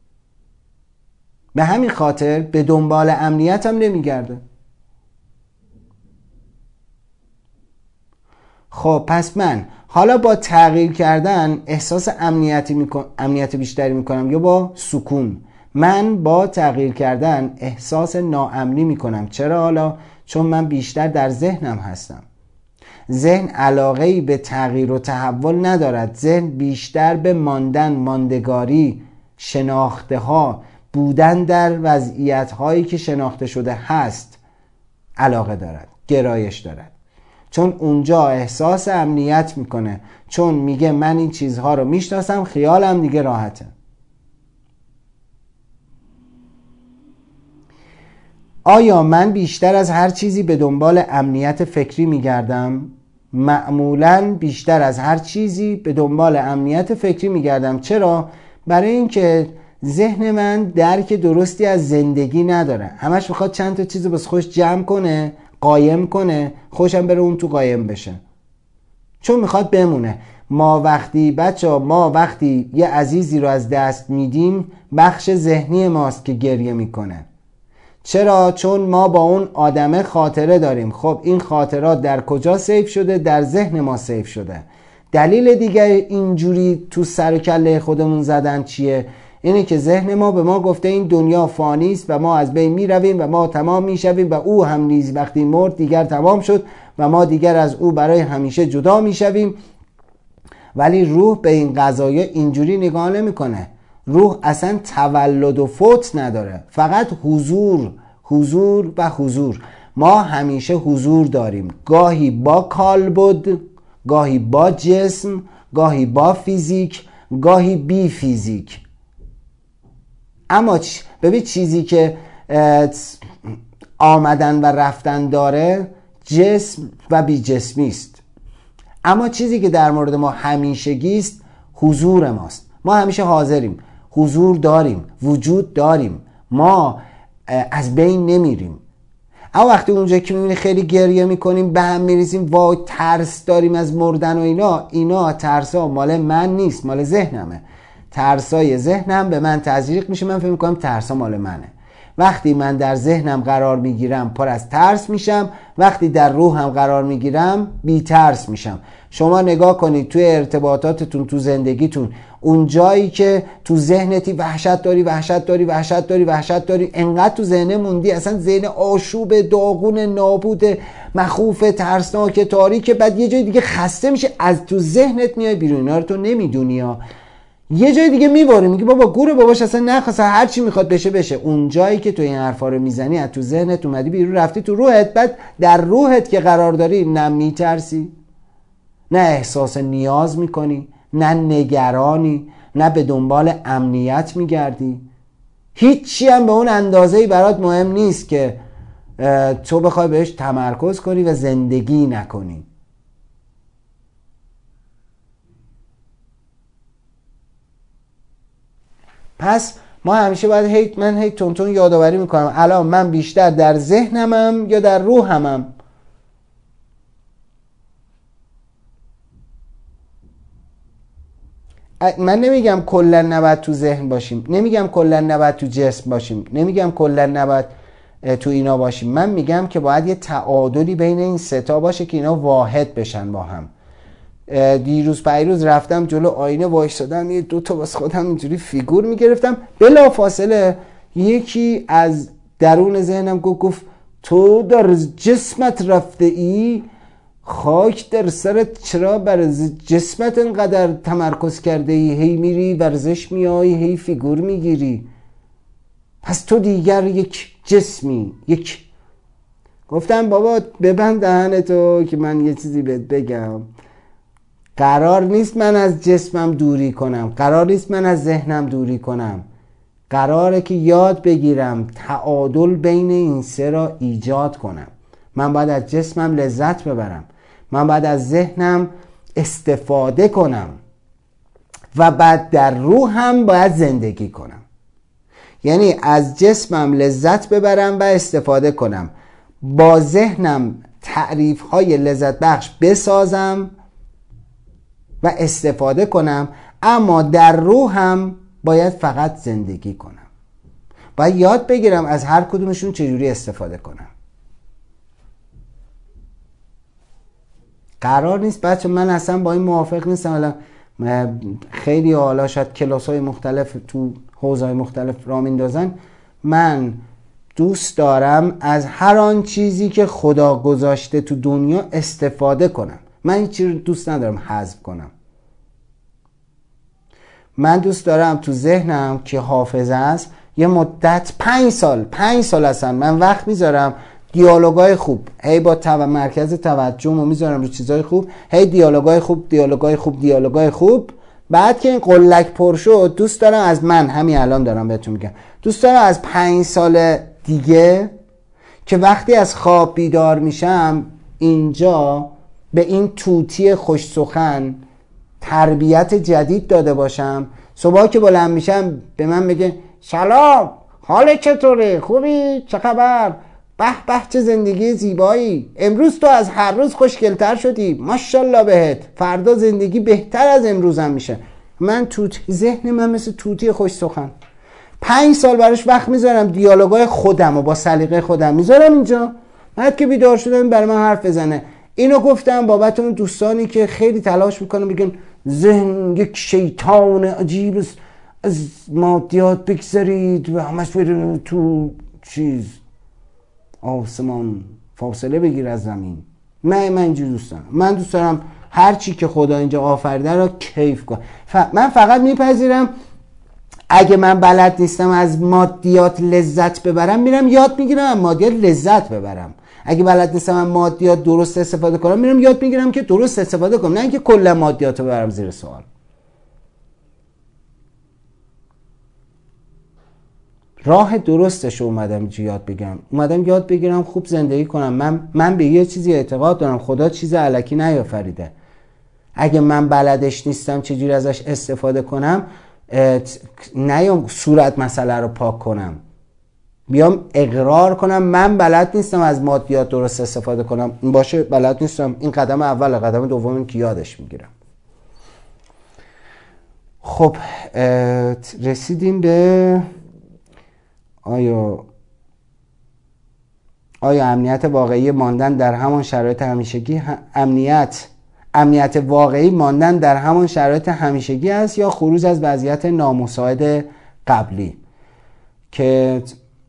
به همین خاطر به دنبال امنیت هم نمیگرده. خب پس من حالا با تغییر کردن احساس امنیت بیشتری میکنم یا با سکون؟ من با تغییر کردن احساس ناامنی میکنم. چرا حالا؟ چون من بیشتر در ذهنم هستم. ذهن علاقه‌ای به تغییر و تحول ندارد. ذهن بیشتر به ماندگاری، شناخته ها، بودن در وضعیت هایی که شناخته شده هست علاقه دارد، گرایش دارد. چون اونجا احساس امنیت میکنه، چون میگه من این چیزها رو میشناسم، خیالم دیگه راحته. آیا من بیشتر از هر چیزی به دنبال امنیت فکری میگردم؟ معمولاً بیشتر از هر چیزی به دنبال امنیت فکری میگردم. چرا؟ برای اینکه ذهن من درک درستی از زندگی نداره. همش میخواد چند تا چیز بس خوش جمع کنه، قایم کنه، خوشم بره اون تو قایم بشه، چون میخواد بمونه. ما وقتی یه عزیزی رو از دست میدیم، بخش ذهنی ماست که گریه میکنه. چرا؟ چون ما با اون آدمه خاطره داریم. خب این خاطرات در کجا سیو شده؟ در ذهن ما سیو شده. دلیل دیگه اینجوری تو سر و کله خودمون زدن چیه؟ اینه که ذهن ما به ما گفته این دنیا فانی است و ما از بین می رویم و ما تمام می شویم و او هم نیز وقتی مرد دیگر تمام شد و ما دیگر از او برای همیشه جدا می شویم. ولی روح به این قضایا اینجوری نگاه نمیکنه. روح اصلا تولد و فوت نداره، فقط حضور و حضور. ما همیشه حضور داریم، گاهی با کالبد، گاهی با جسم، گاهی با فیزیک، گاهی بی فیزیک. اما ببین چیزی که آمدن و رفتن داره جسم و بی جسمی است. اما چیزی که در مورد ما همیشگی است حضور ماست. ما همیشه حاضریم، حضور داریم، وجود داریم، ما از بین نمیریم. اما وقتی اونجا که میبینی خیلی گریه میکنیم، به هم میریزیم، وای ترس داریم از مردن و اینا ترسا مال من نیست، مال ذهنمه. ترسای ذهنم به من تزریق میشه، من فکر میکنم ترسا مال منه. وقتی من در ذهنم قرار میگیرم پر از ترس میشم، وقتی در روحم قرار میگیرم بی ترس میشم. شما نگاه کنید توی ارتباطاتتون، تو زندگیتون، اون جایی که تو ذهنتی وحشت داری، انقدر تو ذهن موندی، اصلا ذهن آشوب، داغون، نابود، مخوف، ترسناک، تاریک، بعد یه جای دیگه خسته میشه، از تو ذهنت میای بیرون. اینا رو تو نمیدونی ها. یه جای دیگه میباری، میگی بابا گوره باباش اصلا نخواست، هر چی میخواد بشه. اون جایی که تو این حرفا رو میزنی از تو ذهنت اومدی بیرون، رفتی تو روحت. بعد در روحت که قرار داری، نه میترسی، نه احساس نیاز میکنی، نه نگرانی، نه به دنبال امنیت میگردی. هیچی هم به اون اندازه‌ای برات مهم نیست که تو بخوای بهش تمرکز کنی و زندگی نکنی. پس ما همیشه باید من تونتون یادآوری میکنم الان من بیشتر در ذهنمم یا در روحمم. من نمیگم کلا نباید تو ذهن باشیم، نمیگم کلا نباید تو جسم باشیم، نمیگم کلا نباید تو اینا باشیم. من میگم که باید یه تعادلی بین این سه تا باشه که اینا واحد بشن با هم. دیروز پیروز رفتم جلو آینه وایسادم، یه دو تا واسه خودم اینجوری فیگور میگرفتم، بلا فاصله یکی از درون ذهنم گفت تو در جسمت رفته ای. خاک در سرت، چرا بر جسمت انقدر تمرکز کرده ای؟ هی میری ورزش میای، هی فیگور میگیری، پس تو دیگر یک جسمی. گفتم بابا ببند دهنتو که من یه چیزی بهت بگم. قرار نیست من از جسمم دوری کنم، قرار نیست من از ذهنم دوری کنم، قراره که یاد بگیرم تعادل بین این سه را ایجاد کنم. من باید از جسمم لذت ببرم، من باید از ذهنم استفاده کنم و بعد در روحم باید زندگی کنم. یعنی از جسمم لذت ببرم و استفاده کنم، با ذهنم تعریف‌های لذت بخش بسازم و استفاده کنم، اما در روحم باید فقط زندگی کنم. باید یاد بگیرم از هر کدومشون چجوری استفاده کنم. قرار نیست بچه، من اصلا با این موافق نیستم. حالا خیلی حالا شاید کلاس‌های مختلف تو حوزه‌های مختلف را میندازن. من دوست دارم از هر آن چیزی که خدا گذاشته تو دنیا استفاده کنم. من این چیزی دوست ندارم حذف کنم. من دوست دارم تو ذهنم که حافظه است یه مدت 5 سال اصلا من وقت میذارم دیالوگای خوب، هی با مرکز توجهمو میذارم رو چیزای خوب، هی دیالوگای خوب. بعد که این قلک پر شد، دوست دارم از من همین الان دارم بهتون میگم، دوست دارم از 5 سال دیگه که وقتی از خواب بیدار میشم اینجا به این توتی خوش سخن تربیت جدید داده باشم. صبح که بلند میشم به من میگه سلام، حالت چطوره؟ خوبی؟ چه خبر؟ به به چه زندگی زیبایی، امروز تو از هر روز خوشگل‌تر شدی، ماشاءالله بهت، فردا زندگی بهتر از امروزم میشه. من ذهن من مثل توتی خوش سخن 5 سال براش وقت میذارم، دیالوگای خودم و با سلیقه خودم میذارم اینجا. بعد که بیدار شدم برای من حرف بزنه. اینو گفتم بابت اون دوستانی که خیلی تلاش میکنن بگن ذهن یک شیطان عجیب است، از مادیات بگذارید و همش برید تو چیز آسمان، فاصله بگیر از زمین. من اینجوری دوست دارم. من دوست دارم هر چی که خدا اینجا آفریده رو کیف کنم. من فقط میپذیرم اگه من بلد نیستم از مادیات لذت ببرم، میرم یاد میگیرم از مادیات لذت ببرم. اگه بلد نیستم از مادیات درست استفاده کنم، میرم یاد میگیرم که درست استفاده کنم، نه اینکه کلا مادیات رو ببرم زیر سوال. راه درستش رو اومدم یاد بگیرم خوب زندگی کنم. من به یه چیزی اعتقاد دارم، خدا چیز الکی نیافریده. اگه من بلدش نیستم چجوری ازش استفاده کنم، نیام صورت مسئله رو پاک کنم، بیام اقرار کنم من بلد نیستم از مادیات درست استفاده کنم. باشه بلد نیستم، این قدم اول. قدم دوم که یادش میگیرم. خب رسیدیم به آیا امنیت واقعی ماندن در همان شرایط همیشگی امنیت واقعی ماندن در همان شرایط همیشگی است یا خروج از وضعیت نامساعد قبلی؟ که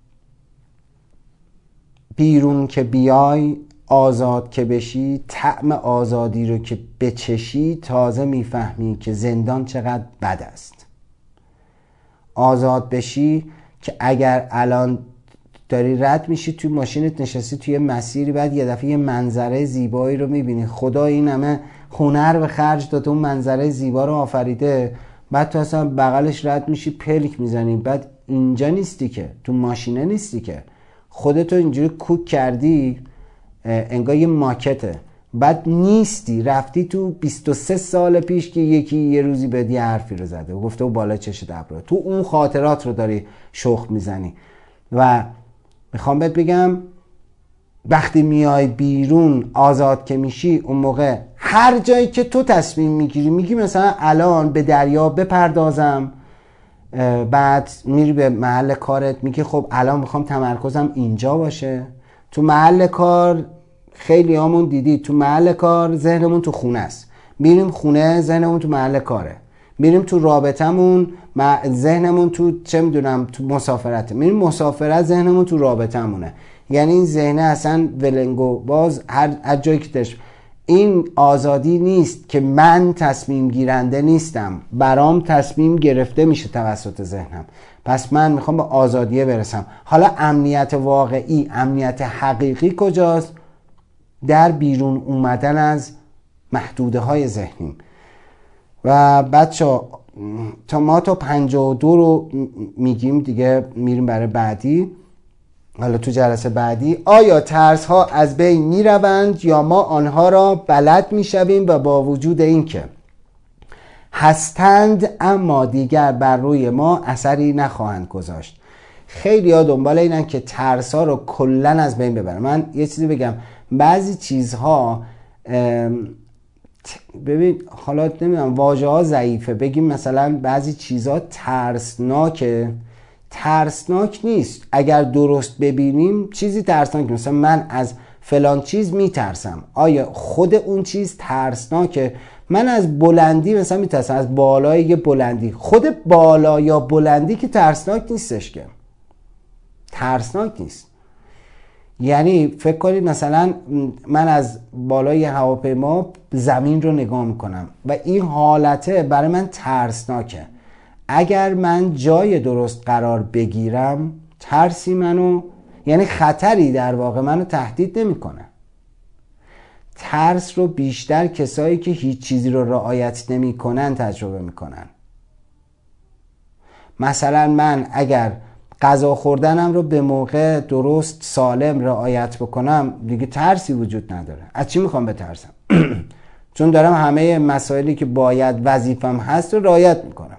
بیرون که بیای، آزاد که بشی، طعم آزادی رو که بچشی، تازه میفهمی که زندان چقدر بد است. آزاد بشی که اگر الان داری رد میشی توی ماشینت نشستی توی مسیری، بعد یه دفعه یه منظره زیبایی رو میبینی، خدا این همه هنر به خرج داده اون منظره زیبا رو آفریده، بعد تو اصلا بغلش رد میشی پلک میزنی، بعد اینجا نیستی که، تو ماشینه نیستی که، خودتو اینجوری کوک کردی انگار یه ماکته، بعد نیستی، رفتی تو 23 سال پیش که یکی یه روزی به یه حرفی رو زده و گفته و بالا چش ابرو، تو اون خاطرات رو داری شخم میزنی. و میخوام بهت بگم وقتی میای بیرون آزاد که میشی، اون موقع هر جایی که تو تصمیم میگیری، میگی مثلا الان به دریا بپردازم، بعد میری به محل کارت میگی خب الان میخوام تمرکزم اینجا باشه. تو محل کار خیلی همون دیدی، تو محل کار ذهنمون تو خونه است، میریم خونه ذهنمون تو محل کاره، میریم تو رابطمون ذهنمون تو چه میدونم تو مسافرته، میریم مسافرت ذهنمون تو رابطمونه. یعنی این ذهن اصلا ولنگو باز هر جایی که داشت. این آزادی نیست که من تصمیم گیرنده نیستم، برام تصمیم گرفته میشه توسط ذهنم، پس من میخوام به آزادی برسم. حالا امنیت واقعی، امنیت حقیقی کجاست؟ در بیرون اومدن از محدوده های ذهنیم. و بچه تا ما تا 52 رو میگیم دیگه، میریم برای بعدی. حالا تو جلسه بعدی آیا ترس ها از بین میروند یا ما آنها را بلد میشویم و با وجود اینکه هستند اما دیگر بر روی ما اثری نخواهند گذاشت. خیلی ها دنبال اینن که ترس ها رو کلن از بین ببرن. من یه چیزی بگم، بعضی چیزها ببین حالا نمیدونم واژه ها ضعیفه، بگیم مثلا بعضی چیزها ترسناکه، ترسناک نیست. اگر درست ببینیم چیزی ترسناک نیست. مثلا من از فلان چیز میترسم، آیا خود اون چیز ترسناکه؟ من از بلندی مثلا میترسم، از بالای یه بلندی. خود بالا یا بلندی که ترسناک نیستش، که ترسناک نیست. یعنی فکر کنید مثلا من از بالای هواپیما زمین رو نگاه میکنم و این حالته برای من ترسناکه. اگر من جای درست قرار بگیرم ترسی منو، یعنی خطری در واقع منو تهدید نمیکنه. ترس رو بیشتر کسایی که هیچ چیزی رو رعایت نمیکنن تجربه میکنن. مثلا من اگر غذا خوردنم رو به موقع درست سالم رعایت بکنم دیگه ترسی وجود نداره. از چی میخوام بترسم؟ چون دارم همه مسائلی که باید وظیفم هست رو رعایت میکنم.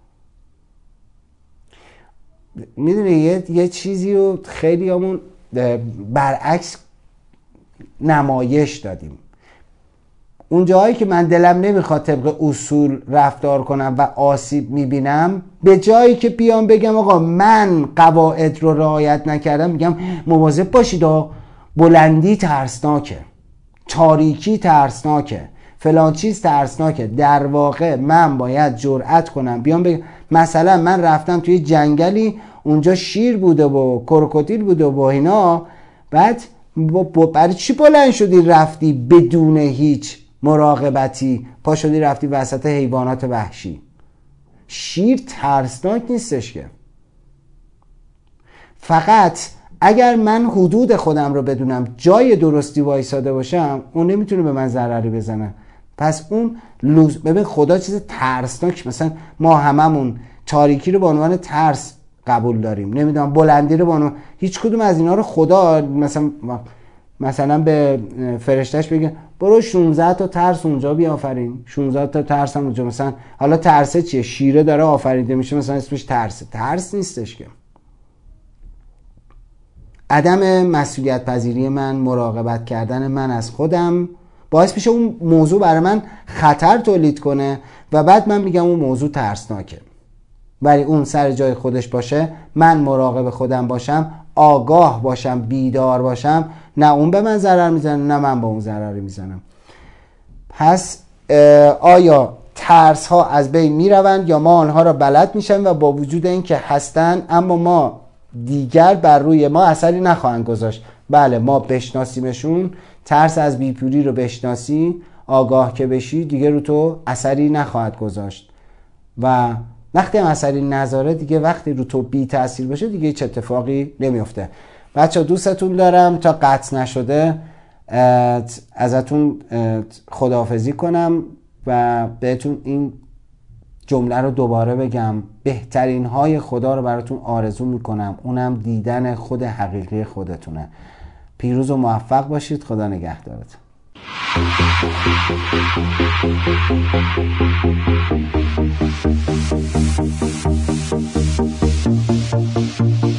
میدونی یه چیزی رو خیلی همون برعکس نمایش دادیم. اون جایی که من دلم نمیخواد طبق اصول رفتار کنم و آسیب میبینم، به جایی که بیام بگم آقا من قواعد رو رعایت نکردم، میگم مواظب باشید، بلندی ترسناکه، تاریکی ترسناکه، فلان چیز ترسناکه. در واقع من باید جرأت کنم بیام بگم مثلا من رفتم توی جنگلی، اونجا شیر بوده و کروکودیل بوده و اینا، بعد برای چی بلند شدی رفتی بدون هیچ مراقبتی، پا شدی رفتی وسط حیوانات وحشی؟ شیر ترسناک نیستش که. فقط اگر من حدود خودم رو بدونم، جای درستی وایساده باشم، اون نمیتونه به من ضرری بزنه. پس اون ببین خدا چیز ترسناک، مثلا ما هممون تاریکی رو به عنوان ترس قبول داریم، نمیدونم بلندی رو به عنوان، هیچ کدوم از اینا رو خدا مثلا به فرشتش بگه برو 16 تا ترس اونجا بیافرین، 16 تا ترس هم اونجا. مثلا حالا ترسه چیه؟ شیره داره آفریده میشه، مثلا اسمش ترسه. ترس نیستش که. عدم مسئولیت پذیری من، مراقبت کردن من از خودم باعث میشه اون موضوع برای من خطر تولید کنه و بعد من میگم اون موضوع ترسناکه. ولی اون سر جای خودش باشه، من مراقب خودم باشم، آگاه باشم، بیدار باشم، نه اون به من ضرر میزنه نه من با اون ضرری میزنم. پس آیا ترس ها از بین میروند یا ما آنها را بلد میشن و با وجود این که هستن اما ما دیگر بر روی ما اثری نخواهند گذاشت؟ بله، ما بشناسیمشون. ترس از بیپولی رو بشناسی، آگاه که بشی، دیگه رو تو اثری نخواهد گذاشت. و وقتی هم اثری نذاره دیگه، وقتی رو تو بی تأثیر باشه دیگه هیچ اتفاقی نمیفته. بچه دوستتون دارم، تا قطع نشده ازتون خداحافظی کنم و بهتون این جمله رو دوباره بگم: بهترین های خدا رو براتون آرزو میکنم، اونم دیدن خود حقیقی خودتونه. پیروز و موفق باشید. خدا نگهدارتون.